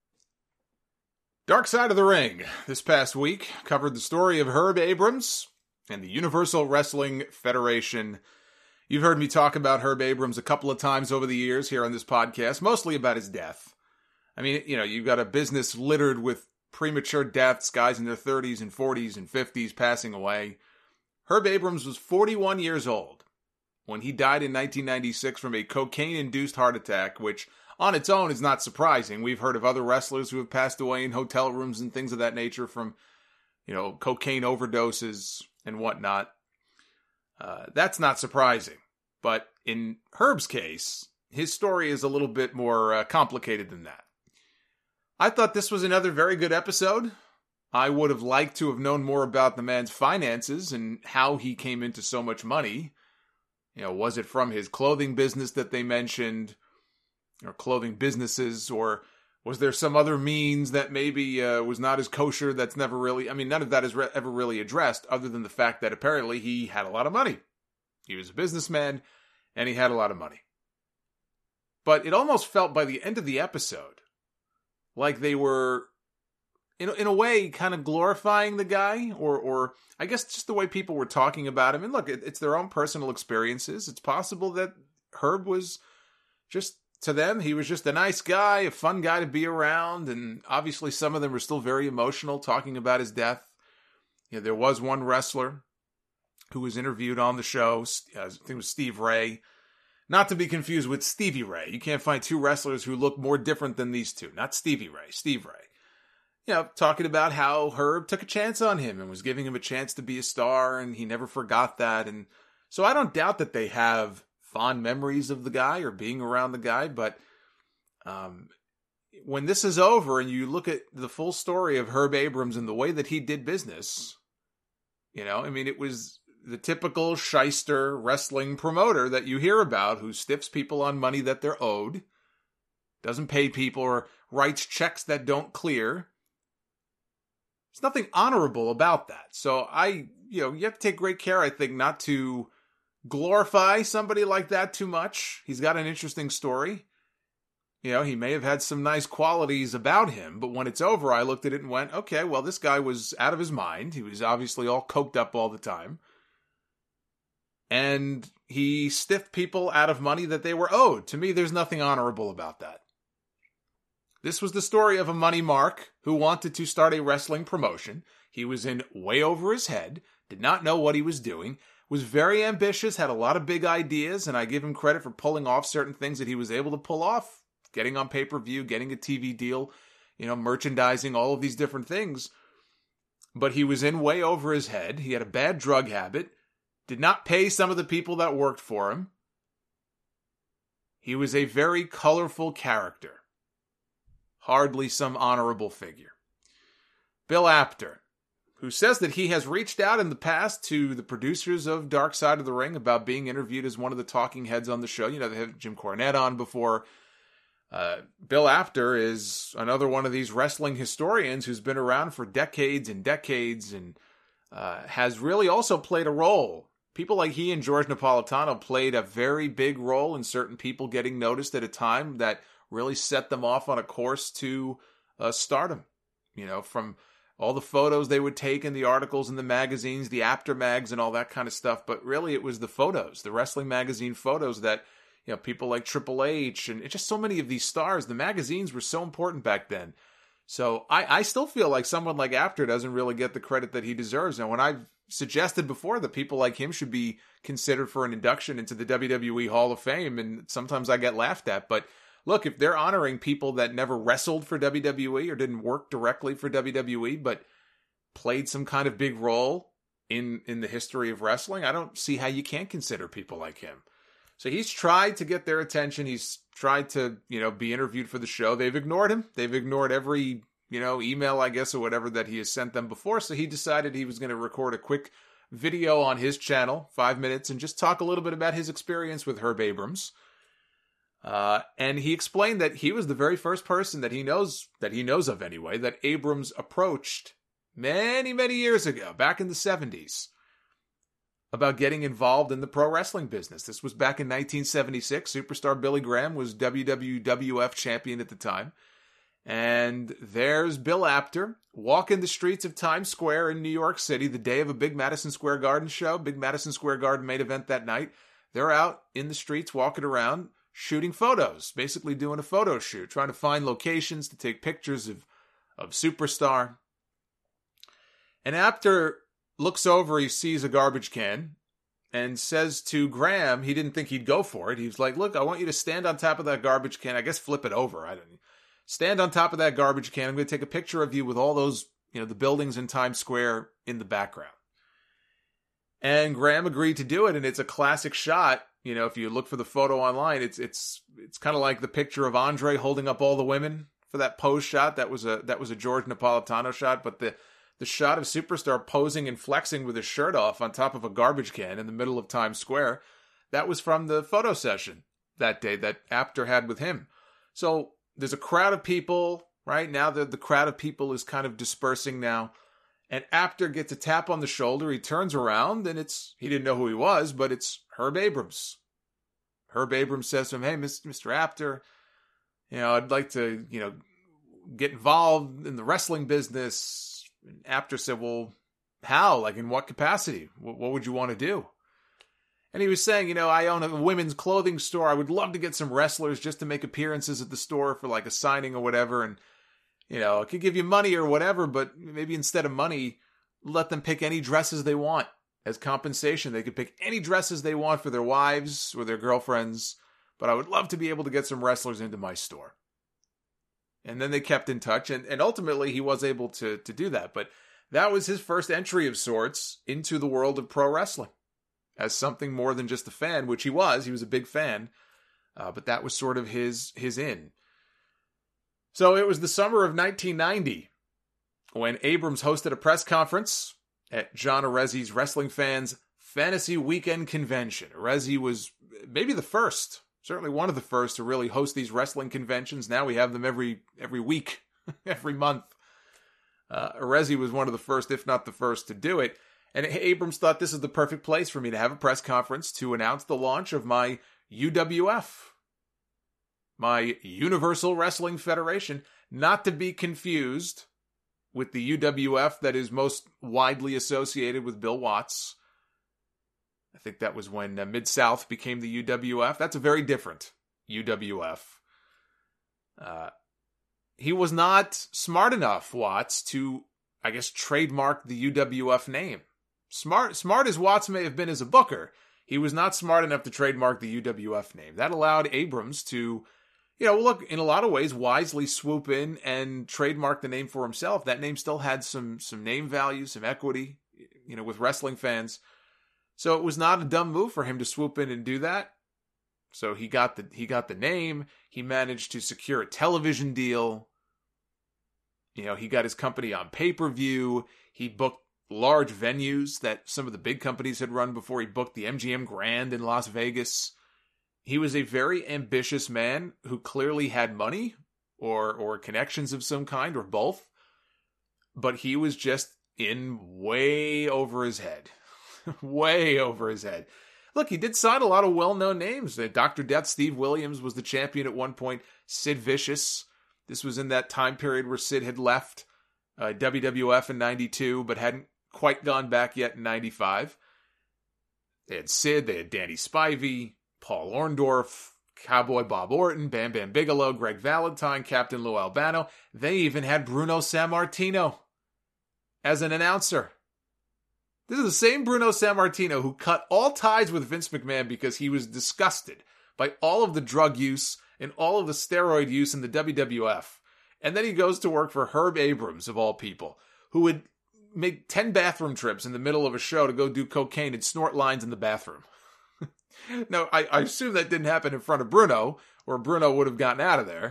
Dark Side of the Ring, this past week, covered the story of Herb Abrams and the Universal Wrestling Federation. You've heard me talk about Herb Abrams a couple of times over the years here on this podcast, mostly about his death. I mean, you know, you've got a business littered with premature deaths, guys in their thirties and forties and fifties passing away. Herb Abrams was forty-one years old when he died in nineteen ninety-six from a cocaine-induced heart attack, which on its own is not surprising. We've heard of other wrestlers who have passed away in hotel rooms and things of that nature from, you know, cocaine overdoses and whatnot. Uh, that's not surprising. But in Herb's case, his story is a little bit more uh, complicated than that. I thought this was another very good episode. I would have liked to have known more about the man's finances and how he came into so much money. You know, was it from his clothing business that they mentioned, or clothing businesses, or was there some other means that maybe uh, was not as kosher that's never really, I mean, none of that is re- ever really addressed, other than the fact that apparently he had a lot of money. He was a businessman, and he had a lot of money. But it almost felt by the end of the episode like they were, in, in a way, kind of glorifying the guy, or, or I guess just the way people were talking about him. And look, it, it's their own personal experiences. It's possible that Herb was just, to them, he was just a nice guy, a fun guy to be around. And obviously some of them were still very emotional talking about his death. You know, there was one wrestler who was interviewed on the show. I think it was Steve Ray. Not to be confused with Stevie Ray. You can't find two wrestlers who look more different than these two. Not Stevie Ray, Steve Ray. You know, talking about how Herb took a chance on him and was giving him a chance to be a star, and he never forgot that. And so I don't doubt that they have fond memories of the guy or being around the guy, but um, when this is over and you look at the full story of Herb Abrams and the way that he did business, you know, I mean, it was the typical shyster wrestling promoter that you hear about, who stiffs people on money that they're owed, doesn't pay people, or writes checks that don't clear. There's nothing honorable about that. So I, you know, you have to take great care, I think, not to glorify somebody like that too much. He's got an interesting story. You know, he may have had some nice qualities about him, but when it's over, I looked at it and went, okay, well, this guy was out of his mind. He was obviously all coked up all the time. And he stiffed people out of money that they were owed. To me, there's nothing honorable about that. This was the story of a money mark who wanted to start a wrestling promotion. He was in way over his head, did not know what he was doing, was very ambitious, had a lot of big ideas, and I give him credit for pulling off certain things that he was able to pull off, getting on pay-per-view, getting a T V deal, you know, merchandising, all of these different things. But he was in way over his head. He had a bad drug habit. Did not pay some of the people that worked for him. He was a very colorful character. Hardly some honorable figure. Bill Apter, who says that he has reached out in the past to the producers of Dark Side of the Ring about being interviewed as one of the talking heads on the show. You know, they had Jim Cornette on before. Uh, Bill Apter is another one of these wrestling historians who's been around for decades and decades, and uh, has really also played a role. People like he and George Napolitano played a very big role in certain people getting noticed at a time that really set them off on a course to uh, stardom. You know, from all the photos they would take in the articles in the magazines, the Apter mags and all that kind of stuff. But really it was the photos, the wrestling magazine photos that, you know, people like Triple H and just so many of these stars, the magazines were so important back then. So I, I still feel like someone like Apter doesn't really get the credit that he deserves. Now, when I've suggested before that people like him should be considered for an induction into the W W E Hall of Fame, and sometimes I get laughed at. But look, if they're honoring people that never wrestled for W W E or didn't work directly for W W E, but played some kind of big role in, in the history of wrestling, I don't see how you can't consider people like him. So he's tried to get their attention. He's tried to, you know, be interviewed for the show. They've ignored him. They've ignored every, you know, email, I guess, or whatever that he has sent them before. So he decided he was going to record a quick video on his channel, five minutes, and just talk a little bit about his experience with Herb Abrams. Uh, and he explained that he was the very first person that he knows, that he knows of anyway, that Abrams approached many, many years ago, back in the seventies, about getting involved in the pro wrestling business. This was back in nineteen seventy-six. Superstar Billy Graham was W W F champion at the time. And there's Bill Apter walking the streets of Times Square in New York City the day of a big Madison Square Garden show, big Madison Square Garden main event that night. They're out in the streets walking around, shooting photos, basically doing a photo shoot, trying to find locations to take pictures of, of Superstar. And Apter looks over, he sees a garbage can and says to Graham, he didn't think he'd go for it. He was like, look, I want you to stand on top of that garbage can. I guess flip it over. I don't know. Stand on top of that garbage can. I'm going to take a picture of you with all those, you know, the buildings in Times Square in the background. And Graham agreed to do it, and it's a classic shot. You know, if you look for the photo online, it's it's it's kind of like the picture of Andre holding up all the women for that pose shot. That was a that was a George Napolitano shot, but the the shot of Superstar posing and flexing with his shirt off on top of a garbage can in the middle of Times Square, that was from the photo session that day that Apter had with him. So there's a crowd of people, right? Now the, the crowd of people is kind of dispersing now. And Apter gets a tap on the shoulder. He turns around, and it's, he didn't know who he was, but it's Herb Abrams. Herb Abrams says to him, hey, Mister Apter, you know, I'd like to, you know, get involved in the wrestling business. And Apter said, well, how? Like, in what capacity? What, what would you want to do? And he was saying, you know, I own a women's clothing store. I would love to get some wrestlers just to make appearances at the store for like a signing or whatever. And, you know, I could give you money or whatever, but maybe instead of money, let them pick any dresses they want as compensation. They could pick any dresses they want for their wives or their girlfriends, but I would love to be able to get some wrestlers into my store. And then they kept in touch, and, and ultimately he was able to, to do that. But that was his first entry of sorts into the world of pro wrestling as something more than just a fan, which he was. He was a big fan, uh, but that was sort of his his in. So it was the summer of nineteen ninety when Abrams hosted a press conference at John Arezzi's Wrestling Fans Fantasy Weekend Convention. Arezzi was maybe the first, certainly one of the first to really host these wrestling conventions. Now we have them every every week, every month. Uh, Arezzi was one of the first, if not the first, to do it. And Abrams thought this is the perfect place for me to have a press conference to announce the launch of my U W F. My Universal Wrestling Federation, not to be confused with the U W F that is most widely associated with Bill Watts. I think that was when uh, Mid-South became the U W F. That's a very different U W F. Uh, he was not smart enough, Watts, to, I guess, trademark the U W F name. Smart, smart as Watts may have been as a booker, he was not smart enough to trademark the U W F name. That allowed Abrams to, you know, look, in a lot of ways, wisely swoop in and trademark the name for himself. That name still had some some name value, some equity, you know, with wrestling fans. So it was not a dumb move for him to swoop in and do that. So he got the he got the name. He managed to secure a television deal. You know, he got his company on pay-per-view. He booked large venues that some of the big companies had run before. He booked the M G M Grand in Las Vegas. He was a very ambitious man who clearly had money or or connections of some kind or both. But he was just in way over his head. way over his head. Look, he did sign a lot of well-known names. Doctor Death, Steve Williams was the champion at one point. Sid Vicious. This was in that time period where Sid had left uh, W W F in ninety-two, but hadn't quite gone back yet in ninety-five. They had Sid, they had Danny Spivey, Paul Orndorff, Cowboy Bob Orton, Bam Bam Bigelow, Greg Valentine, Captain Lou Albano. They even had Bruno Sammartino as an announcer. This is the same Bruno Sammartino who cut all ties with Vince McMahon because he was disgusted by all of the drug use and all of the steroid use in the W W F. And then he goes to work for Herb Abrams, of all people, who would make ten bathroom trips in the middle of a show to go do cocaine and snort lines in the bathroom. Now, I, I assume that didn't happen in front of Bruno, or Bruno would have gotten out of there.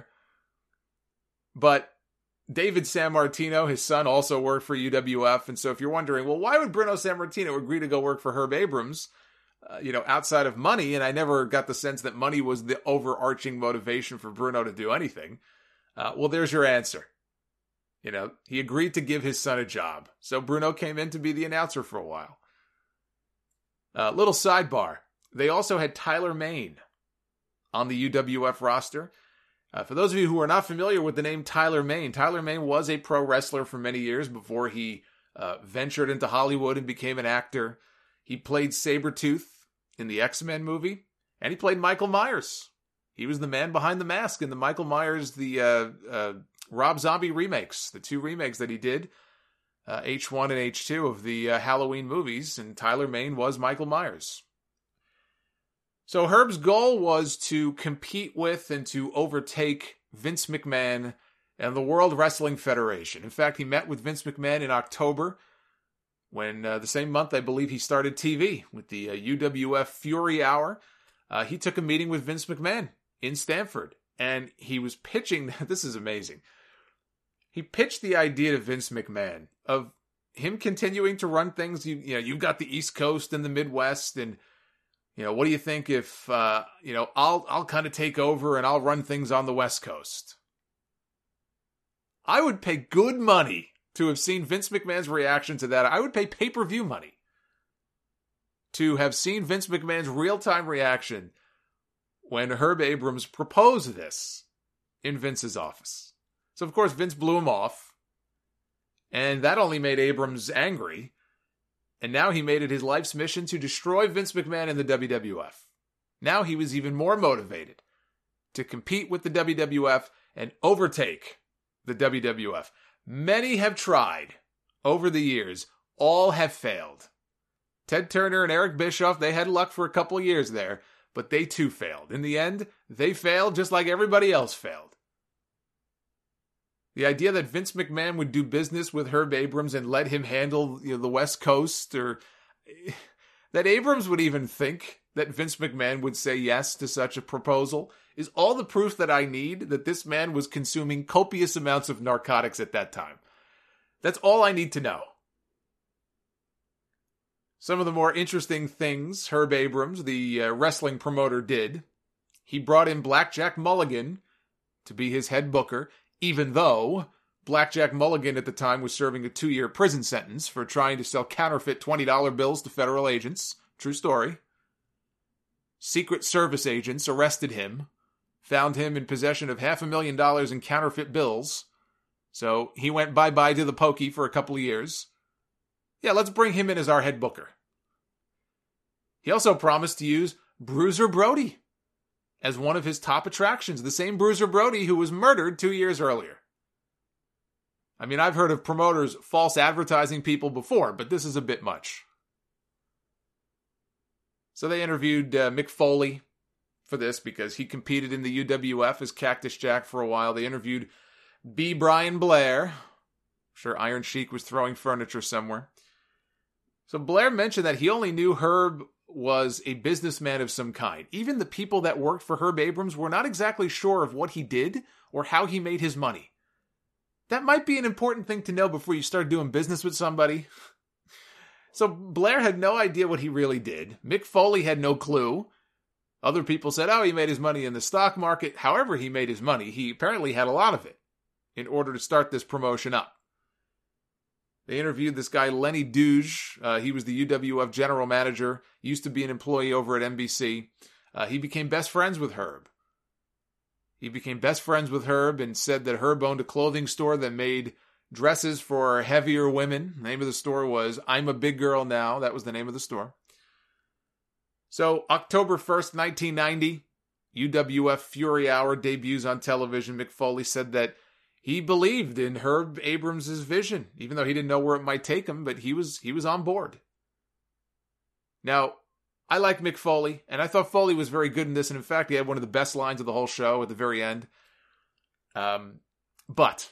But David Sammartino, his son, also worked for U W F. And so if you're wondering, well, why would Bruno Sammartino agree to go work for Herb Abrams, uh, you know, outside of money? And I never got the sense that money was the overarching motivation for Bruno to do anything. Uh, well, there's your answer. You know, he agreed to give his son a job. So Bruno came in to be the announcer for a while. Uh, little sidebar. They also had Tyler Mane on the U W F roster. Uh, for those of you who are not familiar with the name Tyler Mane, Tyler Mane was a pro wrestler for many years before he uh, ventured into Hollywood and became an actor. He played Sabretooth in the X-Men movie, and he played Michael Myers. He was the man behind the mask in the Michael Myers, the uh, uh, Rob Zombie remakes, the two remakes that he did, uh, H one and H two of the uh, Halloween movies, and Tyler Mane was Michael Myers. So Herb's goal was to compete with and to overtake Vince McMahon and the World Wrestling Federation. In fact, he met with Vince McMahon in October When uh, the same month, I believe he started T V with the uh, U W F Fury Hour. Uh, he took a meeting with Vince McMahon in Stamford, and he was pitching, this is amazing. He pitched the idea to Vince McMahon of him continuing to run things. You, you know, you've got the East Coast and the Midwest, and you know, what do you think if uh, you know, I'll I'll kind of take over and I'll run things on the West Coast? I would pay good money to have seen Vince McMahon's reaction to that. I would pay pay-per-view money to have seen Vince McMahon's real-time reaction when Herb Abrams proposed this in Vince's office. So, of course, Vince blew him off, and that only made Abrams angry, and now he made it his life's mission to destroy Vince McMahon in the W W F. Now he was even more motivated to compete with the W W F and overtake the W W F. Many have tried over the years. All have failed. Ted Turner and Eric Bischoff, they had luck for a couple years there, but they too failed. In the end, they failed just like everybody else failed. The idea that Vince McMahon would do business with Herb Abrams and let him handle, you know, the West Coast, or that Abrams would even think that Vince McMahon would say yes to such a proposal, is all the proof that I need that this man was consuming copious amounts of narcotics at that time. That's all I need to know. Some of the more interesting things Herb Abrams, the uh, wrestling promoter, did. He brought in Blackjack Mulligan to be his head booker, even though Blackjack Mulligan at the time was serving a two-year prison sentence for trying to sell counterfeit twenty dollar bills to federal agents. True story. Secret Service agents arrested him, found him in possession of half a million dollars in counterfeit bills. So he went bye-bye to the pokey for a couple of years. Yeah, let's bring him in as our head booker. He also promised to use Bruiser Brody as one of his top attractions, the same Bruiser Brody who was murdered two years earlier. I mean, I've heard of promoters false advertising people before, but this is a bit much. So they interviewed uh, Mick Foley for this because he competed in the U W F as Cactus Jack for a while. They interviewed B. Brian Blair. I'm sure Iron Sheik was throwing furniture somewhere. So Blair mentioned that he only knew Herb was a businessman of some kind. Even the people that worked for Herb Abrams were not exactly sure of what he did or how he made his money. That might be an important thing to know before you start doing business with somebody. So Blair had no idea what he really did. Mick Foley had no clue. Other people said, oh, he made his money in the stock market. However he made his money, he apparently had a lot of it in order to start this promotion up. They interviewed this guy, Lenny Duge. Uh, he was the U W F general manager, used to be an employee over at N B C. Uh, he became best friends with Herb. He became best friends with Herb and said that Herb owned a clothing store that made dresses for heavier women. The name of the store was I'm a Big Girl Now. That was the name of the store. So October first, nineteen ninety, U W F Fury Hour debuts on television. Mick Foley said that he believed in Herb Abrams' vision, even though he didn't know where it might take him, but he was he was on board. Now, I like Mick Foley, and I thought Foley was very good in this, and in fact, he had one of the best lines of the whole show at the very end. Um, but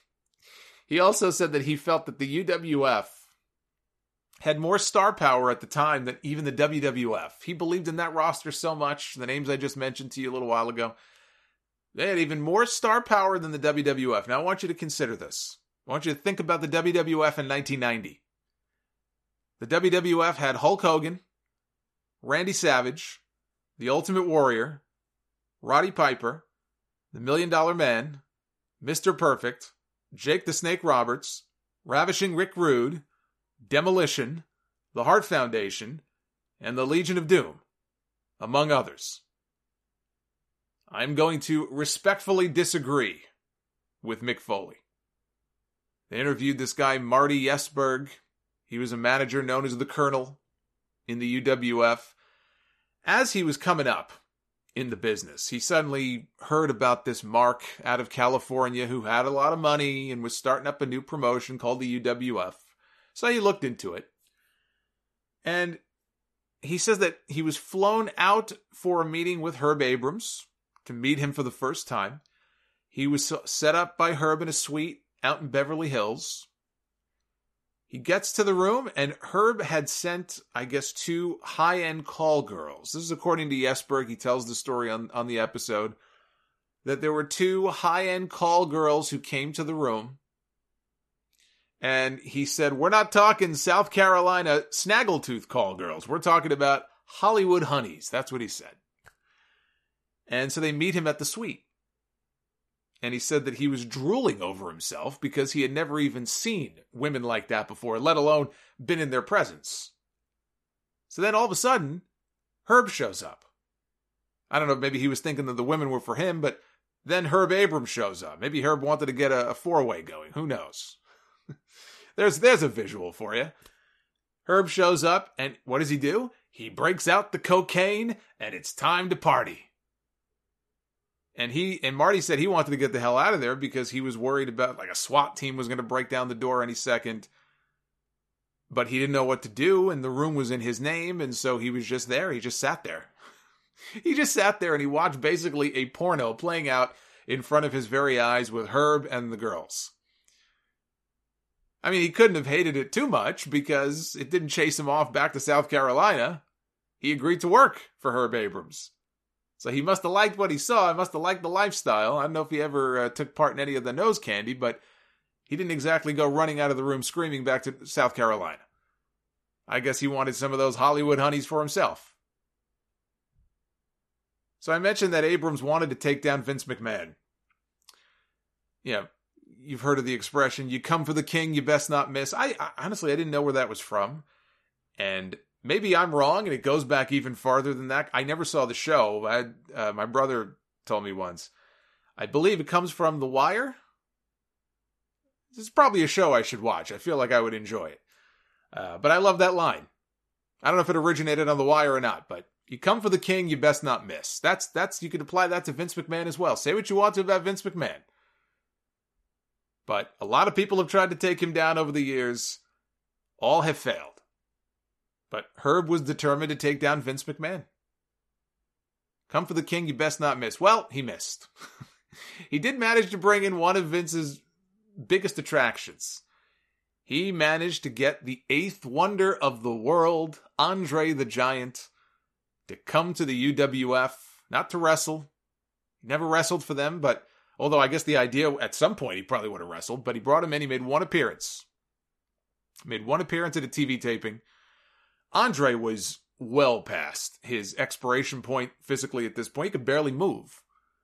he also said that he felt that the U W F had more star power at the time than even the W W F. He believed in that roster so much, the names I just mentioned to you a little while ago. They had even more star power than the W W F. Now, I want you to consider this. I want you to think about the W W F in nineteen ninety. The W W F had Hulk Hogan, Randy Savage, The Ultimate Warrior, Roddy Piper, The Million Dollar Man, Mister Perfect, Jake the Snake Roberts, Ravishing Rick Rude, Demolition, the Hart Foundation, and the Legion of Doom, among others. I'm going to respectfully disagree with Mick Foley. They interviewed this guy, Marty Yesberg. He was a manager known as the Colonel in the U W F. As he was coming up in the business, he suddenly heard about this Mark out of California who had a lot of money and was starting up a new promotion called the U W F. So he looked into it. And he says that he was flown out for a meeting with Herb Abrams to meet him for the first time. He was set up by Herb in a suite out in Beverly Hills. He gets to the room, and Herb had sent, I guess, two high-end call girls. This is according to Jesper. He tells the story on, on the episode, that there were two high-end call girls who came to the room. And he said, we're not talking South Carolina snaggletooth call girls. We're talking about Hollywood honeys. That's what he said. And so they meet him at the suite. And he said that he was drooling over himself because he had never even seen women like that before, let alone been in their presence. So then all of a sudden, Herb shows up. I don't know, maybe he was thinking that the women were for him, but then Herb Abrams shows up. Maybe Herb wanted to get a, a four-way going. Who knows? there's, there's a visual for you. Herb shows up, and what does he do? He breaks out the cocaine, and it's time to party. And he and Marty said he wanted to get the hell out of there because he was worried about, like, a SWAT team was going to break down the door any second. But he didn't know what to do, and the room was in his name, and so he was just there. He just sat there. He just sat there, and he watched basically a porno playing out in front of his very eyes with Herb and the girls. I mean, he couldn't have hated it too much because it didn't chase him off back to South Carolina. He agreed to work for Herb Abrams. So he must have liked what he saw. He must have liked the lifestyle. I don't know if he ever uh, took part in any of the nose candy, but he didn't exactly go running out of the room screaming back to South Carolina. I guess he wanted some of those Hollywood honeys for himself. So I mentioned that Abrams wanted to take down Vince McMahon. You know, you've heard of the expression, you come for the king, you best not miss. I, I honestly, I didn't know where that was from. And maybe I'm wrong, and it goes back even farther than that. I never saw the show. I, uh, my brother told me once. I believe it comes from The Wire. This is probably a show I should watch. I feel like I would enjoy it. Uh, but I love that line. I don't know if it originated on The Wire or not, but you come for the king, you best not miss. That's, that's, you could apply that to Vince McMahon as well. Say what you want to about Vince McMahon. But a lot of people have tried to take him down over the years. All have failed. But Herb was determined to take down Vince McMahon. Come for the king, you best not miss. Well, he missed. He did manage to bring in one of Vince's biggest attractions. He managed to get the eighth wonder of the world, Andre the Giant, to come to the U W F, not to wrestle. He never wrestled for them, but although I guess the idea at some point he probably would have wrestled, but he brought him in, he made one appearance. Made one appearance at a T V taping. Andre was well past his expiration point physically at this point. He could barely move.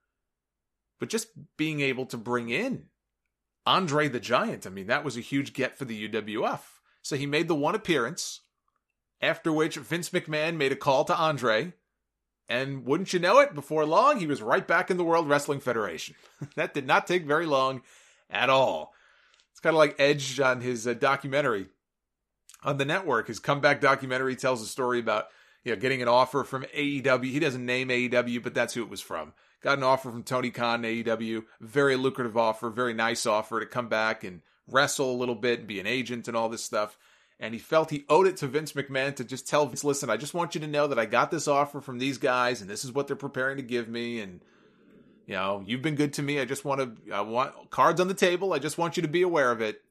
But just being able to bring in Andre the Giant, I mean, that was a huge get for the U W F. So he made the one appearance, after which Vince McMahon made a call to Andre, and wouldn't you know it, before long, he was right back in the World Wrestling Federation. That did not take very long at all. It's kind of like Edge on his uh, documentary on the network. His comeback documentary tells a story about, you know, getting an offer from A E W. He doesn't name A E W, but that's who it was from. Got an offer from Tony Khan, A E W. Very lucrative offer, very nice offer to come back and wrestle a little bit and be an agent and all this stuff. And he felt he owed it to Vince McMahon to just tell Vince, listen, I just want you to know that I got this offer from these guys and this is what they're preparing to give me. And, you know, you've been good to me. I just want to, I want cards on the table. I just want you to be aware of it.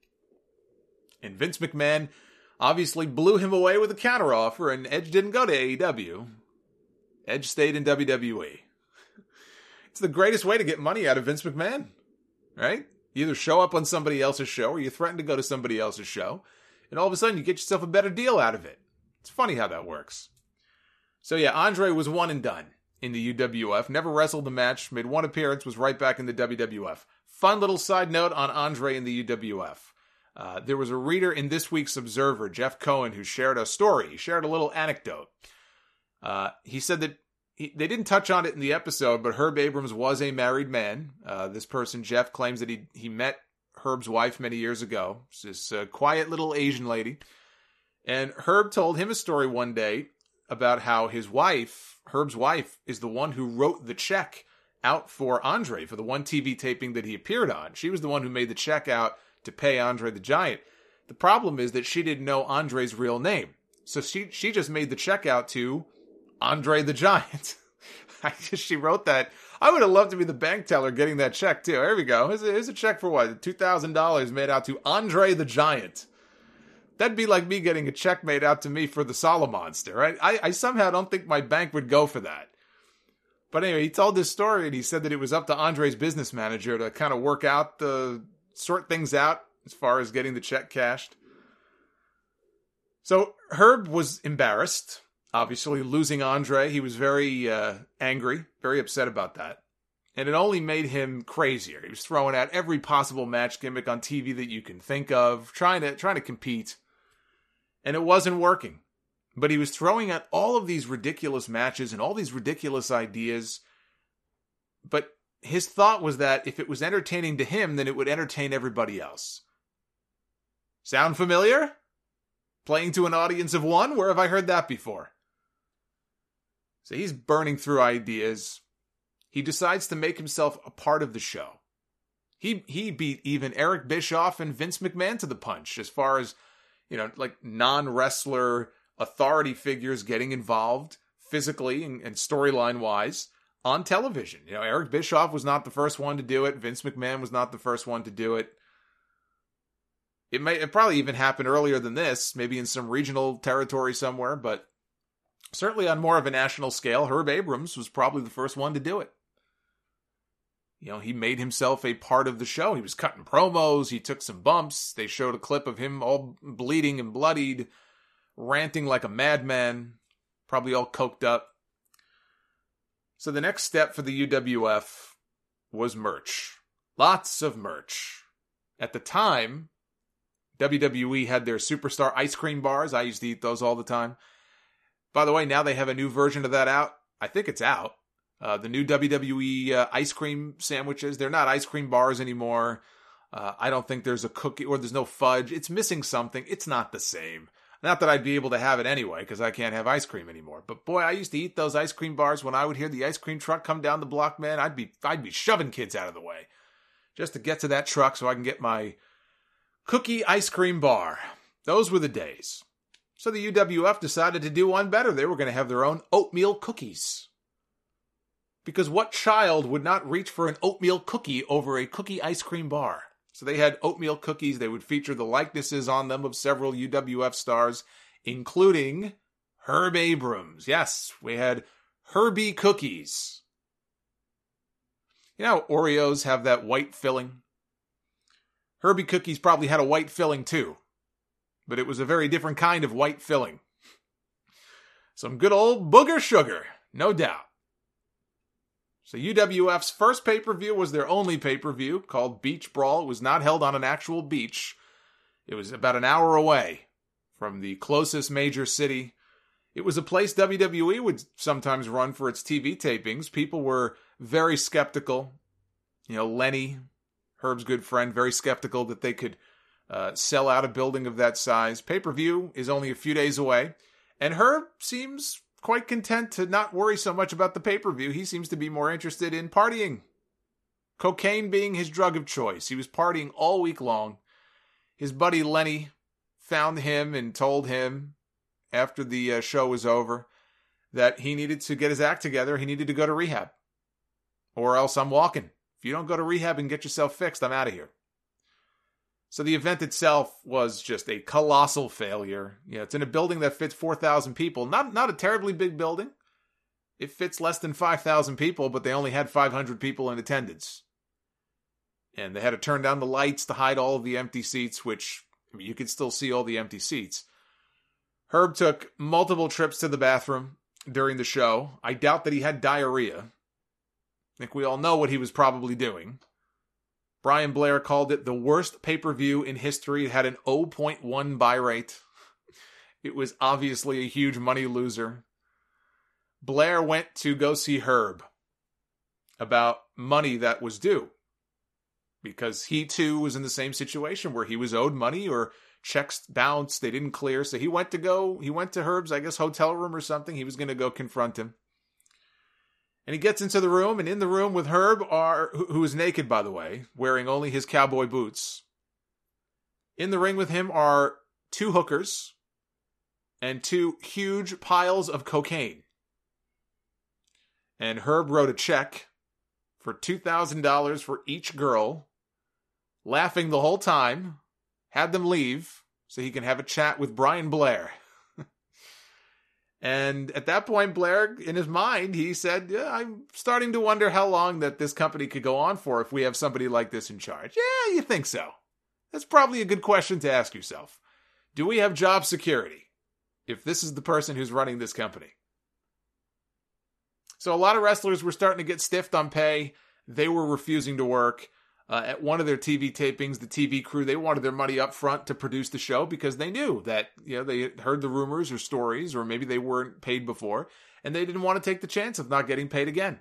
And Vince McMahon obviously blew him away with a counteroffer, and Edge didn't go to A E W. Edge stayed in W W E. It's the greatest way to get money out of Vince McMahon, right? You either show up on somebody else's show or you threaten to go to somebody else's show, and all of a sudden you get yourself a better deal out of it. It's funny how that works. So yeah, Andre was one and done in the U W F. Never wrestled a match, made one appearance, was right back in the W W F. Fun little side note on Andre in the U W F. Uh, there was a reader in this week's Observer, Jeff Cohen, who shared a story. He shared a little anecdote. Uh, he said that he, they didn't touch on it in the episode, but Herb Abrams was a married man. Uh, this person, Jeff, claims that he he met Herb's wife many years ago. It's this uh, quiet little Asian lady. And Herb told him a story one day about how his wife, Herb's wife, is the one who wrote the check out for Andre for the one T V taping that he appeared on. She was the one who made the check out to pay Andre the Giant. The problem is that she didn't know Andre's real name. So she she just made the check out to Andre the Giant. I guess she wrote that. I would have loved to be the bank teller getting that check too. Here we go. Here's a, here's a check for what? two thousand dollars made out to Andre the Giant. That'd be like me getting a check made out to me for the Solomonster, right? I, I somehow don't think my bank would go for that. But anyway, he told this story and he said that it was up to Andre's business manager to kind of work out the, sort things out as far as getting the check cashed. So Herb was embarrassed, obviously losing Andre. He was very uh, angry, very upset about that. And it only made him crazier. He was throwing out every possible match gimmick on T V that you can think of, trying to trying to compete. And it wasn't working. But he was throwing out all of these ridiculous matches and all these ridiculous ideas. But his thought was that if it was entertaining to him, then it would entertain everybody else. Sound familiar? Playing to an audience of one? Where have I heard that before? So he's burning through ideas. He decides to make himself a part of the show. He he beat even Eric Bischoff and Vince McMahon to the punch as far as, you know, like non-wrestler authority figures getting involved physically and, and storyline-wise on television. You know, Eric Bischoff was not the first one to do it. Vince McMahon was not the first one to do it. It may it probably even happened earlier than this, maybe in some regional territory somewhere, but certainly on more of a national scale, Herb Abrams was probably the first one to do it. You know, he made himself a part of the show. He was cutting promos. He took some bumps. They showed a clip of him all bleeding and bloodied, ranting like a madman, probably all coked up. So the next step for the U W F was merch. Lots of merch. At the time, W W E had their Superstar ice cream bars. I used to eat those all the time. By the way, now they have a new version of that out. I think it's out. Uh, the new W W E uh, ice cream sandwiches, they're not ice cream bars anymore. Uh, I don't think there's a cookie or there's no fudge. It's missing something. It's not the same. Not that I'd be able to have it anyway, because I can't have ice cream anymore. But boy, I used to eat those ice cream bars when I would hear the ice cream truck come down the block, man. I'd be I'd be shoving kids out of the way just to get to that truck so I can get my cookie ice cream bar. Those were the days. So the U W F decided to do one better. They were going to have their own oatmeal cookies. Because what child would not reach for an oatmeal cookie over a cookie ice cream bar? So they had oatmeal cookies. They would feature the likenesses on them of several U W F stars, including Herb Abrams. Yes, we had Herbie cookies. You know how Oreos have that white filling? Herbie cookies probably had a white filling too. But it was a very different kind of white filling. Some good old booger sugar, no doubt. So U W F's first pay-per-view was their only pay-per-view, called Beach Brawl. It was not held on an actual beach. It was about an hour away from the closest major city. It was a place W W E would sometimes run for its T V tapings. People were very skeptical. You know, Lenny, Herb's good friend, very skeptical that they could uh, sell out a building of that size. Pay-per-view is only a few days away. And Herb seems quite content to not worry so much about the pay-per-view. He seems to be more interested in partying. Cocaine being his drug of choice. He was partying all week long. His buddy Lenny found him and told him after the uh, show was over that he needed to get his act together. He needed to go to rehab. Or else I'm walking. If you don't go to rehab and get yourself fixed, I'm out of here. So the event itself was just a colossal failure. You know, it's in a building that fits four thousand people. Not not a terribly big building. It fits less than five thousand people, but they only had five hundred people in attendance. And they had to turn down the lights to hide all of the empty seats, which, I mean, you could still see all the empty seats. Herb took multiple trips to the bathroom during the show. I doubt that he had diarrhea. I think we all know what he was probably doing. Brian Blair called it the worst pay-per-view in history. It had an zero point one buy rate. It was obviously a huge money loser. Blair went to go see Herb about money that was due. Because he too was in the same situation where he was owed money or checks bounced, they didn't clear. So he went to go, he went to Herb's, I guess, hotel room or something. He was going to go confront him. And he gets into the room, and in the room with Herb, are who is naked, by the way, wearing only his cowboy boots. In the ring with him are two hookers and two huge piles of cocaine. And Herb wrote a check for two thousand dollars for each girl, laughing the whole time, had them leave, so he can have a chat with Brian Blair. And at that point, Blair, in his mind, he said, yeah, I'm starting to wonder how long that this company could go on for if we have somebody like this in charge. Yeah, you think so. That's probably a good question to ask yourself. Do we have job security if this is the person who's running this company? So a lot of wrestlers were starting to get stiffed on pay. They were refusing to work. Uh, at one of their T V tapings, the T V crew, they wanted their money up front to produce the show because they knew that, you know, they had heard the rumors or stories, or maybe they weren't paid before, and they didn't want to take the chance of not getting paid again.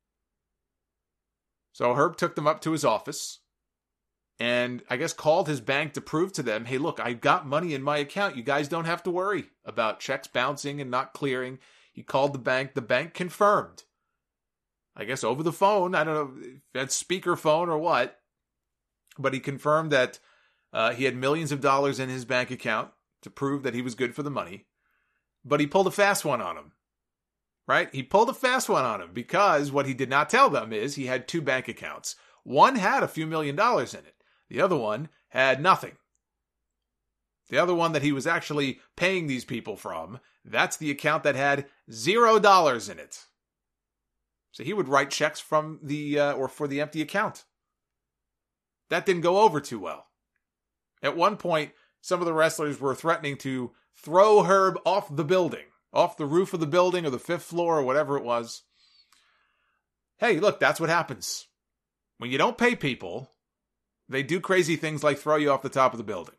So Herb took them up to his office and I guess called his bank to prove to them, hey, look, I've got money in my account. You guys don't have to worry about checks bouncing and not clearing. He called the bank. The bank confirmed. I guess over the phone. I don't know if that's speakerphone or what. But he confirmed that uh, he had millions of dollars in his bank account to prove that he was good for the money. But he pulled a fast one on him. Right? He pulled a fast one on him because what he did not tell them is he had two bank accounts. One had a few million dollars in it. The other one had nothing. The other one that he was actually paying these people from, that's the account that had zero dollars in it. So he would write checks from the, uh, or for the empty account. That didn't go over too well. At one point, some of the wrestlers were threatening to throw Herb off the building, off the roof of the building or the fifth floor or whatever it was. Hey, look, that's what happens. When you don't pay people, they do crazy things like throw you off the top of the building.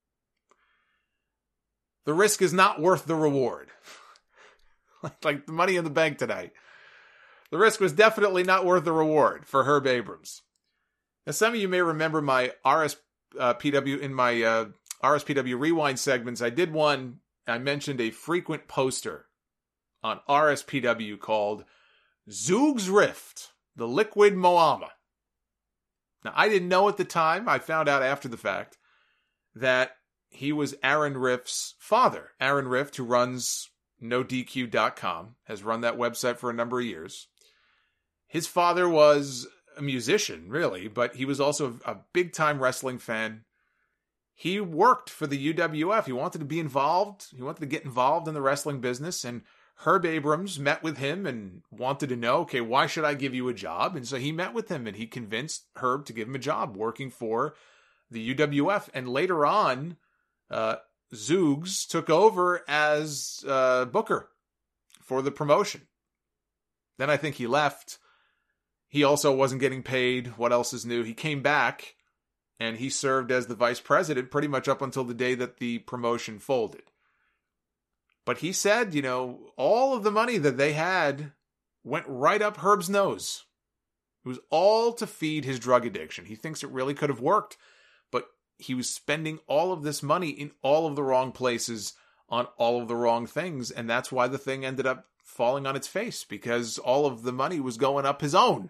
The risk is not worth the reward. Like the money in the bank tonight. The risk was definitely not worth the reward for Herb Abrams. Now, some of you may remember my R S P W, in my uh, R S P W Rewind segments, I did one, I mentioned a frequent poster on R S P W called Zoog's Rift, the Liquid Moama. Now, I didn't know at the time, I found out after the fact, that he was Aaron Rift's father. Aaron Rift, who runs no D Q dot com, has run that website for a number of years. His father was a musician, really, but he was also a big-time wrestling fan. He worked for the U W F. He wanted to be involved. He wanted to get involved in the wrestling business, and Herb Abrams met with him and wanted to know, okay, why should I give you a job? And so he met with him, and he convinced Herb to give him a job working for the U W F. And later on, uh, Zoogs took over as uh, booker for the promotion. Then I think he left. He also wasn't getting paid. What else is new? He came back, and he served as the vice president pretty much up until the day that the promotion folded. But he said, you know, all of the money that they had went right up Herb's nose. It was all to feed his drug addiction. He thinks it really could have worked, but he was spending all of this money in all of the wrong places on all of the wrong things, and that's why the thing ended up falling on its face, because all of the money was going up his own.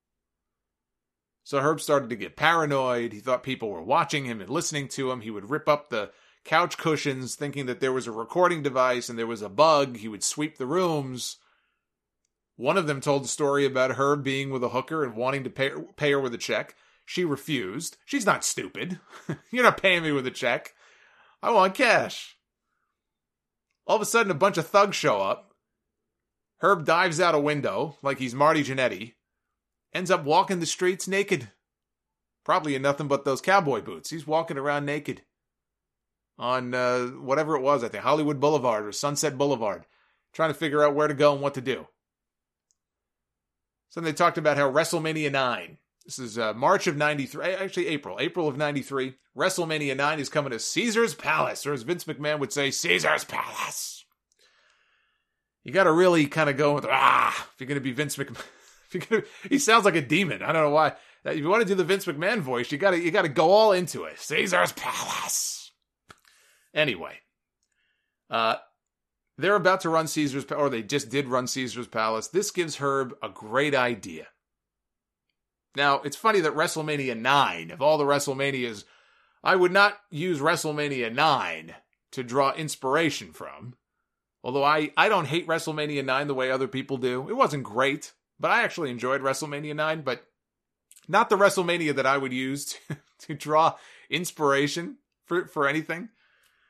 So Herb started to get paranoid. He thought people were watching him and listening to him. He would rip up the couch cushions thinking that there was a recording device and there was a bug. He would sweep the rooms. One of them told a story about Herb being with a hooker and wanting to pay, pay her with a check. She refused. She's not stupid. You're not paying me with a check. I want cash. All of a sudden, a bunch of thugs show up. Herb dives out a window like he's Marty Jannetty. Ends up walking the streets naked. Probably in nothing but those cowboy boots. He's walking around naked. On uh, whatever it was, I think, Hollywood Boulevard or Sunset Boulevard. Trying to figure out where to go and what to do. So then they talked about how WrestleMania nine. This is uh, March of ninety-three. Actually, April. April of ninety-three. WrestleMania nine is coming to Caesar's Palace. Or as Vince McMahon would say, Caesar's Palace. You got to really kind of go with, ah, if you're going to be Vince McMahon. He sounds like a demon. I don't know why. If you want to do the Vince McMahon voice, you gotta you gotta go all into it. Caesar's Palace. Anyway, uh, they're about to run Caesar's, or they just did run Caesar's Palace. This gives Herb a great idea. Now, it's funny that WrestleMania nine, of all the WrestleManias, I would not use WrestleMania nine to draw inspiration from. Although I, I don't hate WrestleMania nine the way other people do. It wasn't great. But I actually enjoyed WrestleMania nine, but not the WrestleMania that I would use to, to draw inspiration for, for anything.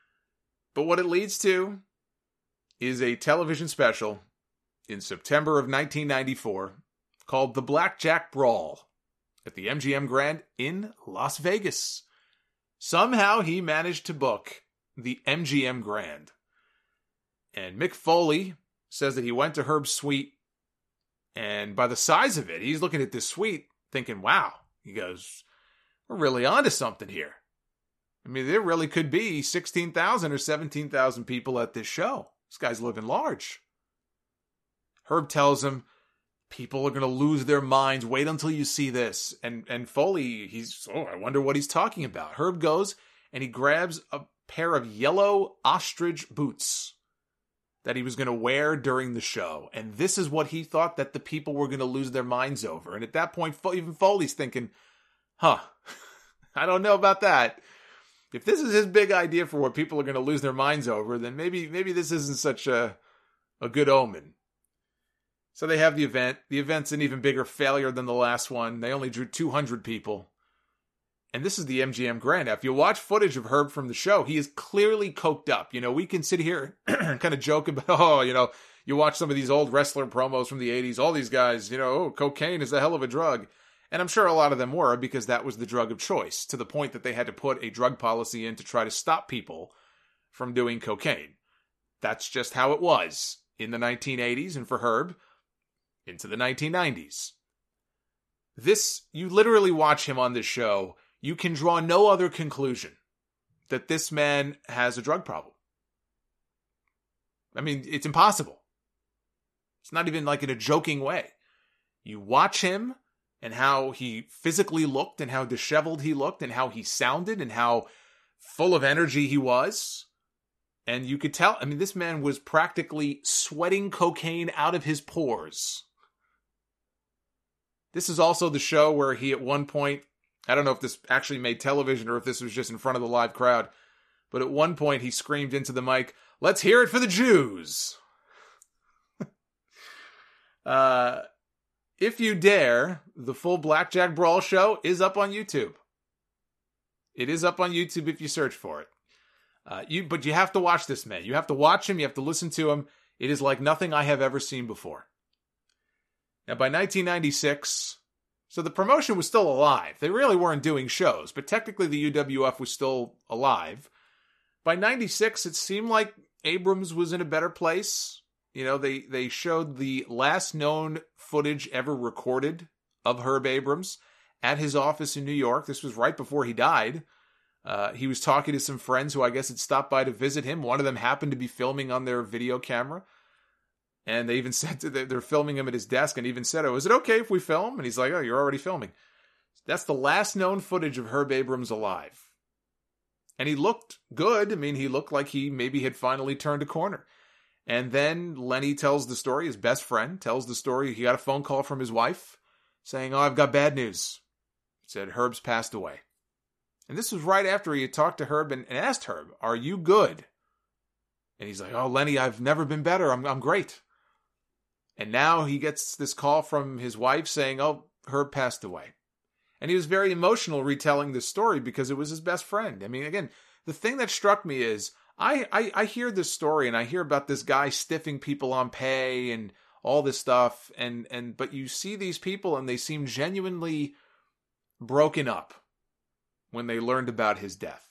But what it leads to is a television special in September of nineteen ninety-four called The Blackjack Brawl at the M G M Grand in Las Vegas. Somehow he managed to book the M G M Grand. And Mick Foley says that he went to Herb's suite, and by the size of it, he's looking at this suite thinking, wow, he goes, we're really onto something here. I mean, there really could be sixteen thousand or seventeen thousand people at this show. This guy's living large. Herb tells him, people are going to lose their minds. Wait until you see this. And and Foley, he's, oh, I wonder what he's talking about. Herb goes and he grabs a pair of yellow ostrich boots that he was going to wear during the show. And this is what he thought that the people were going to lose their minds over. And at that point, even Foley's thinking, huh, I don't know about that. If this is his big idea for what people are going to lose their minds over, then maybe maybe this isn't such a, a good omen. So they have the event. The event's an even bigger failure than the last one. They only drew two hundred people. And this is the M G M Grand. Now, if you watch footage of Herb from the show, he is clearly coked up. You know, we can sit here and kind of joke about, oh, you know, you watch some of these old wrestler promos from the eighties, all these guys, you know, oh, cocaine is a hell of a drug. And I'm sure a lot of them were, because that was the drug of choice, to the point that they had to put a drug policy in to try to stop people from doing cocaine. That's just how it was in the nineteen eighties, and for Herb, into the nineteen nineties. This, you literally watch him on this show, you can draw no other conclusion that this man has a drug problem. I mean, it's impossible. It's not even like in a joking way. You watch him and how he physically looked and how disheveled he looked and how he sounded and how full of energy he was. And you could tell, I mean, this man was practically sweating cocaine out of his pores. This is also the show where he at one point, I don't know if this actually made television or if this was just in front of the live crowd, but at one point he screamed into the mic, "Let's hear it for the Jews." uh, if you dare, the full Blackjack Brawl show is up on YouTube. It is up on YouTube if you search for it. Uh, you, but you have to watch this man. You have to watch him. You have to listen to him. It is like nothing I have ever seen before. Now, by nineteen ninety-six, so the promotion was still alive. They really weren't doing shows, but technically the U W F was still alive. By ninety-six, it seemed like Abrams was in a better place. You know, they, they showed the last known footage ever recorded of Herb Abrams at his office in New York. This was right before he died. Uh, he was talking to some friends who I guess had stopped by to visit him. One of them happened to be filming on their video camera. And they even said to the, they're filming him at his desk and even said, "Oh, is it okay if we film?" And he's like, "Oh, you're already filming." That's the last known footage of Herb Abrams alive. And he looked good. I mean, he looked like he maybe had finally turned a corner. And then Lenny tells the story, his best friend tells the story. He got a phone call from his wife saying, "Oh, I've got bad news." He said, "Herb's passed away." And this was right after he had talked to Herb and, and asked Herb, "Are you good?" And he's like, "Oh, Lenny, I've never been better. I'm I'm great." And now he gets this call from his wife saying, "Oh, Herb passed away." And he was very emotional retelling this story because it was his best friend. I mean, again, the thing that struck me is I, I, I hear this story and I hear about this guy stiffing people on pay and all this stuff. And, and but you see these people and they seem genuinely broken up when they learned about his death.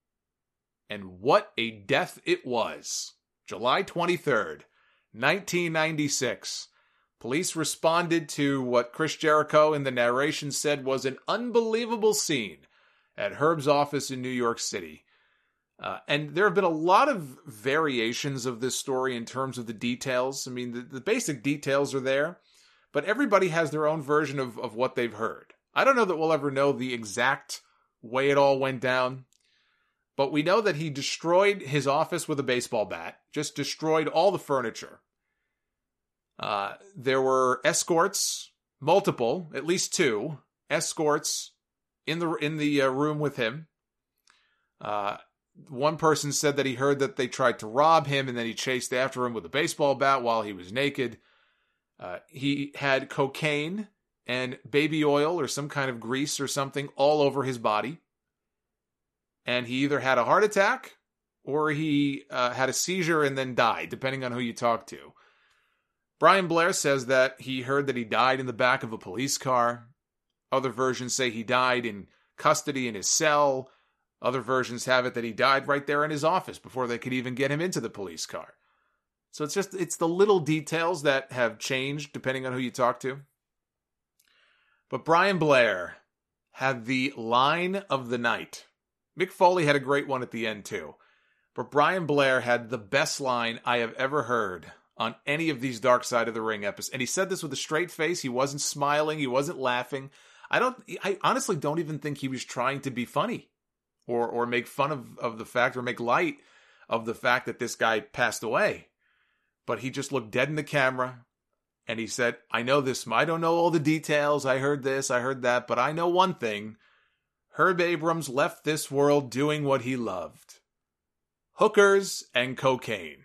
And what a death it was. July twenty-third. nineteen ninety-six. Police responded to what Chris Jericho in the narration said was an unbelievable scene at Herb's office in New York City. Uh, and there have been a lot of variations of this story in terms of the details. I mean, the, the basic details are there, but everybody has their own version of, of what they've heard. I don't know that we'll ever know the exact way it all went down. But we know that he destroyed his office with a baseball bat, just destroyed all the furniture. Uh, there were escorts, multiple, at least two, escorts in the in the uh, room with him. Uh, one person said that he heard that they tried to rob him and then he chased after him with a baseball bat while he was naked. Uh, he had cocaine and baby oil or some kind of grease or something all over his body. And he either had a heart attack or he uh, had a seizure and then died, depending on who you talk to. Brian Blair says that he heard that he died in the back of a police car. Other versions say he died in custody in his cell. Other versions have it that he died right there in his office before they could even get him into the police car. So it's just, it's the little details that have changed depending on who you talk to. But Brian Blair had the line of the night. Mick Foley had a great one at the end too. But Brian Blair had the best line I have ever heard on any of these Dark Side of the Ring episodes. And he said this with a straight face. He wasn't smiling. He wasn't laughing. I don't, I honestly don't even think he was trying to be funny or, or make fun of, of the fact or make light of the fact that this guy passed away. But he just looked dead in the camera and he said, I know this. I don't know all the details. I heard this. I heard that. But I know one thing. Herb Abrams left this world doing what he loved. Hookers and cocaine.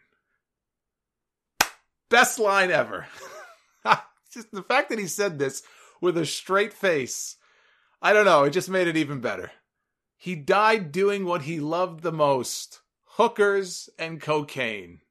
Best line ever. Just the fact that he said this with a straight face. I don't know. It just made it even better. He died doing what he loved the most. Hookers and cocaine.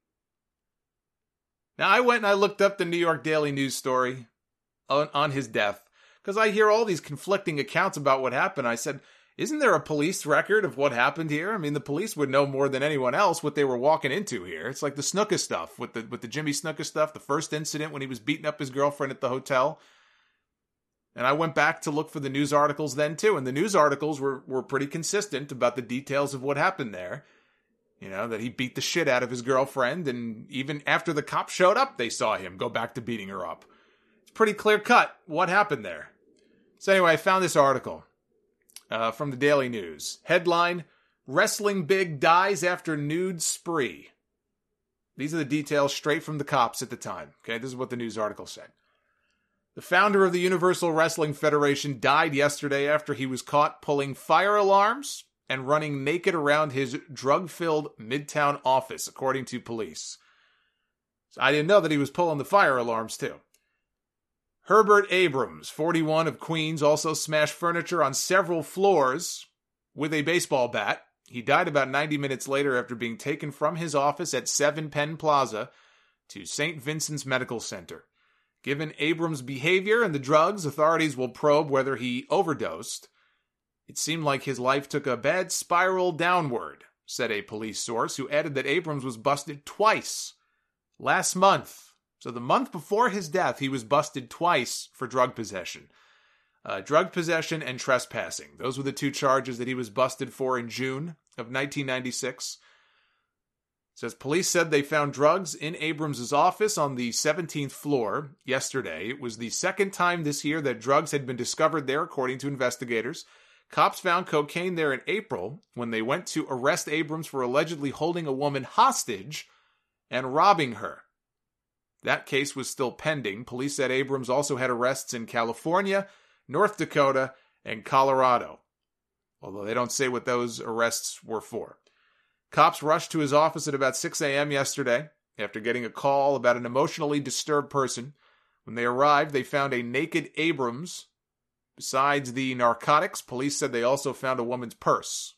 Now, I went and I looked up the New York Daily News story on, on his death because I hear all these conflicting accounts about what happened. I said, isn't there a police record of what happened here? I mean, the police would know more than anyone else what they were walking into here. It's like the Snuka stuff with the with the Jimmy Snuka stuff, the first incident when he was beating up his girlfriend at the hotel. And I went back to look for the news articles then too, and the news articles were, were pretty consistent about the details of what happened there. You know, that he beat the shit out of his girlfriend, and even after the cops showed up, they saw him go back to beating her up. It's pretty clear cut what happened there. So anyway, I found this article uh, from the Daily News. Headline, Wrestling Big Dies After Nude Spree. These are the details straight from the cops at the time. Okay, this is what the news article said. The founder of the Universal Wrestling Federation died yesterday after he was caught pulling fire alarms and running naked around his drug-filled Midtown office, according to police. So I didn't know that he was pulling the fire alarms, too. Herbert Abrams, forty-one, of Queens, also smashed furniture on several floors with a baseball bat. He died about ninety minutes later after being taken from his office at seven Penn Plaza to Saint Vincent's Medical Center. Given Abrams' behavior and the drugs, authorities will probe whether he overdosed. It seemed like his life took a bad spiral downward, said a police source, who added that Abrams was busted twice last month. So the month before his death, he was busted twice for drug possession. Uh, drug possession and trespassing. Those were the two charges that he was busted for in June of nineteen ninety-six. It says police said they found drugs in Abrams' office on the seventeenth floor yesterday. It was the second time this year that drugs had been discovered there, according to investigators. Cops found cocaine there in April when they went to arrest Abrams for allegedly holding a woman hostage and robbing her. That case was still pending. Police said Abrams also had arrests in California, North Dakota, and Colorado, although they don't say what those arrests were for. Cops rushed to his office at about six a.m. yesterday after getting a call about an emotionally disturbed person. When they arrived, they found a naked Abrams. Besides the narcotics, police said they also found a woman's purse.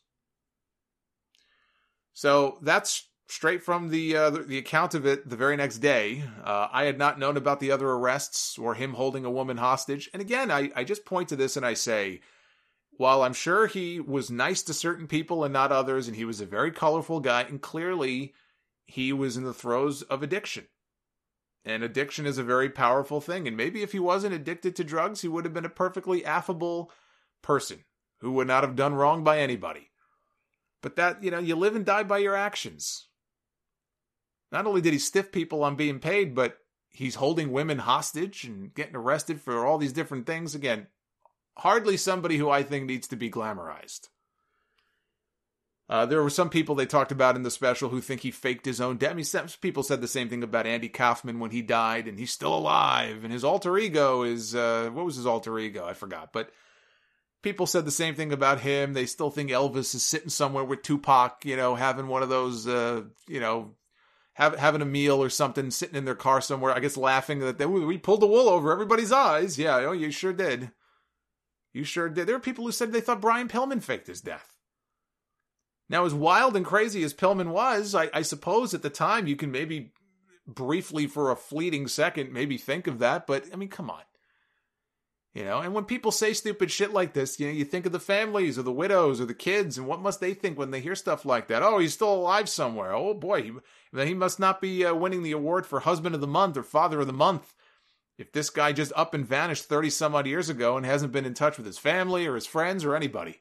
So that's straight from the uh, the account of it the very next day. Uh, I had not known about the other arrests or him holding a woman hostage. And again, I, I just point to this and I say, while I'm sure he was nice to certain people and not others, and he was a very colorful guy, and clearly he was in the throes of addiction. And addiction is a very powerful thing. And maybe if he wasn't addicted to drugs, he would have been a perfectly affable person who would not have done wrong by anybody. But that, you know, you live and die by your actions. Not only did he stiff people on being paid, but he's holding women hostage and getting arrested for all these different things. Again, hardly somebody who I think needs to be glamorized. Uh, there were some people they talked about in the special who think he faked his own death. I mean, some people said the same thing about Andy Kaufman when he died, and he's still alive, and his alter ego is, uh, what was his alter ego? I forgot. But people said the same thing about him. They still think Elvis is sitting somewhere with Tupac, you know, having one of those, uh, you know, have, having a meal or something, sitting in their car somewhere, I guess laughing that they, we pulled the wool over everybody's eyes. Yeah, oh, you sure did. You sure did. There were people who said they thought Brian Pillman faked his death. Now, as wild and crazy as Pillman was, I, I suppose at the time you can maybe briefly for a fleeting second maybe think of that, but I mean, come on. You know, and when people say stupid shit like this, you know, you think of the families or the widows or the kids, and what must they think when they hear stuff like that? Oh, he's still alive somewhere. Oh boy, he, then he must not be uh, winning the award for husband of the month or father of the month. If this guy just up and vanished thirty some odd years ago and hasn't been in touch with his family or his friends or anybody.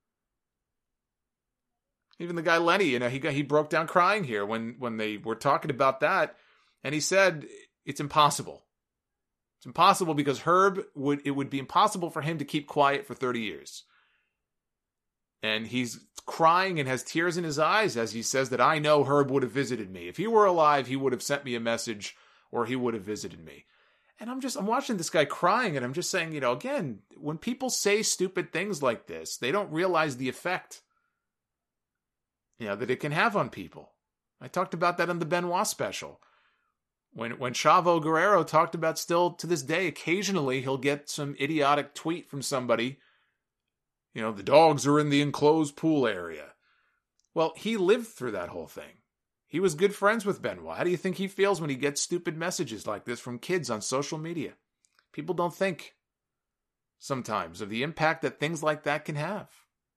Even the guy Lenny, you know, he got, he broke down crying here when, when they were talking about that. And he said, it's impossible. It's impossible because Herb would, it would be impossible for him to keep quiet for thirty years. And he's crying and has tears in his eyes as he says that I know Herb would have visited me. If he were alive, he would have sent me a message or he would have visited me. And I'm just, I'm watching this guy crying and I'm just saying, you know, again, when people say stupid things like this, they don't realize the effect, you know, that it can have on people. I talked about that on the Benoit special. When when Chavo Guerrero talked about still to this day, occasionally he'll get some idiotic tweet from somebody. You know, the dogs are in the enclosed pool area. Well, he lived through that whole thing. He was good friends with Benoit. How do you think he feels when he gets stupid messages like this from kids on social media? People don't think sometimes of the impact that things like that can have.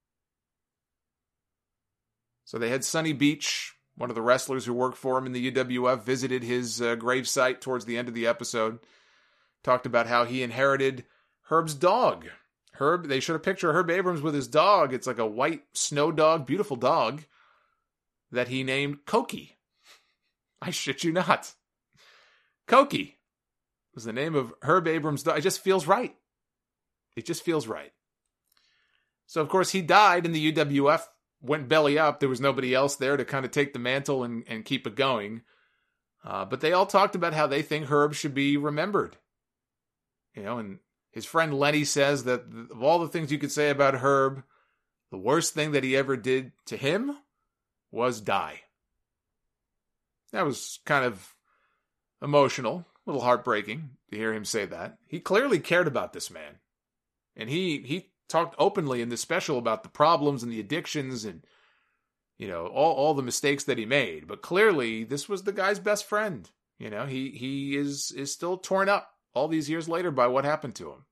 So they had Sonny Beach, one of the wrestlers who worked for him in the U W F, visited his uh, gravesite towards the end of the episode. Talked about how he inherited Herb's dog. Herb, they showed a picture of Herb Abrams with his dog. It's like a white snow dog, beautiful dog, that he named Koki. I shit you not. Koki was the name of Herb Abrams' dog. It just feels right. It just feels right. So, of course, he died in the U W F. Went belly up. There was nobody else there to kind of take the mantle and, and keep it going. Uh, but they all talked about how they think Herb should be remembered. You know, and his friend Lenny says that of all the things you could say about Herb, the worst thing that he ever did to him was die. That was kind of emotional, a little heartbreaking to hear him say that. He clearly cared about this man. And he he talked openly in this special about the problems and the addictions and, you know, all, all the mistakes that he made. But clearly, this was the guy's best friend. You know, he, he is, is still torn up all these years later by what happened to him.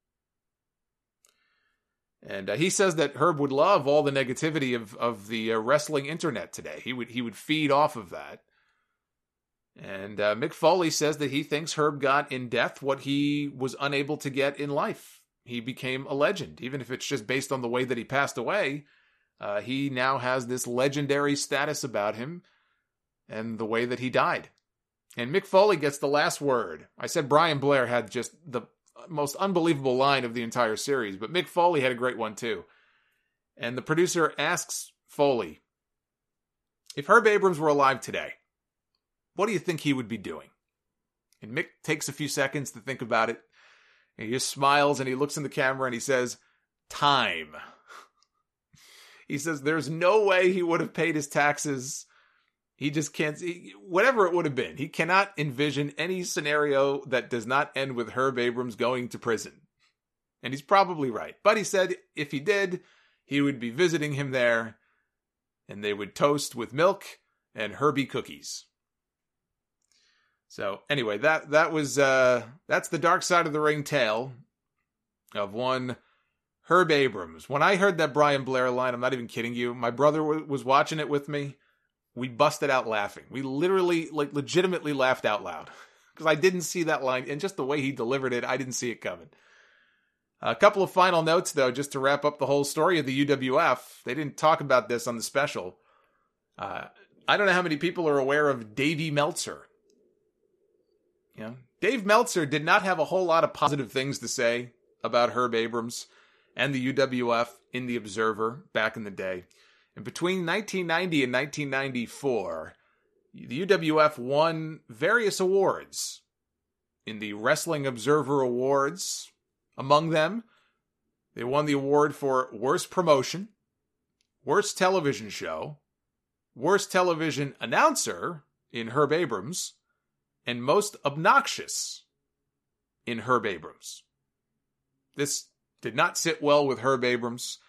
And uh, he says that Herb would love all the negativity of, of the uh, wrestling internet today. He would, he would feed off of that. And uh, Mick Foley says that he thinks Herb got in death what he was unable to get in life. He became a legend, even if it's just based on the way that he passed away. Uh, he now has this legendary status about him and the way that he died. And Mick Foley gets the last word. I said Brian Blair had just the most unbelievable line of the entire series, but Mick Foley had a great one too. And the producer asks Foley, if Herb Abrams were alive today, what do you think he would be doing? And Mick takes a few seconds to think about it. And he just smiles and he looks in the camera and he says, time. He says there's no way he would have paid his taxes. He just can't see, whatever it would have been. He cannot envision any scenario that does not end with Herb Abrams going to prison. And he's probably right. But he said if he did, he would be visiting him there and they would toast with milk and Herbie cookies. So anyway, that that was uh, that's the Dark Side of the Ring tale of one Herb Abrams. When I heard that Brian Blair line, I'm not even kidding you. My brother w- was watching it with me. We busted out laughing. We literally, like, legitimately laughed out loud because I didn't see that line, and just the way he delivered it, I didn't see it coming. A couple of final notes, though, just to wrap up the whole story of the U W F. They didn't talk about this on the special. Uh, I don't know how many people are aware of Davey Meltzer. You know, Dave Meltzer did not have a whole lot of positive things to say about Herb Abrams and the U W F in The Observer back in the day. And between nineteen ninety and nineteen ninety-four, the U W F won various awards in the Wrestling Observer Awards. Among them, they won the award for Worst Promotion, Worst Television Show, Worst Television Announcer in Herb Abrams, and Most Obnoxious in Herb Abrams. This did not sit well with Herb Abrams.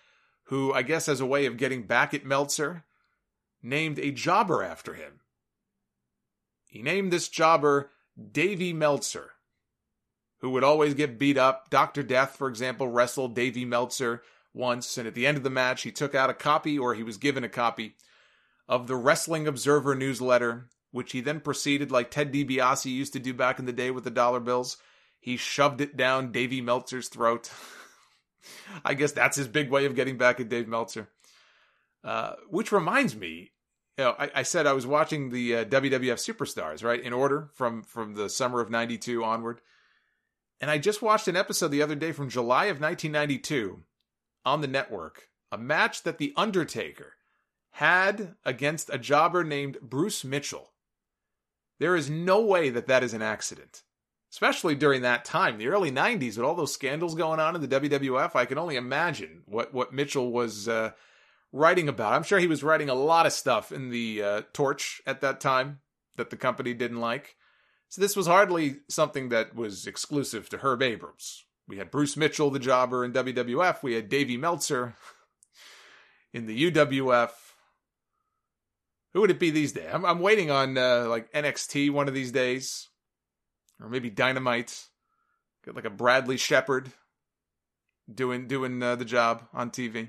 who, I guess as a way of getting back at Meltzer, named a jobber after him. He named this jobber Davey Meltzer, who would always get beat up. Doctor Death, for example, wrestled Davey Meltzer once, and at the end of the match, he took out a copy, or he was given a copy, of the Wrestling Observer newsletter, which he then proceeded, like Ted DiBiase used to do back in the day with the dollar bills. He shoved it down Davey Meltzer's throat. I guess that's his big way of getting back at Dave Meltzer. Uh, which reminds me, you know, I, I said I was watching the uh, W W F Superstars, right, in order from, from the summer of ninety-two onward. And I just watched an episode the other day from July of nineteen ninety-two on the network, a match that The Undertaker had against a jobber named Bruce Mitchell. There is no way that that is an accident. Especially during that time, the early nineties, with all those scandals going on in the W W F, I can only imagine what, what Mitchell was uh, writing about. I'm sure he was writing a lot of stuff in the uh, Torch at that time that the company didn't like. So this was hardly something that was exclusive to Herb Abrams. We had Bruce Mitchell, the jobber, in W W F. We had Davey Meltzer in the U W F. Who would it be these days? I'm, I'm waiting on uh, like N X T one of these days. Or maybe Dynamite. Get like a Bradley Shepard doing doing uh, the job on T V.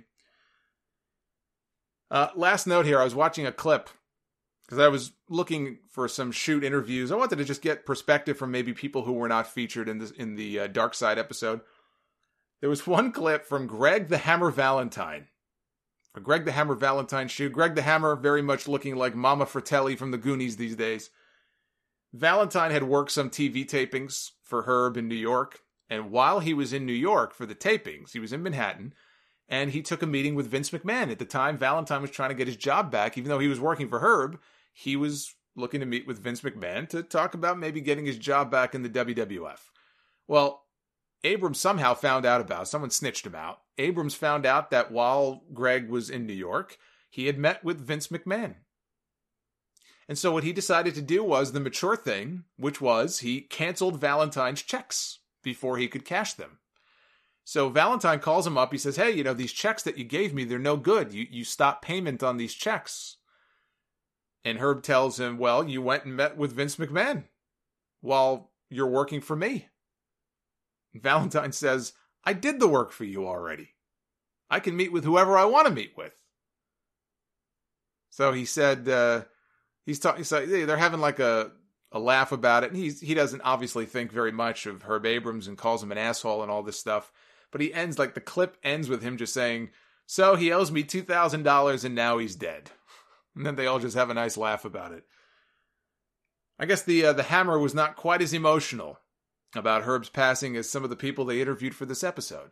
Uh, last note here, I was watching a clip because I was looking for some shoot interviews. I wanted to just get perspective from maybe people who were not featured in, this, in the uh, Dark Side episode. There was one clip from Greg the Hammer Valentine. A Greg the Hammer Valentine shoot. Greg the Hammer very much looking like Mama Fratelli from the Goonies these days. Valentine had worked some T V tapings for Herb in New York, and while he was in New York for the tapings, he was in Manhattan, and he took a meeting with Vince McMahon. At the time, Valentine was trying to get his job back. Even though he was working for Herb, he was looking to meet with Vince McMahon to talk about maybe getting his job back in the W W F. Well, Abrams somehow found out about it. Someone snitched him out. Abrams found out that while Greg was in New York, he had met with Vince McMahon. And so what he decided to do was the mature thing, which was he canceled Valentine's checks before he could cash them. So Valentine calls him up. He says, hey, you know, these checks that you gave me, they're no good. You, you stopped payment on these checks. And Herb tells him, well, you went and met with Vince McMahon while you're working for me. And Valentine says, I did the work for you already. I can meet with whoever I want to meet with. So he said, uh, He's talking. So they're having like a, a laugh about it, and he's he doesn't obviously think very much of Herb Abrams and calls him an asshole and all this stuff. But he ends like the clip ends with him just saying, "So he owes me two thousand dollars, and now he's dead." And then they all just have a nice laugh about it. I guess the uh, the Hammer was not quite as emotional about Herb's passing as some of the people they interviewed for this episode.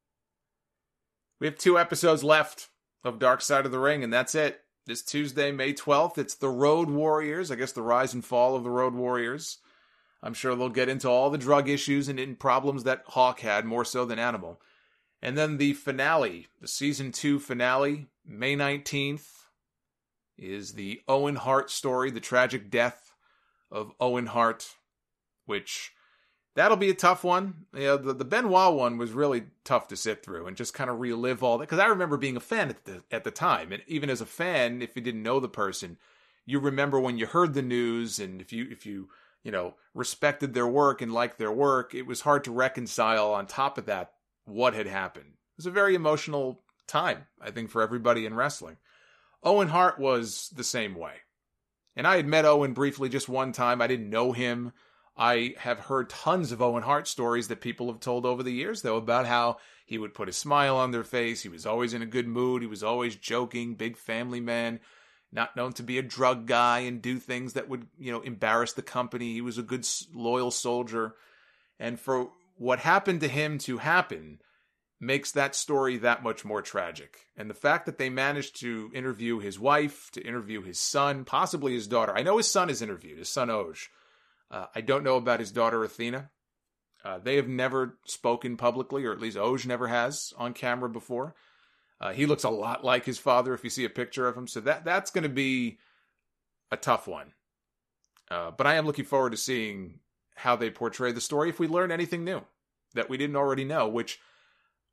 We have two episodes left of Dark Side of the Ring, and that's it. This Tuesday, May twelfth, it's the Road Warriors. I guess the rise and fall of the Road Warriors. I'm sure they'll get into all the drug issues and in problems that Hawk had, more so than Animal. And then the finale, the season two finale, May nineteenth, is the Owen Hart story, the tragic death of Owen Hart, which that'll be a tough one. You know, the, the Benoit one was really tough to sit through and just kind of relive all that. Because I remember being a fan at the at the time. And even as a fan, if you didn't know the person, you remember when you heard the news, and if you, if you, you know, respected their work and liked their work, it was hard to reconcile on top of that what had happened. It was a very emotional time, I think, for everybody in wrestling. Owen Hart was the same way. And I had met Owen briefly just one time. I didn't know him. I have heard tons of Owen Hart stories that people have told over the years, though, about how he would put a smile on their face. He was always in a good mood. He was always joking, big family man, not known to be a drug guy and do things that would, you know, embarrass the company. He was a good, loyal soldier. And for what happened to him to happen makes that story that much more tragic. And the fact that they managed to interview his wife, to interview his son, possibly his daughter. I know his son is interviewed, his son Oj. Uh, I don't know about his daughter, Athena. Uh, they have never spoken publicly, or at least Oj never has on camera before. Uh, he looks a lot like his father if you see a picture of him. So that that's going to be a tough one. Uh, but I am looking forward to seeing how they portray the story, if we learn anything new that we didn't already know, which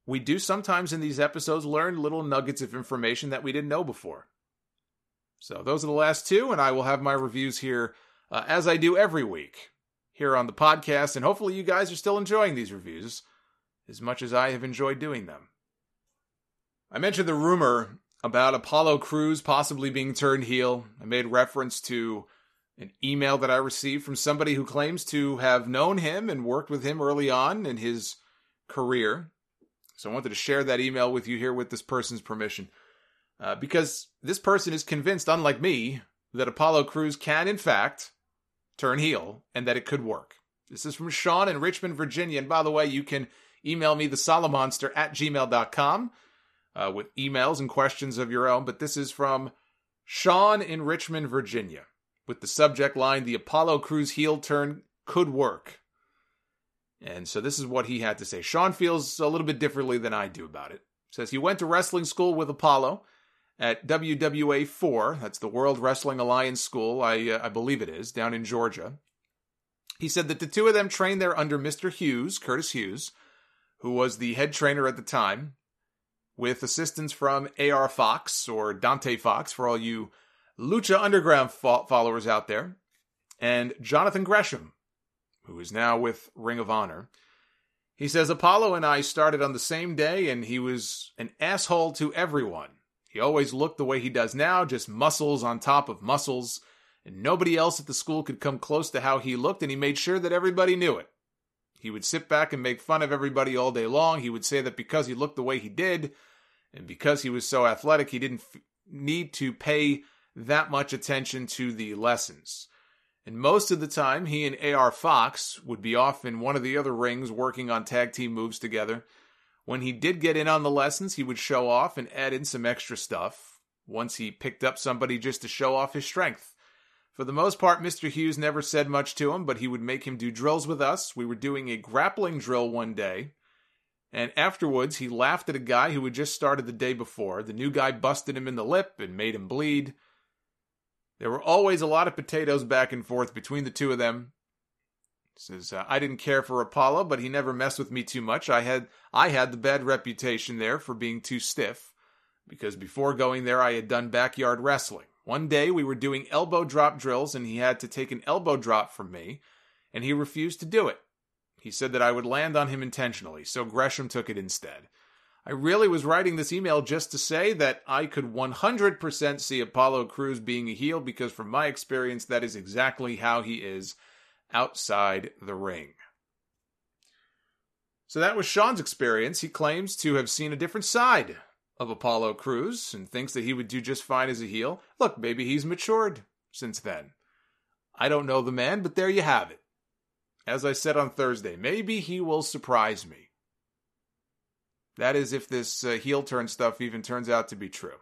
we do sometimes in these episodes learn little nuggets of information that we didn't know before. So those are the last two, and I will have my reviews here uh, as I do every week here on the podcast, and hopefully you guys are still enjoying these reviews as much as I have enjoyed doing them. I mentioned the rumor about Apollo Crews possibly being turned heel. I made reference to an email that I received from somebody who claims to have known him and worked with him early on in his career. So I wanted to share that email with you here with this person's permission. Uh, because this person is convinced, unlike me, that Apollo Crews can, in fact, turn heel and that it could work. This is from Sean in Richmond, Virginia. And by the way, you can email me, the Solomonster at gmail dot com, uh, with emails and questions of your own. But this is from Sean in Richmond, Virginia, with the subject line, "The Apollo Crews heel turn could work." And so this is what he had to say. Sean feels a little bit differently than I do about it. Says he went to wrestling school with Apollo at W W A four. That's the World Wrestling Alliance School, I, uh, I believe it is, down in Georgia. He said that the two of them trained there under Mister Hughes, Curtis Hughes, who was the head trainer at the time, with assistance from A R Fox, or Dante Fox, for all you Lucha Underground followers out there, and Jonathan Gresham, who is now with Ring of Honor. He says, Apollo and I started on the same day, and he was an asshole to everyone. He always looked the way he does now, just muscles on top of muscles, and nobody else at the school could come close to how he looked, and he made sure that everybody knew it. He would sit back and make fun of everybody all day long. He would say that because he looked the way he did, and because he was so athletic, he didn't f- need to pay that much attention to the lessons. And most of the time, he and A R Fox would be off in one of the other rings working on tag team moves together. When he did get in on the lessons, he would show off and add in some extra stuff, once he picked up somebody just to show off his strength. For the most part, Mister Hughes never said much to him, but he would make him do drills with us. We were doing a grappling drill one day, and afterwards he laughed at a guy who had just started the day before. The new guy busted him in the lip and made him bleed. There were always a lot of potatoes back and forth between the two of them. He says, uh, I didn't care for Apollo, but he never messed with me too much. I had I had the bad reputation there for being too stiff, because before going there I had done backyard wrestling. One day we were doing elbow drop drills, and he had to take an elbow drop from me, and he refused to do it. He said that I would land on him intentionally, so Gresham took it instead. I really was writing this email just to say that I could one hundred percent see Apollo Crews being a heel, because from my experience, that is exactly how he is outside the ring. So that was Sean's experience. He claims to have seen a different side of Apollo Crews and thinks that he would do just fine as a heel. Look, maybe he's matured since then. I don't know the man, but there you have it. As I said on Thursday, maybe he will surprise me. That is, if this uh, heel turn stuff even turns out to be true.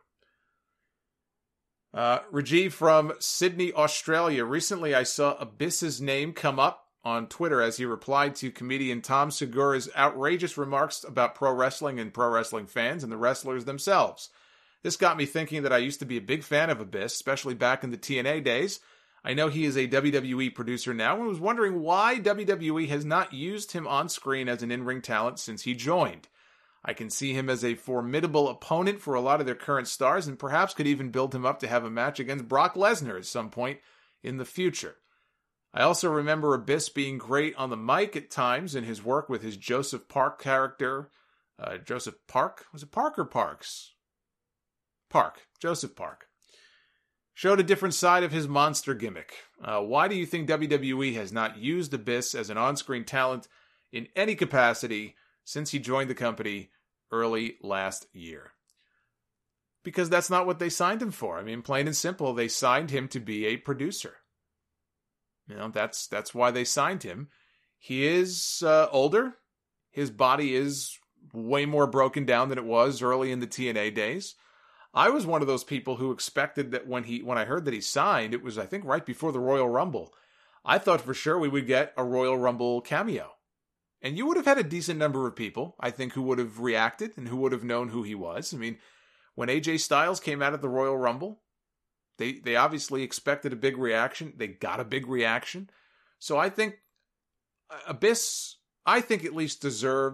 Uh, Rajiv from Sydney, Australia. Recently, I saw Abyss's name come up on Twitter as he replied to comedian Tom Segura's outrageous remarks about pro wrestling and pro wrestling fans and the wrestlers themselves. This got me thinking that I used to be a big fan of Abyss, especially back in the T N A days. I know he is a W W E producer now, and was wondering why W W E has not used him on screen as an in-ring talent since he joined. I can see him as a formidable opponent for a lot of their current stars, and perhaps could even build him up to have a match against Brock Lesnar at some point in the future. I also remember Abyss being great on the mic at times in his work with his Joseph Park character. Uh, Joseph Park? Was it Park or Parks? Park. Joseph Park. Showed a different side of his monster gimmick. Uh, why do you think W W E has not used Abyss as an on-screen talent in any capacity since he joined the company early last year? Because that's not what they signed him for. I mean, plain and simple, they signed him to be a producer. You know, that's that's why they signed him. He is uh, older. His body is way more broken down than it was early in the T N A days. I was one of those people who expected that when he when I heard that he signed, it was, I think, right before the Royal Rumble. I thought for sure we would get a Royal Rumble cameo. And you would have had a decent number of people, I think, who would have reacted and who would have known who he was. I mean, when A J Styles came out of the Royal Rumble, they they obviously expected a big reaction. They got a big reaction. So I think Abyss, I think at least deserves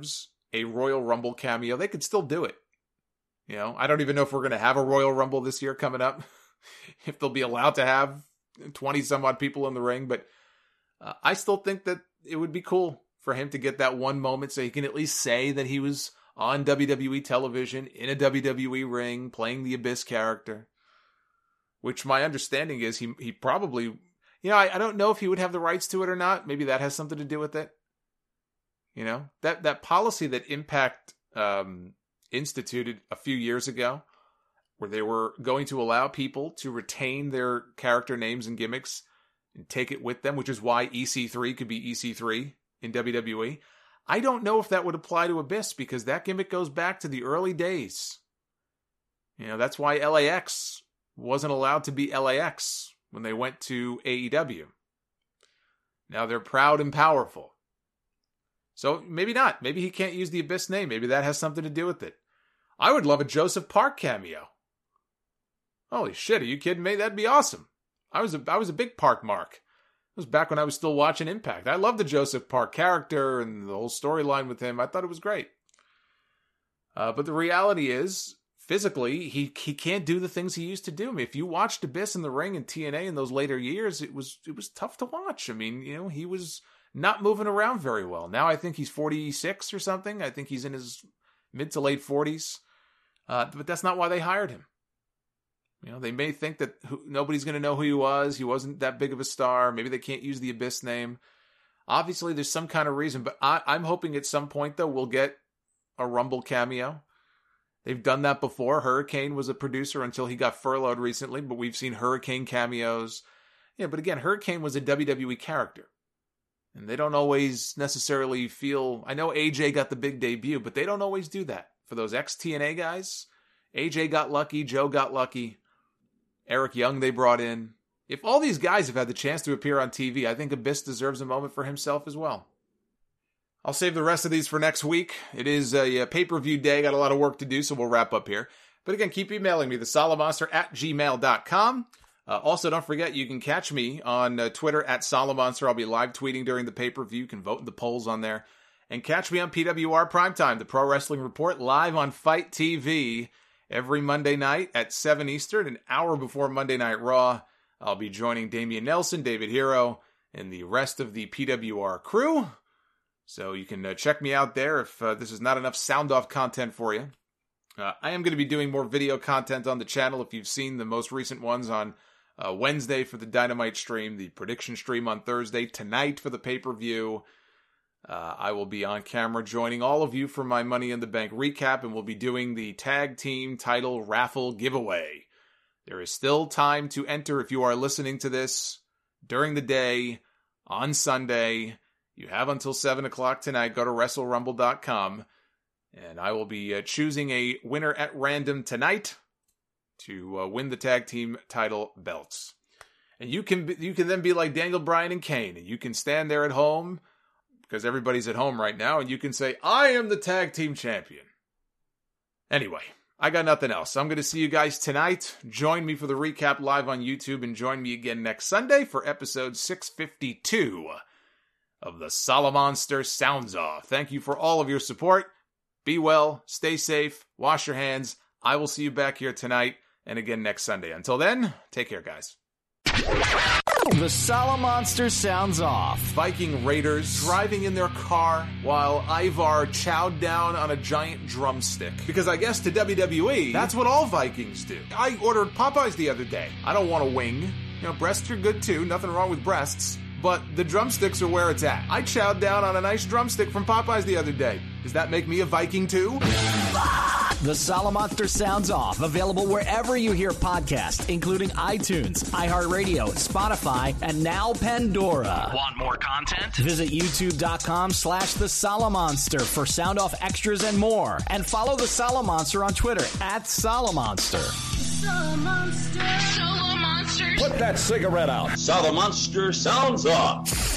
a Royal Rumble cameo, they could still do it. You know, I don't even know if we're going to have a Royal Rumble this year coming up, if they'll be allowed to have twenty some odd people in the ring, but uh, I still think that it would be cool for him to get that one moment so he can at least say that he was on W W E television, in a W W E ring, playing the Abyss character, which my understanding is he he probably, you know, I, I don't know if he would have the rights to it or not. Maybe that has something to do with it. You know, that, that policy that Impact um, instituted a few years ago, where they were going to allow people to retain their character names and gimmicks and take it with them, which is why E C three could be E C three in W W E. I don't know if that would apply to Abyss, because that gimmick goes back to the early days. You know, that's why L A X wasn't allowed to be L A X when they went to A E W. Now they're proud and powerful. So maybe not. Maybe he can't use the Abyss name. Maybe that has something to do with it. I would love a Joseph Park cameo. Holy shit, are you kidding me? That'd be awesome. I was a, I was a big Park mark. It was back when I was still watching Impact. I loved the Joseph Park character and the whole storyline with him. I thought it was great. Uh, but the reality is, physically, he he can't do the things he used to do. I mean, if you watched Abyss in the ring in T N A in those later years, it was it was tough to watch. I mean, you know, he was not moving around very well. Now I think he's forty-six or something. I think he's in his mid to late forties. Uh, but that's not why they hired him. You know, they may think that who, nobody's going to know who he was. He wasn't that big of a star. Maybe they can't use the Abyss name. Obviously, there's some kind of reason. But I, I'm hoping at some point, though, we'll get a Rumble cameo. They've done that before. Hurricane was a producer until he got furloughed recently. But we've seen Hurricane cameos. Yeah, but again, Hurricane was a W W E character. And they don't always necessarily feel... I know A J got the big debut, but they don't always do that. For those ex-T N A guys, A J got lucky, Joe got lucky. Eric Young they brought in. If all these guys have had the chance to appear on T V, I think Abyss deserves a moment for himself as well. I'll save the rest of these for next week. It is a, a pay-per-view day. Got a lot of work to do, so we'll wrap up here. But again, keep emailing me, the Solomonster at gmail dot com. Uh, also, don't forget, you can catch me on uh, Twitter at Solomonster. I'll be live tweeting during the pay-per-view. You can vote in the polls on there. And catch me on P W R Primetime, the Pro Wrestling Report, live on Fight T V every Monday night at seven Eastern, an hour before Monday Night Raw. I'll be joining Damian Nelson, David Hero, and the rest of the P W R crew. So you can uh, check me out there if uh, this is not enough sound-off content for you. Uh, I am going to be doing more video content on the channel. If you've seen the most recent ones on uh, Wednesday for the Dynamite stream, the prediction stream on Thursday, tonight for the pay-per-view, Uh, I will be on camera joining all of you for my Money in the Bank recap, and we'll be doing the tag team title raffle giveaway. There is still time to enter if you are listening to this during the day on Sunday. You have until seven o'clock tonight. Go to Wrestle Rumble dot com, and I will be uh, choosing a winner at random tonight to uh, win the tag team title belts. And you can be, you can then be like Daniel Bryan and Kane, and you can stand there at home, because everybody's at home right now, and you can say, I am the tag team champion. Anyway, I got nothing else. I'm going to see you guys tonight. Join me for the recap live on YouTube, and join me again next Sunday for episode six fifty-two of the Solomonster Sounds Off. Thank you for all of your support. Be well, stay safe, wash your hands. I will see you back here tonight and again next Sunday. Until then, take care, guys. The Solomonster Sounds Off. Viking raiders driving in their car while Ivar chowed down on a giant drumstick. Because I guess to W W E, that's what all Vikings do. I ordered Popeyes the other day. I don't want a wing. You know, breasts are good too. Nothing wrong with breasts. But the drumsticks are where it's at. I chowed down on a nice drumstick from Popeyes the other day. Does that make me a Viking too? The Solomonster Sounds Off, available wherever you hear podcasts, including iTunes, iHeartRadio, Spotify, and now Pandora. Want more content? Visit youtube.com slash the Solomonster for sound off extras and more. And follow the Solomonster on Twitter at Solomonster. Solomonster. Solo Monsters. Put that cigarette out. Solomonster Sounds Off.